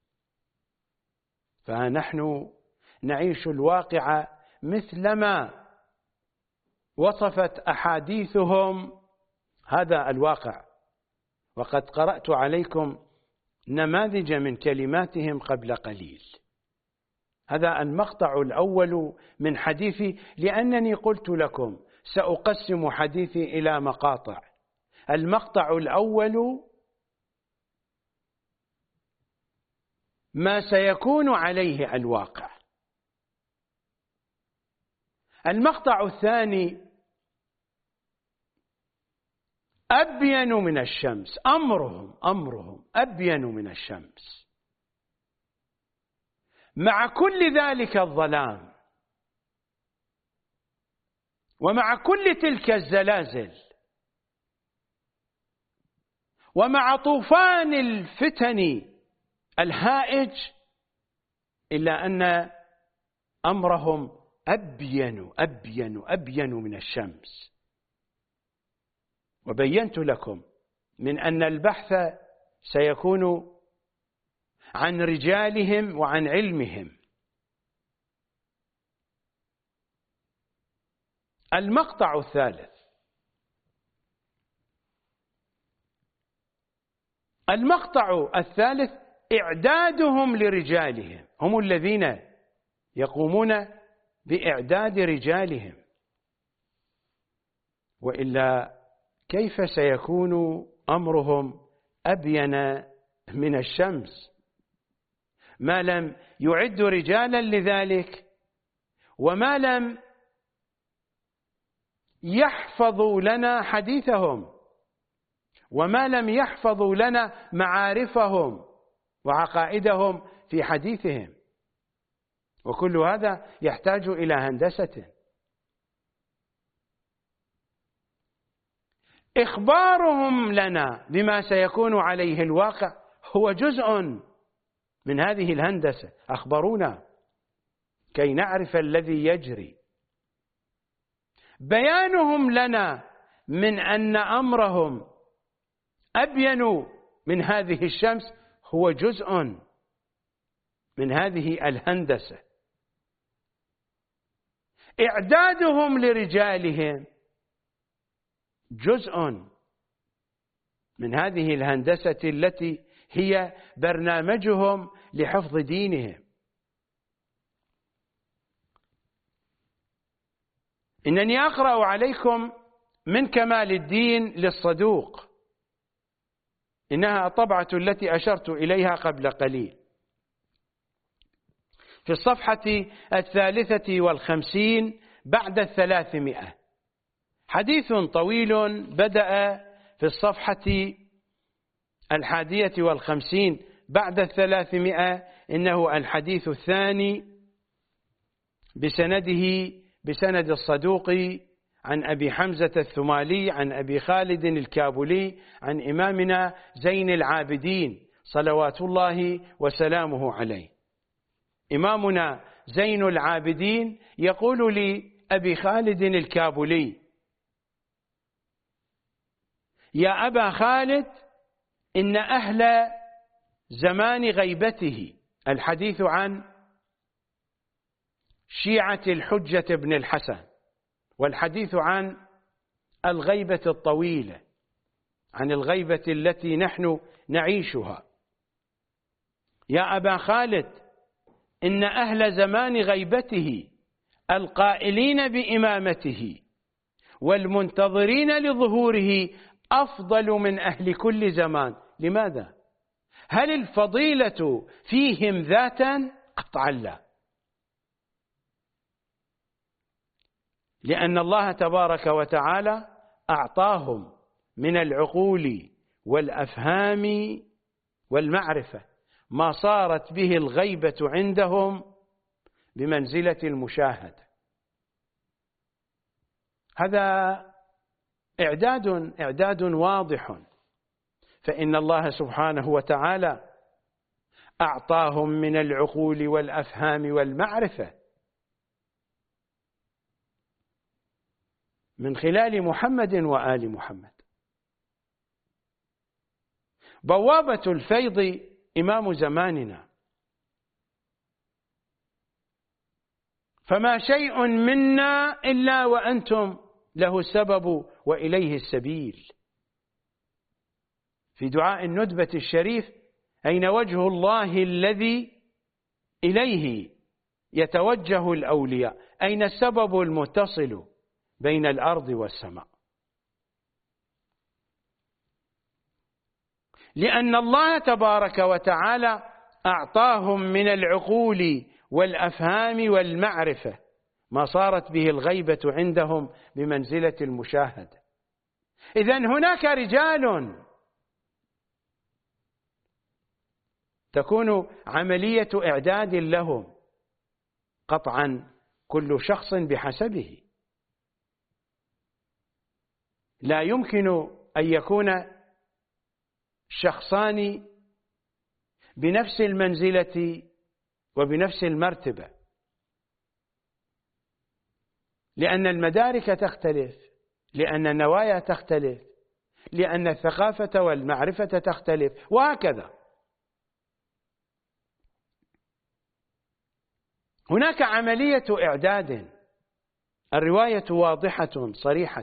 فنحن نعيش الواقع مثلما وصفت أحاديثهم هذا الواقع. وقد قرأت عليكم نماذج من كلماتهم قبل قليل. هذا المقطع الأول من حديثي، لأنني قلت لكم سأقسم حديثي إلى مقاطع. المقطع الأول ما سيكون عليه الواقع، المقطع الثاني أبين من الشمس، أمرهم أمرهم أبين من الشمس مع كل ذلك الظلام ومع كل تلك الزلازل ومع طوفان الفتن الهائج، إلا أن أمرهم أبين أبين أبين من الشمس. وبينت لكم من أن البحث سيكون عن رجالهم وعن علمهم. المقطع الثالث، المقطع الثالث إعدادهم لرجالهم، هم الذين يقومون بإعداد رجالهم، وإلا كيف سيكون أمرهم أبين من الشمس ما لم يعدوا رجالا لذلك، وما لم يحفظوا لنا حديثهم، وما لم يحفظوا لنا معارفهم وعقائدهم في حديثهم. وكل هذا يحتاج إلى هندسة. إخبارهم لنا بما سيكون عليه الواقع هو جزء من هذه الهندسة. أخبرونا كي نعرف الذي يجري. بيانهم لنا من أن أمرهم أبين من هذه الشمس هو جزء من هذه الهندسة. إعدادهم لرجالهم جزء من هذه الهندسة التي هي برنامجهم لحفظ دينهم. إنني أقرأ عليكم من كمال الدين للصدوق، إنها الطبعة التي أشرت إليها قبل قليل، في الصفحة الثالثة والخمسين بعد الثلاثمائة، حديث طويل بدأ في الصفحة الحادية والخمسين بعد الثلاثمائة، إنه الحديث الثاني بسنده بسند الصدوق عن أبي حمزة الثمالي عن أبي خالد الكابولي عن إمامنا زين العابدين صلوات الله وسلامه عليه. إمامنا زين العابدين يقول لأبي خالد الكابولي: يا أبا خالد، إن أهل زمان غيبته، الحديث عن شيعة الحجة بن الحسن، والحديث عن الغيبة الطويلة، عن الغيبة التي نحن نعيشها. يا أبا خالد، إن أهل زمان غيبته القائلين بإمامته والمنتظرين لظهوره أفضل من أهل كل زمان. لماذا؟ هل الفضيلة فيهم ذاتا؟ قطعا لا، لأن الله تبارك وتعالى أعطاهم من العقول والأفهام والمعرفة ما صارت به الغيبة عندهم بمنزلة المشاهدة. هذا إعداد إعداد واضح، فإن الله سبحانه وتعالى أعطاهم من العقول والأفهام والمعرفة من خلال محمد وآل محمد. بوابة الفيض إمام زماننا، فما شيء منا إلا وأنتم له السبب وإليه السبيل. في دعاء الندبة الشريف: أين وجه الله الذي إليه يتوجه الأولياء؟ أين السبب المتصل بين الأرض والسماء؟ لأن الله تبارك وتعالى أعطاهم من العقول والأفهام والمعرفة ما صارت به الغيبة عندهم بمنزلة المشاهدة. إذن هناك رجال تكون عملية إعداد لهم، قطعا كل شخص بحسبه. لا يمكن أن يكون شخصان بنفس المنزلة وبنفس المرتبة، لأن المدارك تختلف، لأن النوايا تختلف، لأن الثقافة والمعرفة تختلف، وهكذا. هناك عملية إعداد، الرواية واضحة صريحة.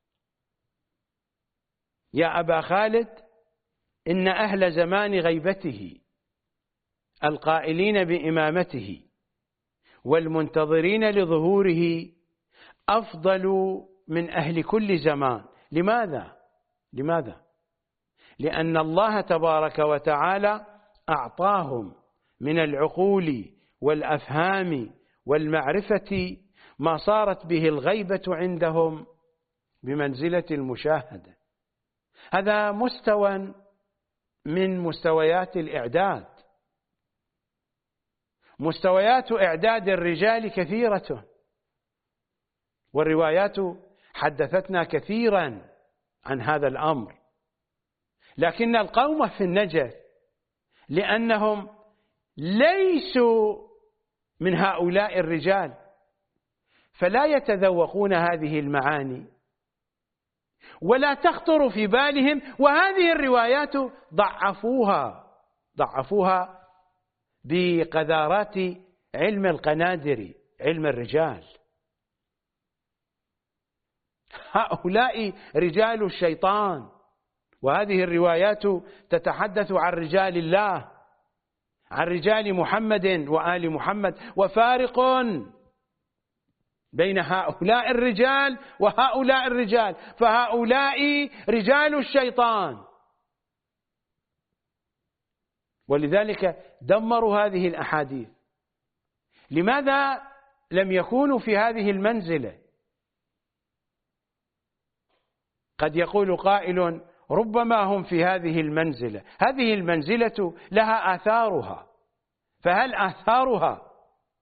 يا أبا خالد، إن أهل زمان غيبته القائلين بإمامته والمنتظرين لظهوره أفضل من أهل كل زمان. لماذا؟ لماذا؟ لأن الله تبارك وتعالى أعطاهم من العقول والأفهام والمعرفة ما صارت به الغيبة عندهم بمنزلة المشاهدة. هذا مستوى من مستويات الإعداد. مستويات إعداد الرجال كثيرة، والروايات حدثتنا كثيرا عن هذا الأمر، لكن القوم في النجف لأنهم ليسوا من هؤلاء الرجال فلا يتذوقون هذه المعاني ولا تخطر في بالهم، وهذه الروايات ضعفوها ضعفوها بقذارات علم القنادر، علم الرجال. هؤلاء رجال الشيطان، وهذه الروايات تتحدث عن رجال الله، عن رجال محمد وآل محمد، وفارق بين هؤلاء الرجال وهؤلاء الرجال، فهؤلاء رجال الشيطان، ولذلك دمروا هذه الأحاديث. لماذا لم يكونوا في هذه المنزلة؟ قد يقول قائل ربما هم في هذه المنزلة، هذه المنزلة لها آثارها، فهل آثارها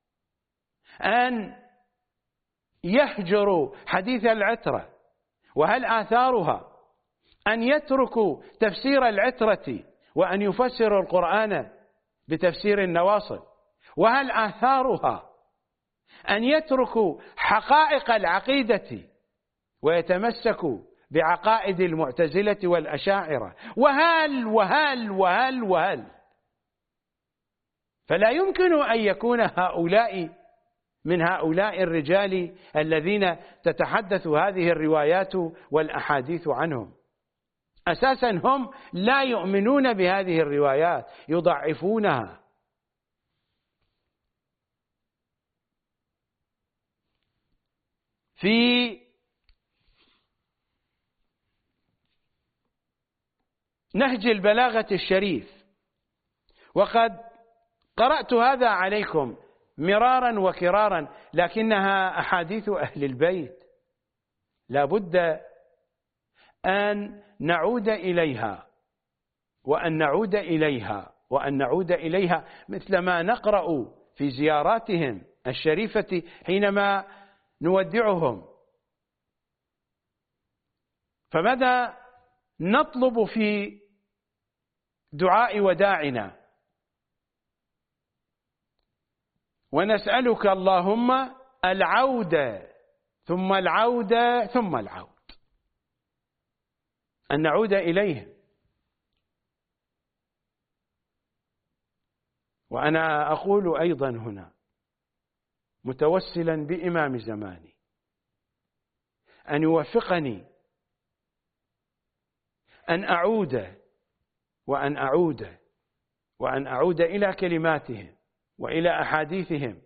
أن يهجروا حديث العترة؟ وهل آثارها أن يتركوا تفسير العترة وأن يفسروا القرآن بتفسير النواصب؟ وهل آثارها أن يتركوا حقائق العقيدة ويتمسكوا بعقائد المعتزلة والأشاعرة؟ وهل وهل وهل وهل فلا يمكن أن يكون هؤلاء من هؤلاء الرجال الذين تتحدث هذه الروايات والأحاديث عنهم. أساسا هم لا يؤمنون بهذه الروايات، يضعفونها. في نهج البلاغة الشريف، وقد قرأت هذا عليكم مرارا وكرارا، لكنها أحاديث أهل البيت لا بد أن نعود إليها وأن نعود إليها وأن نعود إليها مثل ما نقرأ في زياراتهم الشريفة حينما نودعهم. فماذا نطلب في دعاء وداعنا؟ ونسألك اللهم العودة ثم العودة ثم العود، أن نعود إليهم. وأنا أقول أيضا هنا متوسلا بإمام زماني أن يوفقني أن أعود وأن أعود وأن أعود إلى كلماتهم وإلى أحاديثهم،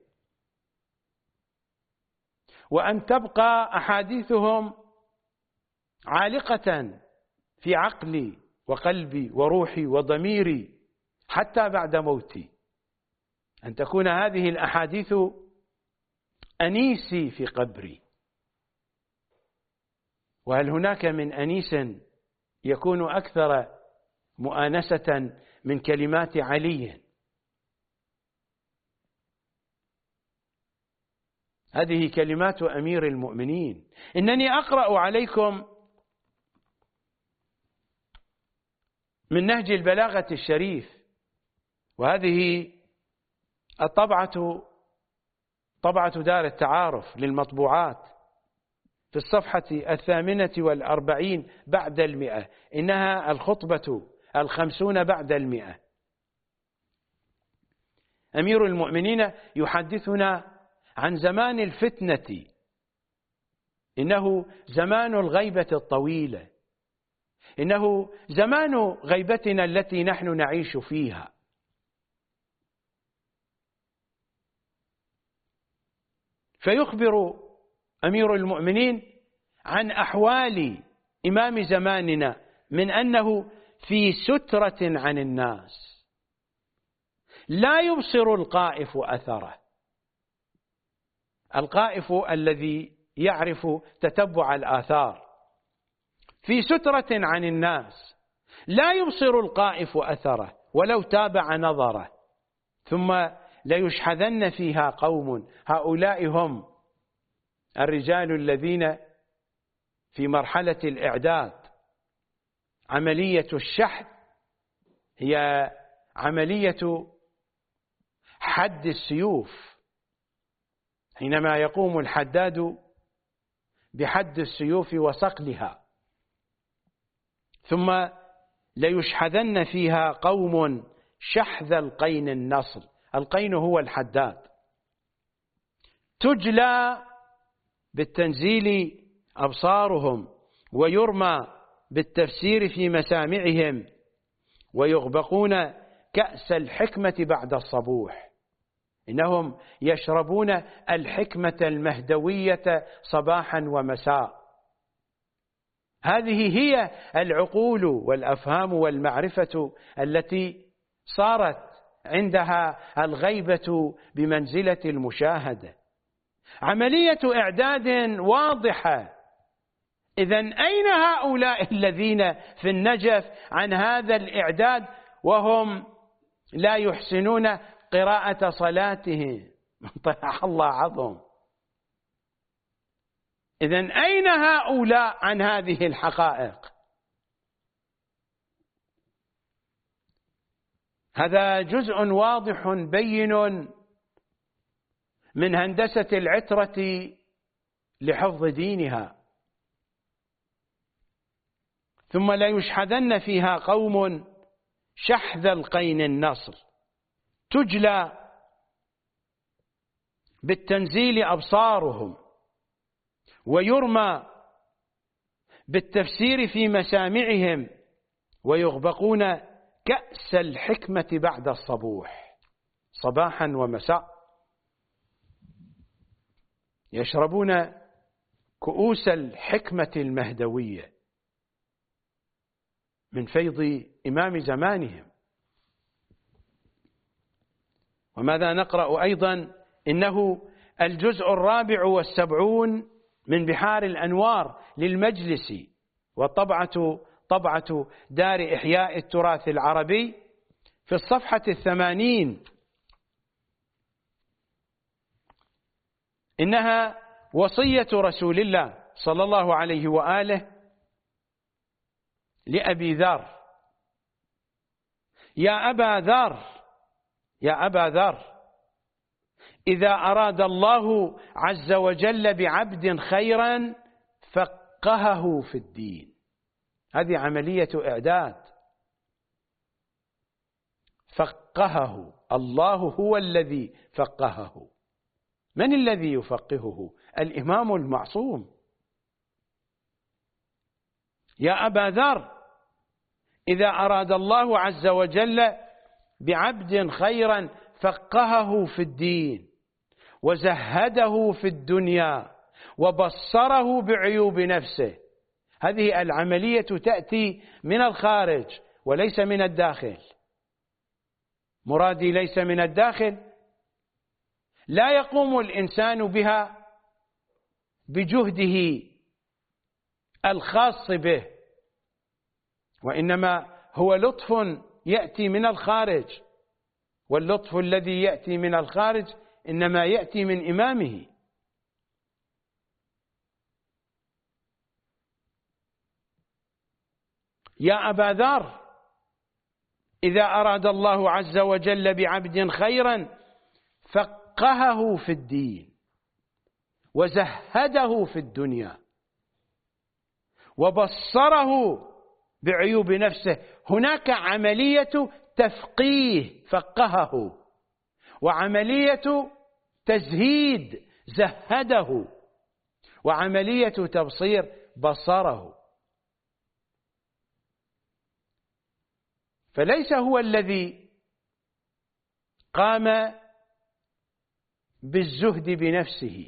وأن تبقى أحاديثهم عالقة في عقلي وقلبي وروحي وضميري حتى بعد موتي، أن تكون هذه الأحاديث أنيسي في قبري. وهل هناك من أنيس يكون أكثر مؤانسة من كلمات علي؟ هذه كلمات أمير المؤمنين. إنني أقرأ عليكم من نهج البلاغة الشريف، وهذه الطبعة طبعة دار التعارف للمطبوعات في الصفحة الثامنة والأربعين بعد المئة، إنها الخطبة الخمسون بعد المئة. أمير المؤمنين يحدثنا عن زمان الفتنة، إنه زمان الغيبة الطويلة، إنه زمان غيبتنا التي نحن نعيش فيها. فيخبر أمير المؤمنين عن أحوال إمام زماننا من أنه في سترة عن الناس، لا يبصر القائف أثره. القائف الذي يعرف تتبع الآثار، في سترة عن الناس، لا يبصر القائف أثره ولو تابع نظره، ثم ليشحذن فيها قوم. هؤلاء هم الرجال الذين في مرحلة الإعداد. عملية الشحذ هي عملية حد السيوف، حينما يقوم الحداد بحد السيوف وصقلها، ثم ليشحذن فيها قوم شحذ القين النصل. القين هو الحداد. تجلى بالتنزيل أبصارهم، ويرمى بالتفسير في مسامعهم، ويغبقون كأس الحكمة بعد الصبوح. إنهم يشربون الحكمة المهدوية صباحا ومساء. هذه هي العقول والأفهام والمعرفة التي صارت عندها الغيبة بمنزلة المشاهدة. عملية إعداد واضحة. إذن أين هؤلاء الذين في النجف عن هذا الإعداد وهم لا يحسنون قراءة صلاتهم؟ طلع الله عظم. إذن أين هؤلاء عن هذه الحقائق؟ هذا جزء واضح بين من هندسة العترة لحفظ دينها. ثم لا يشحذن فيها قوم شحذ القين النصر. تجلى بالتنزيل أبصارهم، ويرمى بالتفسير في مسامعهم، ويغبقون كأس الحكمة بعد الصبوح، صباحا ومساء. يشربون كؤوس الحكمة المهدوية من فيض إمام زمانهم. وماذا نقرأ أيضا؟ إنه الجزء الرابع والسبعون من بحار الأنوار للمجلس، والطبعة طبعة دار إحياء التراث العربي، في الصفحة الثمانين. إنها وصية رسول الله صلى الله عليه وآله لأبي ذر. يا أبا ذر، يا أبا ذر، إذا أراد الله عز وجل بعبد خيرا فقهه في الدين. هذه عملية إعداد. فقهه الله، هو الذي فقهه. من الذي يفقهه؟ الإمام المعصوم. يا أبا ذر، إذا أراد الله عز وجل بعبد خيرا فقهه في الدين، وزهده في الدنيا، وبصره بعيوب نفسه. هذه العملية تأتي من الخارج وليس من الداخل. مرادي ليس من الداخل، لا يقوم الإنسان بها بجهده الخاص به، وإنما هو لطف يأتي من الخارج، واللطف الذي يأتي من الخارج إنما يأتي من إمامه. يا أبا ذر، إذا أراد الله عز وجل بعبد خيرا فقهه في الدين وزهده في الدنيا وبصره بعيوب نفسه. هناك عملية تفقيه فقهه، وعملية تزهيد زهده، وعملية تبصير بصره. فليس هو الذي قام بالزهد بنفسه،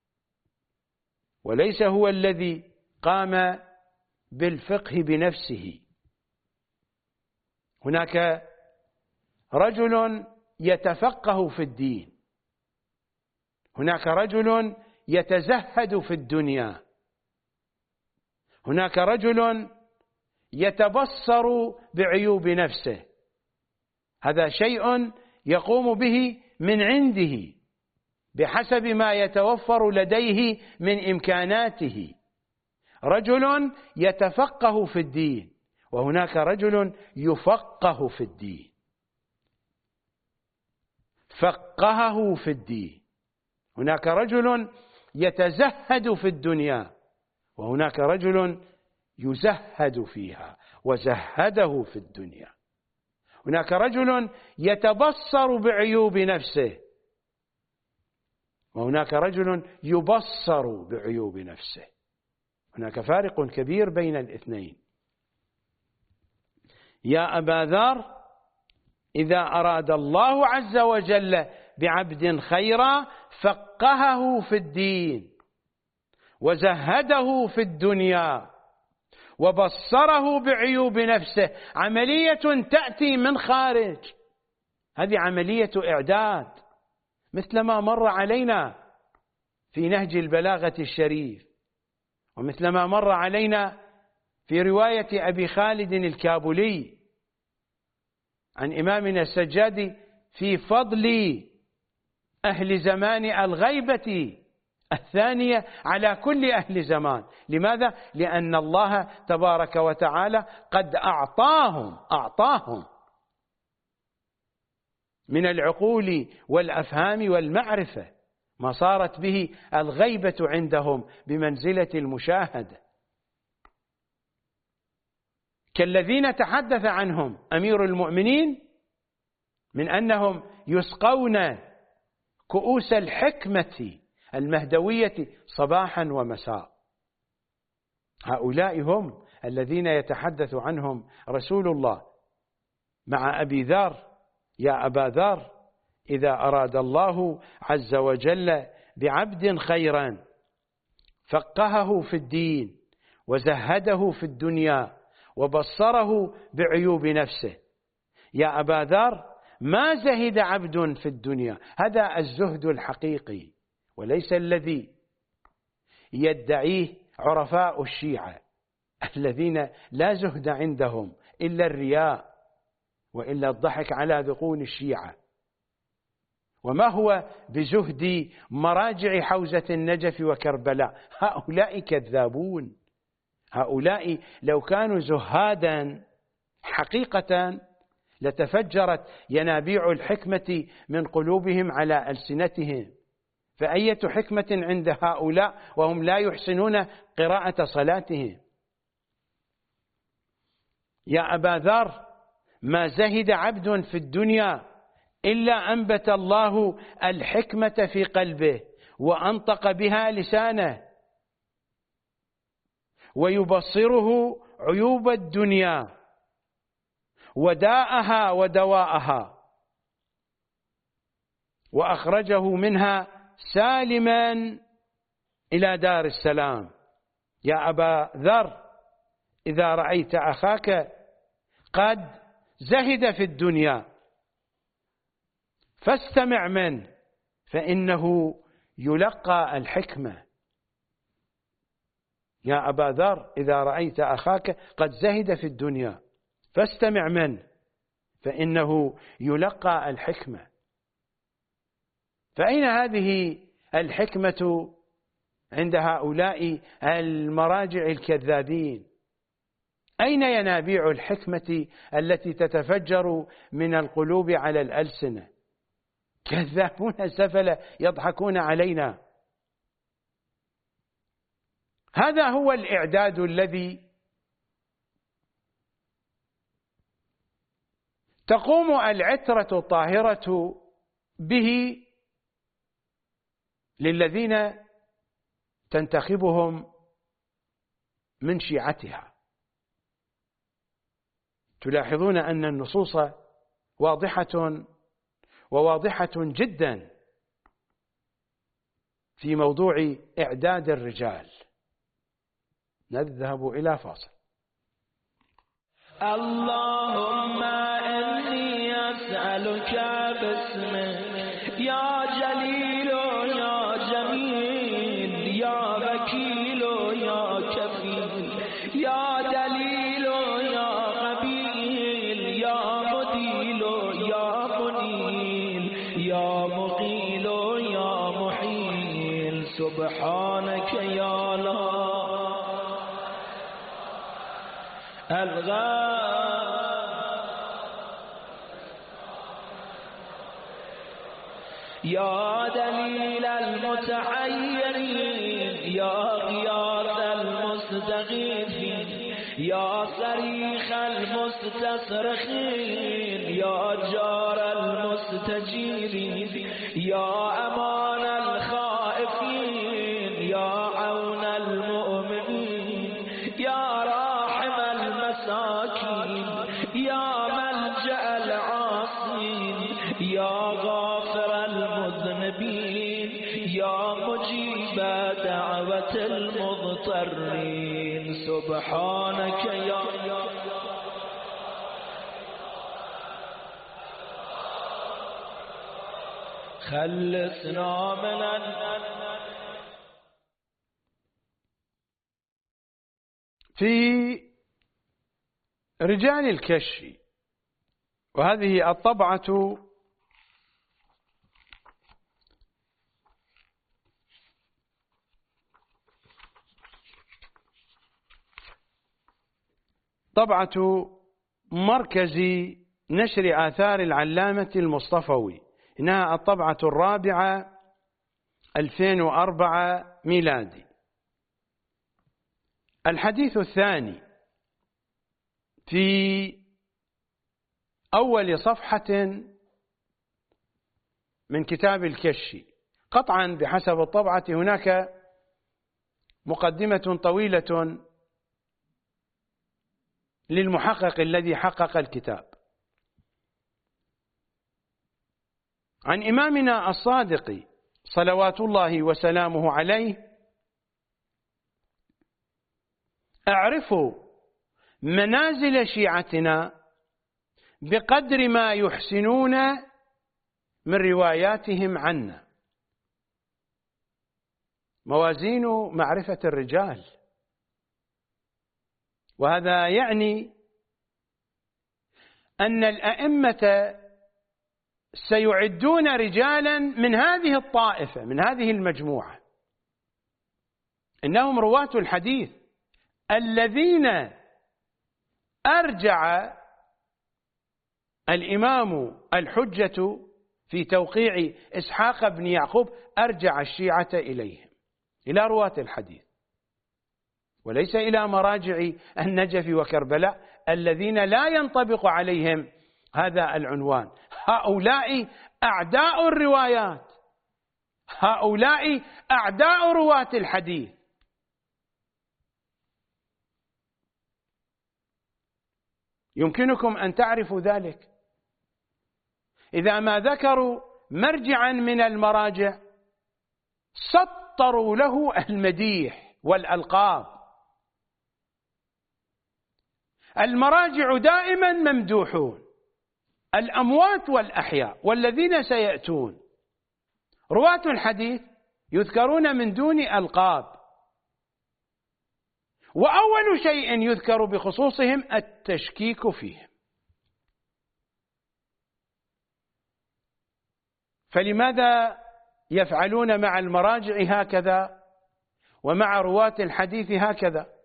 وليس هو الذي قام بالفقه بنفسه. هناك رجل يتفقه في الدين، هناك رجل يتزهد في الدنيا، هناك رجل يتبصر بعيوب نفسه. هذا شيء يقوم به من عنده بحسب ما يتوفر لديه من إمكاناته. رجل يتفقه في الدين، وهناك رجل يفقه في الدين. فقهه في الدين. هناك رجل يتزهد في الدنيا، وهناك رجل يزهد فيها وزهده في الدنيا. هناك رجل يتبصر بعيوب نفسه، وهناك رجل يبصر بعيوب نفسه. هناك فارق كبير بين الاثنين. يا أبا ذر، إذا أراد الله عز وجل بعبد خيرا فقهه في الدين وزهده في الدنيا وبصره بعيوب نفسه. عملية تأتي من خارج، هذه عملية إعداد، مثل ما مر علينا في نهج البلاغة الشريف، ومثل ما مر علينا في رواية أبي خالد الكابولي عن إمامنا السجادي في فضل أهل زمان الغيبة الثانية على كل أهل زمان. لماذا؟ لأن الله تبارك وتعالى قد أعطاهم أعطاهم من العقول والأفهام والمعرفة ما صارت به الغيبة عندهم بمنزلة المشاهدة، كالذين تحدث عنهم أمير المؤمنين من أنهم يسقون كؤوس الحكمة المهدوية صباحا ومساء. هؤلاء هم الذين يتحدث عنهم رسول الله مع أبي ذر: يا أبا ذر، إذا أراد الله عز وجل بعبد خيرا فقهه في الدين وزهده في الدنيا وبصره بعيوب نفسه. يا أبا ذر، ما زهد عبد في الدنيا، هذا الزهد الحقيقي، وليس الذي يدعيه عرفاء الشيعة الذين لا زهد عندهم إلا الرياء وإلا الضحك على ذقون الشيعة. وما هو بزهد مراجع حوزة النجف وكربلاء؟ هؤلاء كذابون. هؤلاء لو كانوا زهادا حقيقة لتفجرت ينابيع الحكمة من قلوبهم على ألسنتهم. فأية حكمة عند هؤلاء وهم لا يحسنون قراءة صلاتهم؟ يا أبا ذر، ما زهد عبد في الدنيا إلا أنبت الله الحكمة في قلبه وأنطق بها لسانه، ويبصره عيوب الدنيا وداءها ودواءها، وأخرجه منها سالما إلى دار السلام. يا أبا ذر، إذا رأيت أخاك قد زهد في الدنيا فاستمع منه فإنه يلقى الحكمة. يا أبا ذر إذا رأيت أخاك قد زهد في الدنيا فاستمع منه فإنه يلقى الحكمة. فأين هذه الحكمة عند هؤلاء المراجع الكذابين؟ أين ينابيع الحكمة التي تتفجر من القلوب على الألسنة؟ كذابون سفلة يضحكون علينا. هذا هو الإعداد الذي تقوم العترة الطاهرة به للذين تنتخبهم من شيعتها. تلاحظون أن النصوص واضحة وواضحة جدا في موضوع إعداد الرجال. نذهب إلى فاصل. اللهم إني أسألك باسمك يا جليل يا جميل يا وكيل يا كفيل يا دليل يا قبيل يا مديل يا منيل يا مقيل يا محيل سبحانك يا لا الغى يا دليل المتحيرين يا غياث المستغيثين يا صريخ المستصرخين يا جار المستجيرين يا أمان الخائفين يا عون المؤمنين يا راحم المساكين يا ملجأ العاصين يا غافر المذنبين يا مجيب دعوة المضطرين سبحانك يا خلصنا من في رجال الكشف، وهذه الطبعة طبعة مركز نشر آثار العلامة المصطفوي، إنها الطبعة الرابعة ألفين وأربعة ميلادي. الحديث الثاني في أول صفحة من كتاب الكشف. قطعا بحسب الطبعة هناك مقدمة طويلة للمحقق الذي حقق الكتاب. عن إمامنا الصادق صلوات الله وسلامه عليه: اعرفوا منازل شيعتنا بقدر ما يحسنون من رواياتهم عنا. موازين معرفة الرجال، وهذا يعني أن الأئمة سيعدون رجالا من هذه الطائفة، من هذه المجموعة، إنهم رواة الحديث الذين أرجع الإمام الحجة في توقيع إسحاق بن يعقوب، أرجع الشيعة إليهم، إلى رواة الحديث، وليس إلى مراجع النجف وكربلاء الذين لا ينطبق عليهم هذا العنوان. هؤلاء أعداء الروايات، هؤلاء أعداء رواة الحديث. يمكنكم أن تعرفوا ذلك إذا ما ذكروا مرجعا من المراجع سطروا له المديح والألقاب. المراجع دائما ممدوحون، الأموات والأحياء والذين سيأتون. رواة الحديث يذكرون من دون ألقاب، وأول شيء يذكر بخصوصهم التشكيك فيهم. فلماذا يفعلون مع المراجع هكذا ومع رواة الحديث هكذا،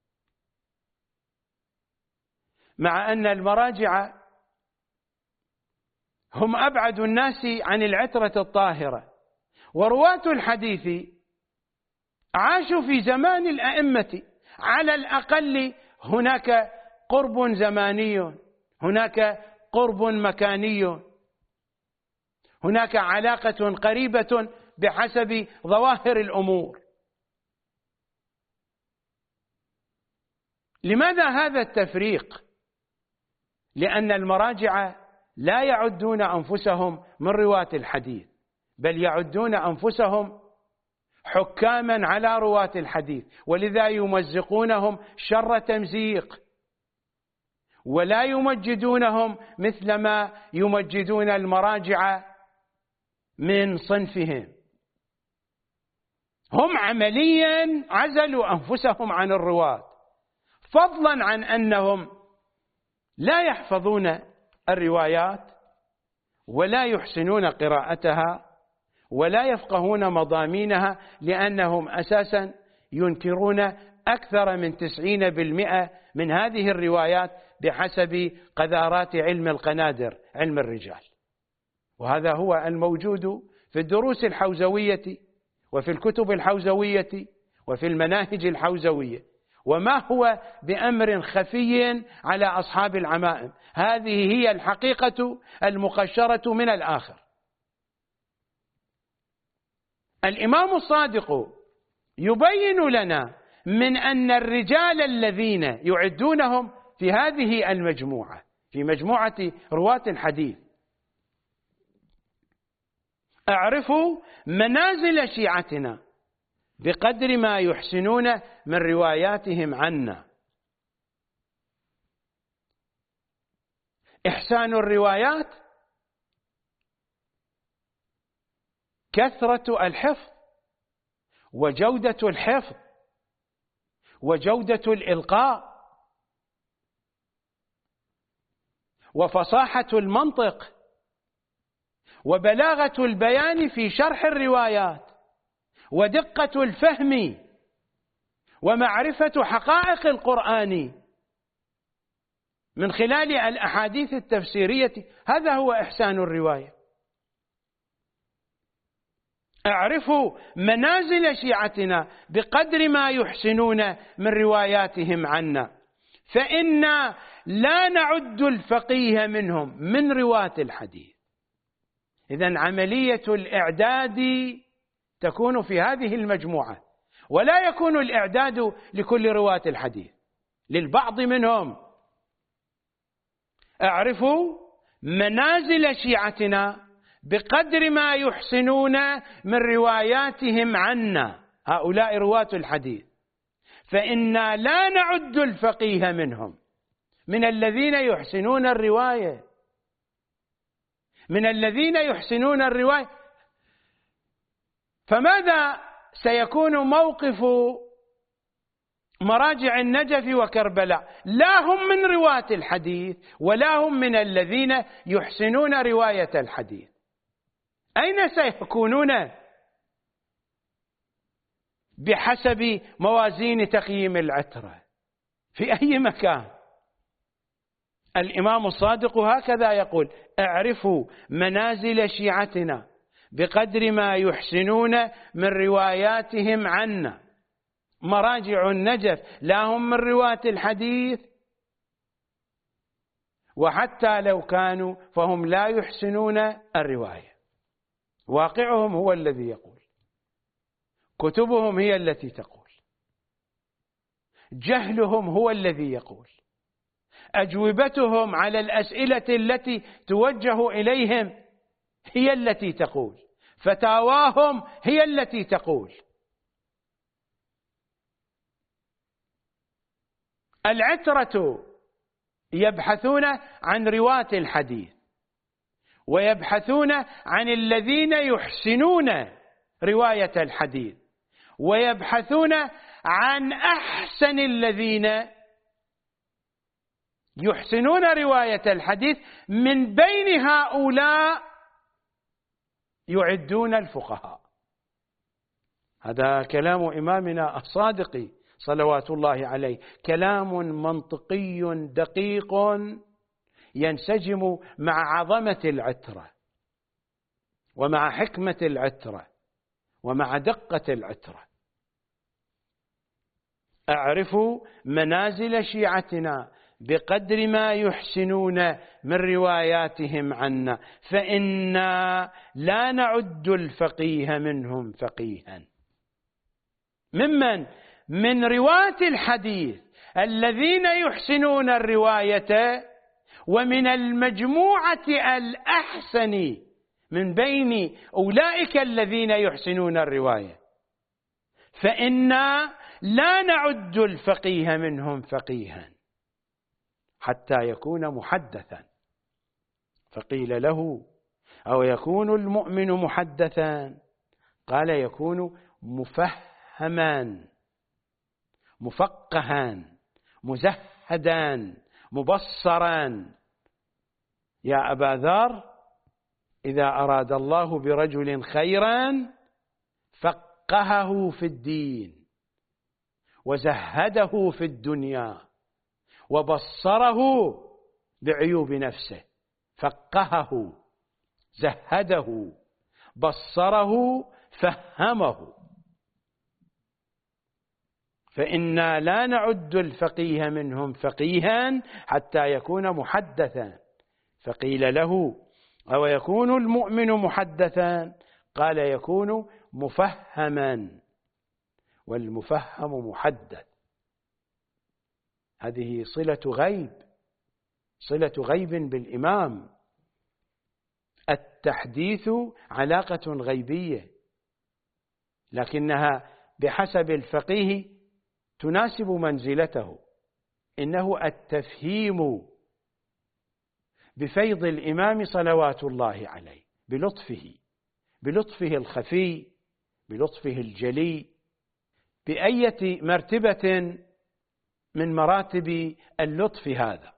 مع أن المراجع هم أبعد الناس عن العترة الطاهرة، ورواة الحديث عاشوا في زمان الأئمة، على الأقل هناك قرب زماني، هناك قرب مكاني، هناك علاقة قريبة بحسب ظواهر الأمور. لماذا هذا التفريق؟ لأن المراجع لا يعدون أنفسهم من رواة الحديث، بل يعدون أنفسهم حكاما على رواة الحديث، ولذا يمزقونهم شر تمزيق، ولا يمجدونهم مثلما يمجدون المراجع من صنفهم. هم عمليا عزلوا أنفسهم عن الرواة، فضلا عن أنهم لا يحفظون الروايات ولا يحسنون قراءتها ولا يفقهون مضامينها، لأنهم أساسا ينكرون أكثر من تسعين بالمئة من هذه الروايات بحسب قذارات علم القنادر، علم الرجال. وهذا هو الموجود في الدروس الحوزوية وفي الكتب الحوزوية وفي المناهج الحوزوية، وما هو بأمر خفي على أصحاب العمائم. هذه هي الحقيقة المقشرة من الآخر. الإمام الصادق يبين لنا من أن الرجال الذين يعدونهم في هذه المجموعة، في مجموعة رواة الحديث، اعرفوا منازل شيعتنا بقدر ما يحسنون من رواياتهم عنا. إحسان الروايات كثرة الحفظ وجودة الحفظ وجودة الإلقاء وفصاحة المنطق وبلاغة البيان في شرح الروايات ودقة الفهم ومعرفة حقائق القرآن من خلال الأحاديث التفسيرية. هذا هو إحسان الرواية. اعرفوا منازل شيعتنا بقدر ما يحسنون من رواياتهم عنا، فإنا لا نعد الفقيه منهم من رواة الحديث. إذن عملية الإعداد تكون في هذه المجموعة، ولا يكون الإعداد لكل رواة الحديث، للبعض منهم. اعرفوا منازل شيعتنا بقدر ما يحسنون من رواياتهم عنا، هؤلاء رواة الحديث، فإنا لا نعد الفقيه منهم، من الذين يحسنون الرواية، من الذين يحسنون الرواية. فماذا سيكون موقف مراجع النجف وكربلاء؟ لا هم من رواة الحديث ولا هم من الذين يحسنون رواية الحديث. أين سيكونون بحسب موازين تقييم العترة؟ في أي مكان؟ الإمام الصادق هكذا يقول: اعرفوا منازل شيعتنا بقدر ما يحسنون من رواياتهم عنا. مراجع النجف لا هم من رواة الحديث، وحتى لو كانوا فهم لا يحسنون الرواية. واقعهم هو الذي يقول، كتبهم هي التي تقول، جهلهم هو الذي يقول، أجوبتهم على الأسئلة التي توجه إليهم هي التي تقول، فتاواهم هي التي تقول. العترة يبحثون عن رواة الحديث، ويبحثون عن الذين يحسنون رواية الحديث، ويبحثون عن أحسن الذين يحسنون رواية الحديث. من بين هؤلاء يعدون الفقهاء. هذا كلام إمامنا الصادق صلوات الله عليه، كلام منطقي دقيق ينسجم مع عظمة العترة ومع حكمة العترة ومع دقة العترة. أعرف منازل شيعتنا بقدر ما يحسنون من رواياتهم عنا، فإنا لا نعد الفقيه منهم فقيها. ممن؟ من رواة الحديث الذين يحسنون الرواية، ومن المجموعة الأحسن من بين أولئك الذين يحسنون الرواية، فإنا لا نعد الفقيه منهم فقيها حتى يكون محدثا. فقيل له: أو يكون المؤمن محدثا؟ قال: يكون مفهما مفقها مزهدا مبصرا. يا أبا ذر، إذا أراد الله برجل خيرا فقهه في الدين وزهده في الدنيا وبصره بعيوب نفسه. فقهه، زهده، بصره، فهمه. فإنا لا نعد الفقيه منهم فقيها حتى يكون محدثا. فقيل له: أو يكون المؤمن محدثا؟ قال: يكون مفهما، والمفهم محدث. هذه صلة غيب، صلة غيب بالإمام. التحديث علاقة غيبية، لكنها بحسب الفقيه تناسب منزلته. إنه التفهيم بفيض الإمام صلوات الله عليه، بلطفه، بلطفه الخفي، بلطفه الجلي، بأية مرتبة من مراتب اللطف هذا.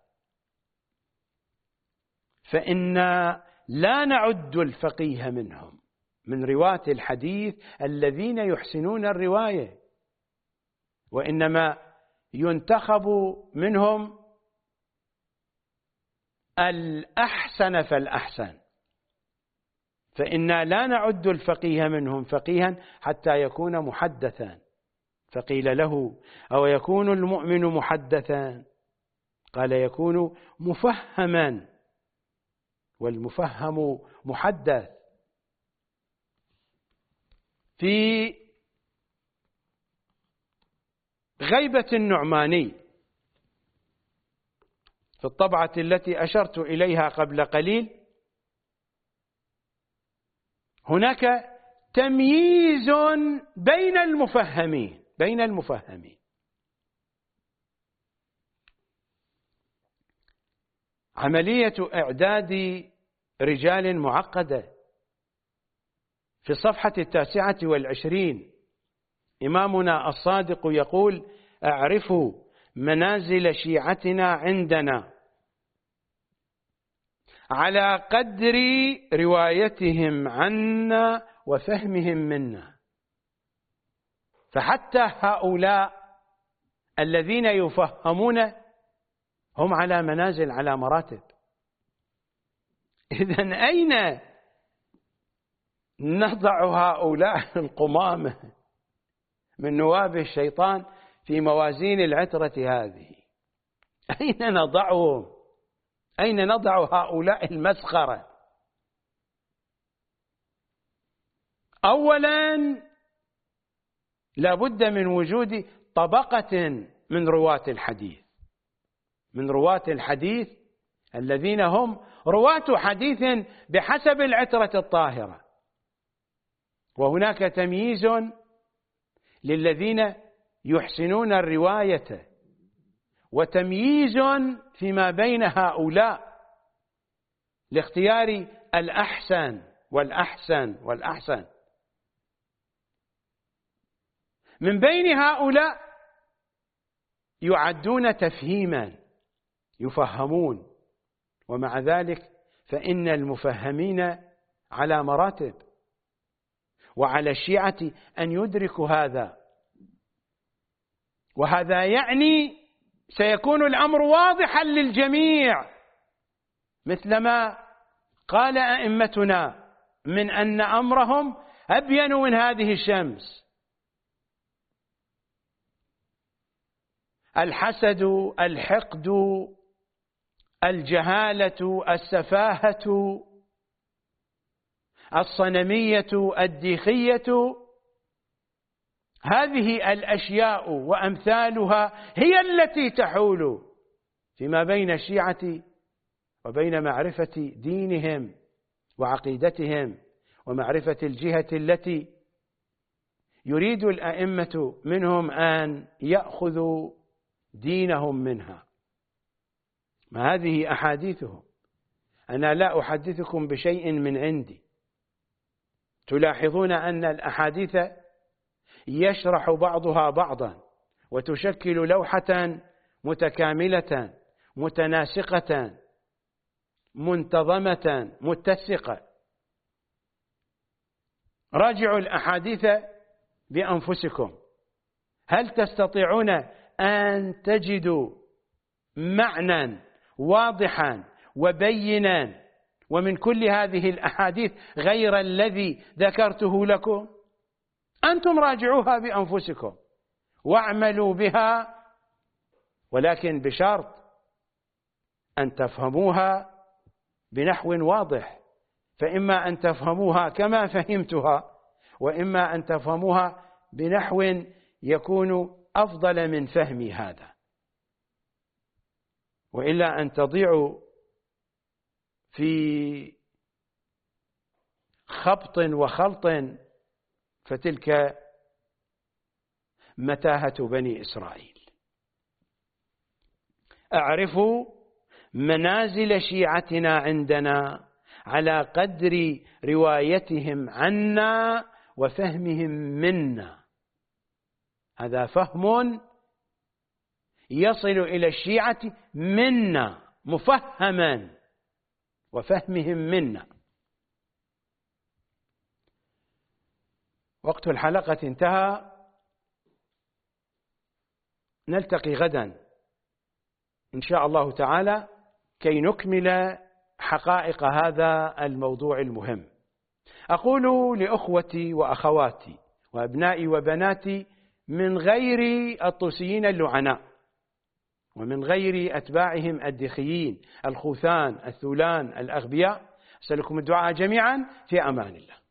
فإنا لا نعد الفقيه منهم، من رواة الحديث الذين يحسنون الرواية، وإنما ينتخب منهم الأحسن فالأحسن. فإنا لا نعد الفقيه منهم فقيها حتى يكون محدثا. فقيل له: أو يكون المؤمن محدثا؟ قال: يكون مفهما، والمفهم محدث. في غيبة النعماني في الطبعة التي أشرت إليها قبل قليل، هناك تمييز بين المفهمين بين المفهمين عملية إعداد رجال معقدة. في الصفحة التاسعة والعشرين إمامنا الصادق يقول: أعرفوا منازل شيعتنا عندنا على قدر روايتهم عنا وفهمهم منا. فحتى هؤلاء الذين يفهمون هم على منازل، على مراتب. إذن أين نضع هؤلاء القمامة من نواب الشيطان في موازين العترة هذه؟ أين نضعهم؟ أين نضع هؤلاء المسخرة؟ أولا لا بد من وجود طبقة من رواة الحديث، من رواة الحديث الذين هم رواة حديث بحسب العترة الطاهرة. وهناك تمييز للذين يحسنون الرواية، وتمييز فيما بين هؤلاء لاختيار الأحسن والأحسن والأحسن. من بين هؤلاء يعدون تفهيما، يفهمون، ومع ذلك فإن المفهمين على مراتب، وعلى الشيعة أن يدركوا هذا، وهذا يعني سيكون الأمر واضحا للجميع، مثلما قال أئمتنا من أن أمرهم أبين من هذه الشمس. الحسد، الحقد، الجهالة، السفاهة، الصنمية، الديخية، هذه الأشياء وأمثالها هي التي تحول فيما بين الشيعة وبين معرفة دينهم وعقيدتهم ومعرفة الجهة التي يريد الأئمة منهم أن يأخذوا دينهم منها. ما هذه أحاديثهم، أنا لا أحدثكم بشيء من عندي. تلاحظون أن الأحاديث يشرح بعضها بعضا وتشكل لوحة متكاملة متناسقة منتظمة متسقة. راجعوا الأحاديث بأنفسكم، هل تستطيعون أن تجدوا معنى واضحا وبينا ومن كل هذه الأحاديث غير الذي ذكرته لكم؟ أنتم راجعوها بأنفسكم واعملوا بها، ولكن بشرط أن تفهموها بنحو واضح، فإما أن تفهموها كما فهمتها، وإما أن تفهموها بنحو يكون أفضل من فهمي هذا، وإلا أن تضيعوا في خبط وخلط، فتلك متاهة بني إسرائيل. أعرفوا منازل شيعتنا عندنا على قدر روايتهم عنا وفهمهم منا. هذا فهم يصل إلى الشيعة منا مفهما، وفهمهم منا. وقت الحلقة انتهى، نلتقي غدا إن شاء الله تعالى كي نكمل حقائق هذا الموضوع المهم. أقول لأخوتي وأخواتي وأبنائي وبناتي من غير الطوسيين اللعناء ومن غير أتباعهم الدخيين الخوثان الثولان الأغبياء، أسألكم الدعاء جميعا في أمان الله.